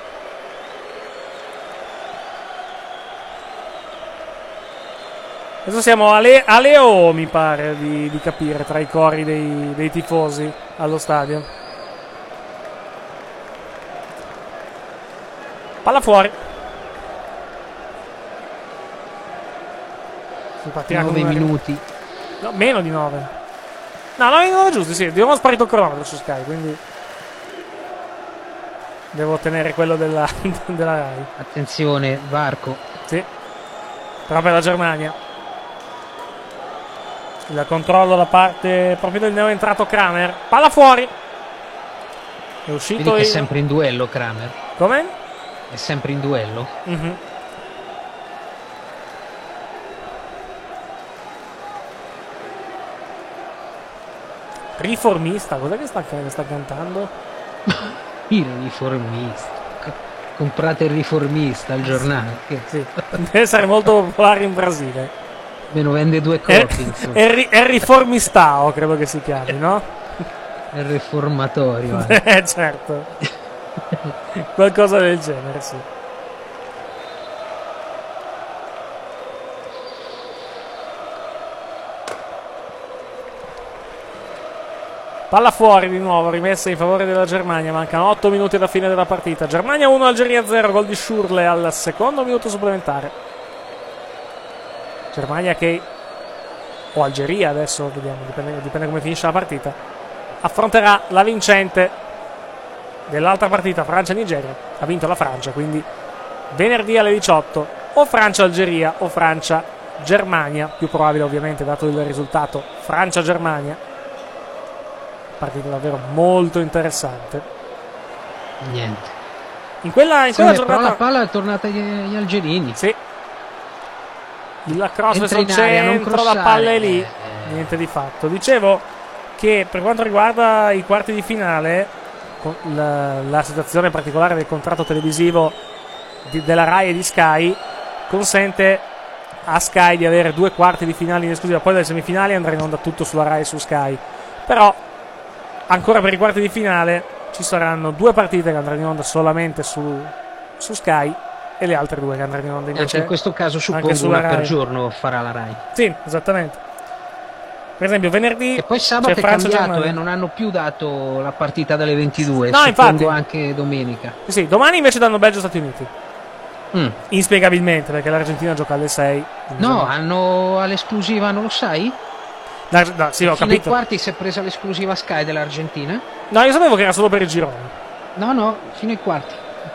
Adesso siamo a, Le- a Leo, mi pare di, di capire, tra i cori dei, dei tifosi allo stadio. Palla fuori. Si partirà con nove una- minuti. No, meno di nove. No, nove di nove giusti, sì. Abbiamo sparito il cronometro su Sky, quindi devo ottenere quello della, della Rai. Attenzione, varco. Sì. Però per la Germania. Il controllo da parte proprio del neoentrato Kramer. Palla fuori. È uscito Vedi che è il... sempre in duello Kramer. Come? È sempre in duello. Mhm. Riformista, cos'è che sta, che sta cantando? Il riformista. Comprate il riformista al giornale. Che... Sì. Deve essere molto popolare in Brasile. Meno vende due È, copie. insomma. è, ri- è riformistao, credo che si chiami, no? È il riformatorio. eh. Eh, certo. Qualcosa del genere, sì. Palla fuori di nuovo, rimessa in favore della Germania. Mancano otto minuti alla fine della partita. Germania uno, Algeria zero, gol di Schürrle al secondo minuto supplementare. Germania che, o Algeria adesso, vediamo, dipende, dipende come finisce la partita, affronterà la vincente dell'altra partita, Francia-Nigeria. Ha vinto la Francia, quindi venerdì alle diciotto o Francia-Algeria o Francia-Germania, più probabile ovviamente dato il risultato Francia-Germania. Partita davvero molto interessante. Niente. In quella, in Sì, quella però giornata la palla è tornata agli, agli algerini. sì, il cross Entra sul in area, non centro, la crossare. palla è lì, Eh. niente di fatto. Dicevo che per quanto riguarda i quarti di finale, con la, la situazione particolare del contratto televisivo di- della Rai e di Sky consente a Sky di avere due quarti di finale in esclusiva. Poi dalle semifinali andrà in onda tutto sulla Rai e su Sky, però ancora per i quarti di finale ci saranno due partite che andranno in onda solamente su, su Sky e le altre due che andranno in onda Anche invece in questo caso anche suppongo sulla una per Rai. giorno farà la Rai. Sì, esattamente. Per esempio venerdì E poi sabato c'è è cambiato, Francia-Germania. eh, non hanno più dato la partita dalle ventidue, No, suppongo infatti. anche domenica. Sì, sì, domani invece danno Belgio-Stati Uniti. Mm. Inspiegabilmente, perché l'Argentina gioca alle sei. No, hanno all'esclusiva, non lo sai? La- no, sì, ho Fino ai capito. quarti si è presa l'esclusiva Sky dell'Argentina? No, io sapevo che era solo per i gironi. No, no, fino ai quarti.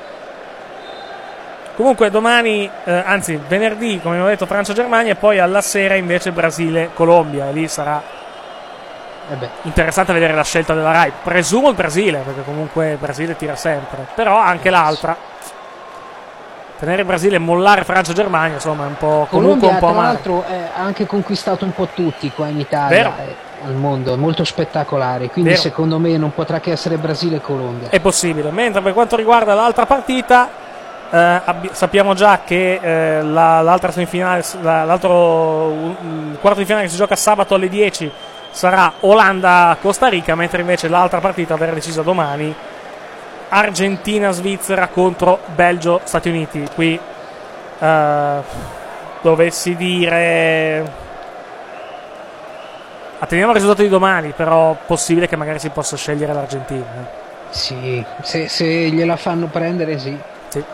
Comunque domani, eh, anzi venerdì, come ho detto, Francia-Germania e poi alla sera invece Brasile-Colombia. E lì sarà Eh beh, interessante vedere la scelta della Rai. Presumo il Brasile, perché comunque il Brasile tira sempre. Però anche l'altra. Tenere il Brasile e mollare Francia-Germania, insomma, è un po' comunque Colombia un po' tra male. l'altro eh, ha anche conquistato un po' tutti qua in Italia, Vero. eh, al mondo, è molto spettacolare, quindi Vero. secondo me non potrà che essere Brasile e Colombia. È possibile. Mentre per quanto riguarda l'altra partita, eh, abbi- sappiamo già che eh, la- l'altra semifinale, la- l'altro il quarto di finale che si gioca sabato alle dieci sarà Olanda-Costa Rica, mentre invece l'altra partita verrà decisa domani, Argentina-Svizzera contro Belgio-Stati Uniti. Qui eh, dovessi dire, atteniamo il risultato di domani, però possibile che magari si possa scegliere l'Argentina. eh. Sì, se, se gliela fanno prendere sì. Sì.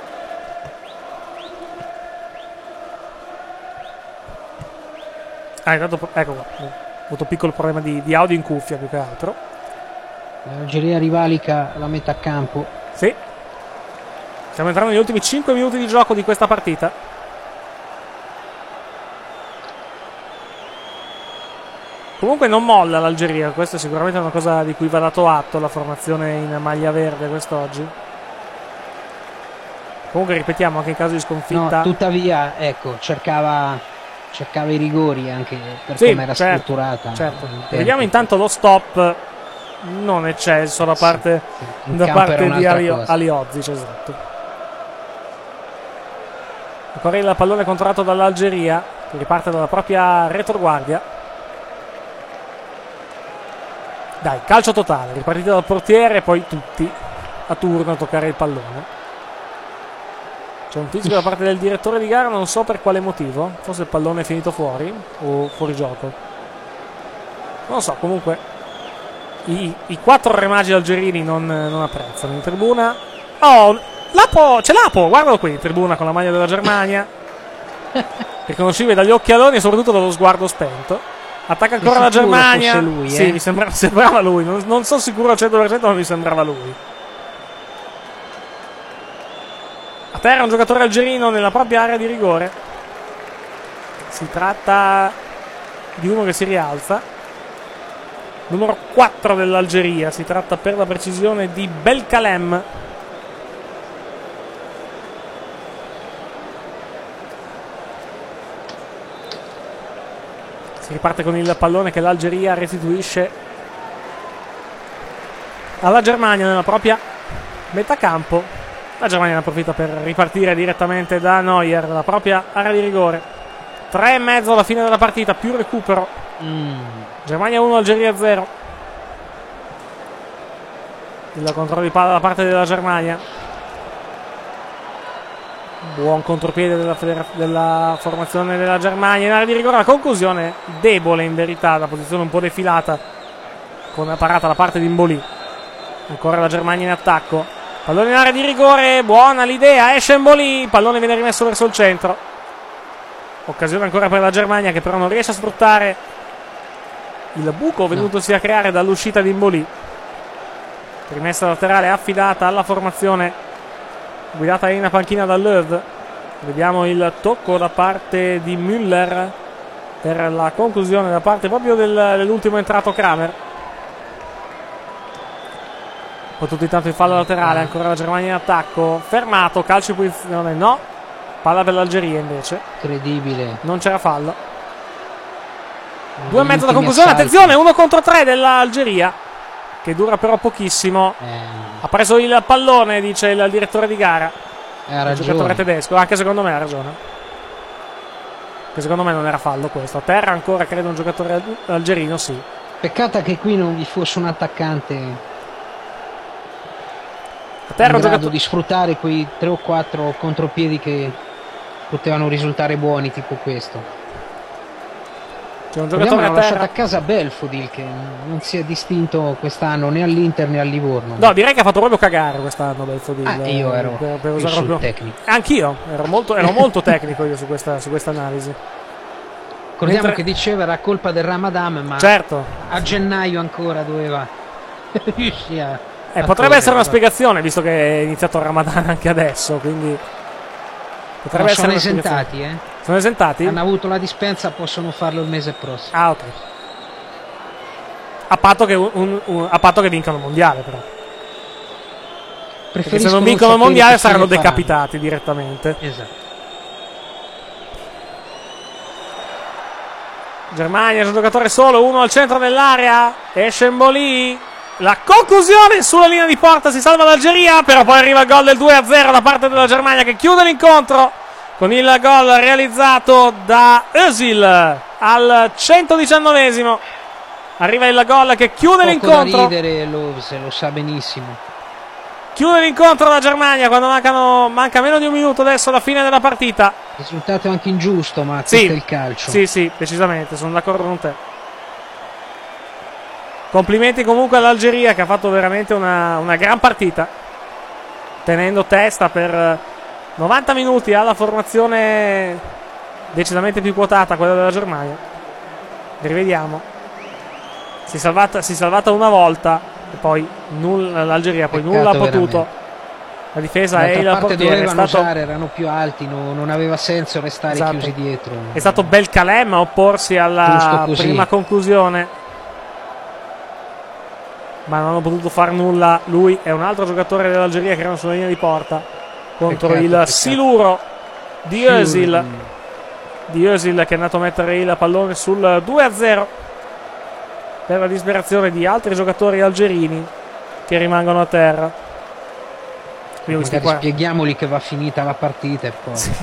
Ah, intanto, ecco qua. Ho avuto un piccolo problema di, di audio in cuffia più che altro. L'Algeria rivalica la metà campo. Sì. Stiamo entrando negli ultimi cinque minuti di gioco di questa partita. Comunque non molla l'Algeria, questa è sicuramente una cosa di cui va dato atto, la formazione in maglia verde quest'oggi. Comunque ripetiamo, anche in caso di No, sconfitta. tuttavia, ecco, cercava, cercava i rigori anche per Sì, come era certo, strutturata. certo. il tempo. Vediamo intanto lo stop non eccesso da parte, sì. Il da campo era parte di un'altra Ali, cosa. Ali Ozic, esatto. Ancora il pallone controllato dall'Algeria, che riparte dalla propria retroguardia. Dai, calcio totale, ripartito dal portiere, poi tutti a turno a toccare il pallone. C'è un fischio da parte del direttore di gara, non so per quale motivo, forse il pallone è finito fuori o fuori gioco, non lo so. Comunque i, i quattro re magi algerini non, non apprezzano. In tribuna, oh, Lapo, c'è Lapo, guardalo qui in tribuna con la maglia della Germania, riconoscibile dagli occhialoni e soprattutto dallo sguardo spento. Attacca ancora la Germania. Lui, sì, eh? mi sembra, sembrava lui, non, non sono sicuro al cento per cento, ma mi sembrava lui. A terra un giocatore algerino nella propria area di rigore. Si tratta di uno che si rialza. Numero quattro dell'Algeria. Si tratta per la precisione di Belkalem. Si riparte con il pallone che l'Algeria restituisce alla Germania nella propria metà campo. La Germania ne approfitta per ripartire direttamente da Neuer, la propria area di rigore. Tre e mezzo alla fine della partita, più recupero. Mm. Germania uno, Algeria zero. Il controllo di palla da parte della Germania. Buon contropiede della, federa- della formazione della Germania in area di rigore. La conclusione debole in verità, la posizione un po' defilata con la parata da parte di Mboli. Ancora la Germania in attacco. Pallone in area di rigore, buona l'idea, esce Mboli, il pallone viene rimesso verso il centro. Occasione ancora per la Germania che però non riesce a sfruttare il buco venutosi a creare dall'uscita di Mboli. Rimessa laterale affidata alla formazione guidata in panchina da Löw. Vediamo il tocco da parte di Müller per la conclusione da parte proprio del, dell'ultimo entrato Kramer. Potuto intanto il fallo laterale, ancora la Germania in attacco, fermato, calcio di punizione, no, palla per l'Algeria invece. Incredibile. Non c'era fallo. Due e mezzo da conclusione, attenzione, uno contro tre dell'Algeria, che dura però pochissimo. Eh, Ha preso il pallone, dice il direttore di gara, ha il giocatore ragione. tedesco, anche secondo me ha ragione. Che secondo me non era fallo questo. A terra ancora credo un giocatore algerino, sì. Peccato che qui non vi fosse un attaccante A terra in un grado giocatore di sfruttare quei tre o quattro contropiedi che potevano risultare buoni, tipo questo. C'è un Abbiamo giocatore a lasciato terra. a casa Belfodil, che non si è distinto quest'anno né all'Inter né al Livorno. No, direi che ha fatto proprio cagare quest'anno Belfodil. Ah, io ero per, per più usare sul proprio... tecnico. Anch'io, ero molto, ero molto tecnico io su questa, su questa analisi. Ricordiamo Mentre- che diceva era colpa del Ramadan, ma Certo, a gennaio ancora doveva riuscire a... eh, a potrebbe correre, essere una va. spiegazione, visto che è iniziato il Ramadan anche adesso, quindi potrebbe No, essere sono una spiegazione. esentati, eh. Sono esentati? Hanno avuto la dispensa, possono farlo il mese prossimo. Ah, ok. A patto che, un, un- un- a patto che vincano il mondiale, però. Perché se non vincono il sapere mondiale che saranno fine faranno. decapitati direttamente. Esatto. Germania, c'è un giocatore solo, uno al centro dell'area, esce Mboli, la conclusione sulla linea di porta, si salva l'Algeria, però poi arriva il gol del due a zero da parte della Germania che chiude l'incontro con il gol realizzato da Özil al centodiciannovesimo. Arriva il gol che chiude Poco l'incontro. da ridere, lo, se lo sa benissimo. Chiude l'incontro la Germania quando mancano, manca meno di un minuto adesso alla fine della partita. Risultato anche ingiusto, ma Sì, questo è il calcio. Sì, sì, decisamente, sono d'accordo con te. Complimenti comunque all'Algeria che ha fatto veramente una, una gran partita, tenendo testa per novanta minuti alla formazione decisamente più quotata, quella della Germania. Rivediamo. Si è salvata, si è salvata una volta e poi nulla, l'Algeria poi Peccato nulla ha potuto. veramente. La difesa e D'altra il parte portiere è dovevano stato, usare, erano più alti, no- non aveva senso restare Esatto. chiusi dietro. è stato Belkalem a opporsi alla Giusto così. prima conclusione, ma non hanno potuto fare nulla. Lui è un altro giocatore dell'Algeria che erano sulla linea di porta contro Peccato, il peccato. siluro di Özil. di Özil che è andato a mettere il pallone sul due a zero per la disperazione di altri giocatori algerini che rimangono a terra. Magari qua... spieghiamoli che va finita la partita e poi sì.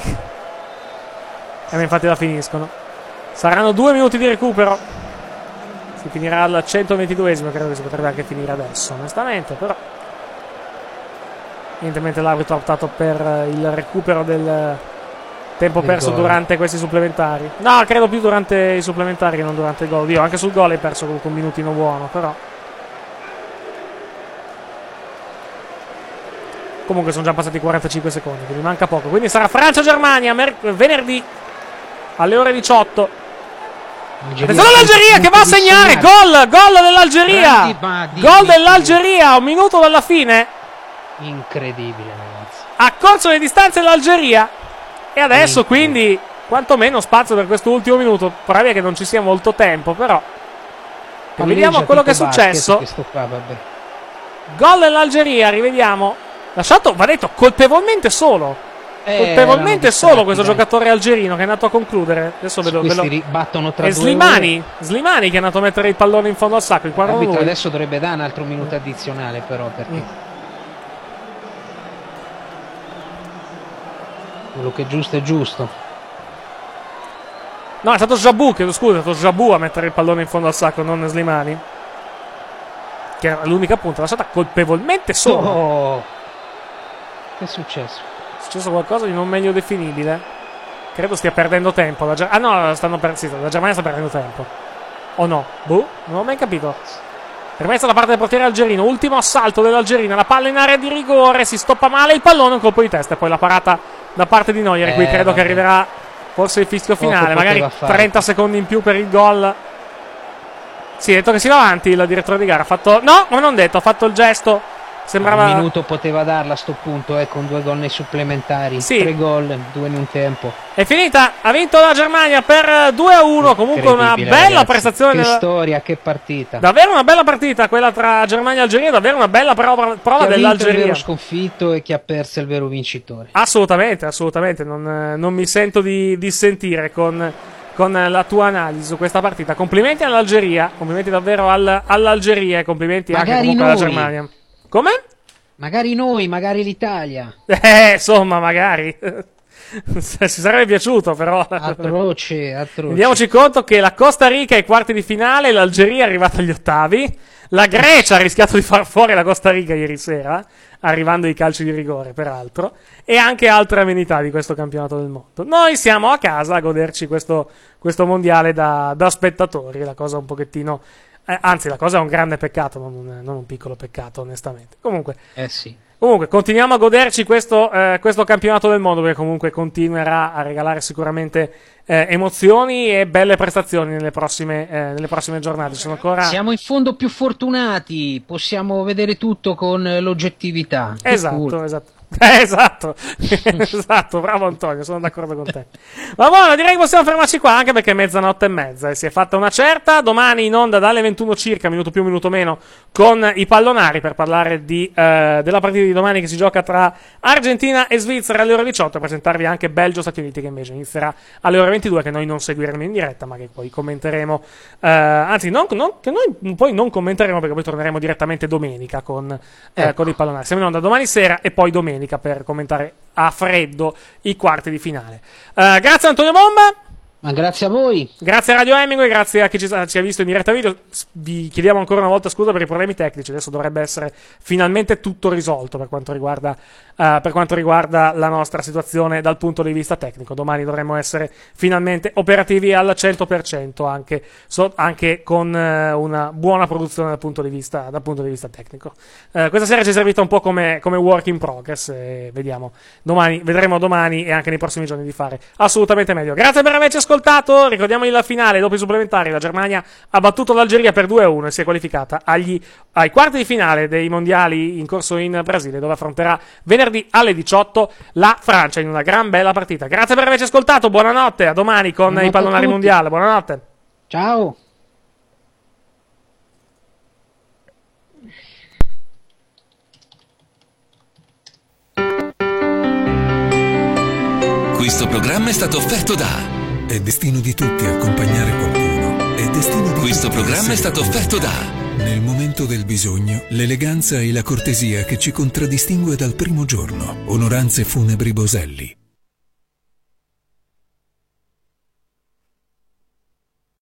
E infatti la finiscono. Saranno due minuti di recupero, si finirà al centoventiduesimo, credo che si potrebbe anche finire adesso onestamente, però evidentemente l'arbitro ha optato per il recupero del tempo il perso gol. Durante questi supplementari. No, credo più durante i supplementari che non durante il gol. Io anche sul gol hai perso comunque un minutino buono, però comunque sono già passati quarantacinque secondi, quindi manca poco. Quindi sarà Francia-Germania mer- venerdì alle ore diciotto. Attenzione all'Algeria che va a segnare gol, gol dell'Algeria, gol dell'Algeria a un minuto dalla fine. Incredibile, ragazzi. Ha corso le distanze l'Algeria e adesso quindi quantomeno spazio per questo ultimo minuto. Probabile che non ci sia molto tempo, però rivediamo quello che è successo. Qua, vabbè. Gol dell'Algeria, rivediamo. Lasciato, va detto, colpevolmente solo. Eh, colpevolmente solo questo dai. giocatore algerino che è andato a concludere. Adesso vedo, questi vedo. battono tra è Slimani, Slimani che è andato a mettere il pallone in fondo al sacco. L'arbitro adesso dovrebbe dare un altro minuto addizionale, però, perché mm. quello che è giusto è giusto. No, è stato Jabou, chiedo scusa, è stato Jabou a mettere il pallone in fondo al sacco, non Slimani, che era l'unica punta lasciata colpevolmente solo. Oh. Che è successo? È successo qualcosa di non meglio definibile. Credo stia perdendo tempo la Ger- Ah no, stanno per... sì, la Germania sta perdendo tempo. O no? Boh, non ho mai capito. Permessa da parte del portiere algerino. Ultimo assalto dell'Algerina. La palla in area di rigore. Si stoppa male il pallone. Un colpo di testa. E poi la parata da parte di Neuer. E eh, qui credo vabbè. che arriverà forse il fischio finale. Poco magari trenta secondi in più per il gol. Sì, ha detto che si va avanti il direttore di gara. Ha fatto... No, ma non detto. Ha fatto il gesto. Sembrava... Un minuto poteva darla a sto punto, eh, con due gol nei supplementari. Sì. Tre gol, due in un tempo. È finita, ha vinto la Germania per due a uno. Comunque una bella ragazzi. prestazione. Che della... storia, che partita. Davvero una bella partita quella tra Germania e Algeria. Davvero una bella prova, prova chi dell'Algeria. Chi ha il vero sconfitto e chi ha perso il vero vincitore. Assolutamente, assolutamente. Non, non mi sento di, di sentire con, con la tua analisi su questa partita. Complimenti all'Algeria, complimenti davvero al, all'Algeria e complimenti magari anche comunque noi. alla Germania. Come? Magari noi, magari l'Italia. Eh, insomma, magari. Si sarebbe piaciuto, però. Atroce, atroce. Rendiamoci conto che la Costa Rica è ai quarti di finale, l'Algeria è arrivata agli ottavi, la Grecia ha rischiato di far fuori la Costa Rica ieri sera, arrivando ai calci di rigore, peraltro, e anche altre amenità di questo campionato del mondo. Noi siamo a casa a goderci questo, questo mondiale da, da spettatori, la cosa un pochettino... Eh, anzi, la cosa è un grande peccato, non un, non un piccolo peccato, onestamente. Comunque, eh sì. comunque continuiamo a goderci questo, eh, questo campionato del mondo, perché comunque continuerà a regalare sicuramente eh, emozioni e belle prestazioni nelle prossime, eh, nelle prossime giornate. Sono ancora... Siamo in fondo più fortunati, possiamo vedere tutto con l'oggettività. Esatto, cool. esatto. Eh, esatto, esatto, bravo Antonio, sono d'accordo con te. Ma buono, direi che possiamo fermarci qua, anche perché è mezzanotte e mezza e si è fatta una certa. Domani in onda dalle ventuno circa, minuto più, minuto meno, con i pallonari per parlare di, eh, della partita di domani che si gioca tra Argentina e Svizzera alle ore diciotto, e presentarvi anche Belgio-Stati Uniti che invece inizierà alle ore ventidue, che noi non seguiremo in diretta ma che poi commenteremo, eh, anzi non, non, che noi poi non commenteremo perché poi torneremo direttamente domenica con, eh, ecco. con i pallonari. Siamo in onda domani sera e poi domenica per commentare a freddo i quarti di finale. Uh, grazie Antonio Bomba. Ma grazie a voi. Grazie a Radio Hemingway, grazie a chi ci, ci ha visto in diretta video. Vi chiediamo ancora una volta scusa per i problemi tecnici. Adesso dovrebbe essere finalmente tutto risolto per quanto riguarda, uh, per quanto riguarda la nostra situazione dal punto di vista tecnico. Domani dovremmo essere finalmente operativi al cento per cento, anche, so, anche con uh, una buona produzione dal punto di vista, dal punto di vista tecnico. Uh, questa sera ci è servita un po' come, come work in progress e vediamo domani, vedremo domani e anche nei prossimi giorni di fare assolutamente meglio. Grazie per averci ascoltato. Ricordiamo il finale dopo i supplementari. La Germania ha battuto l'Algeria per due a uno e si è qualificata agli, ai quarti di finale dei mondiali in corso in Brasile, dove affronterà venerdì alle diciotto la Francia in una gran bella partita. Grazie per averci ascoltato, buonanotte, a domani con buonanotte i pallonari mondiali. Buonanotte. Ciao. Questo programma è stato offerto da È destino di tutti accompagnare qualcuno. È destino di Questo tutti programma è essere stato offerto da Nel momento del bisogno, l'eleganza e la cortesia che ci contraddistingue dal primo giorno. Onoranze Funebri Boselli.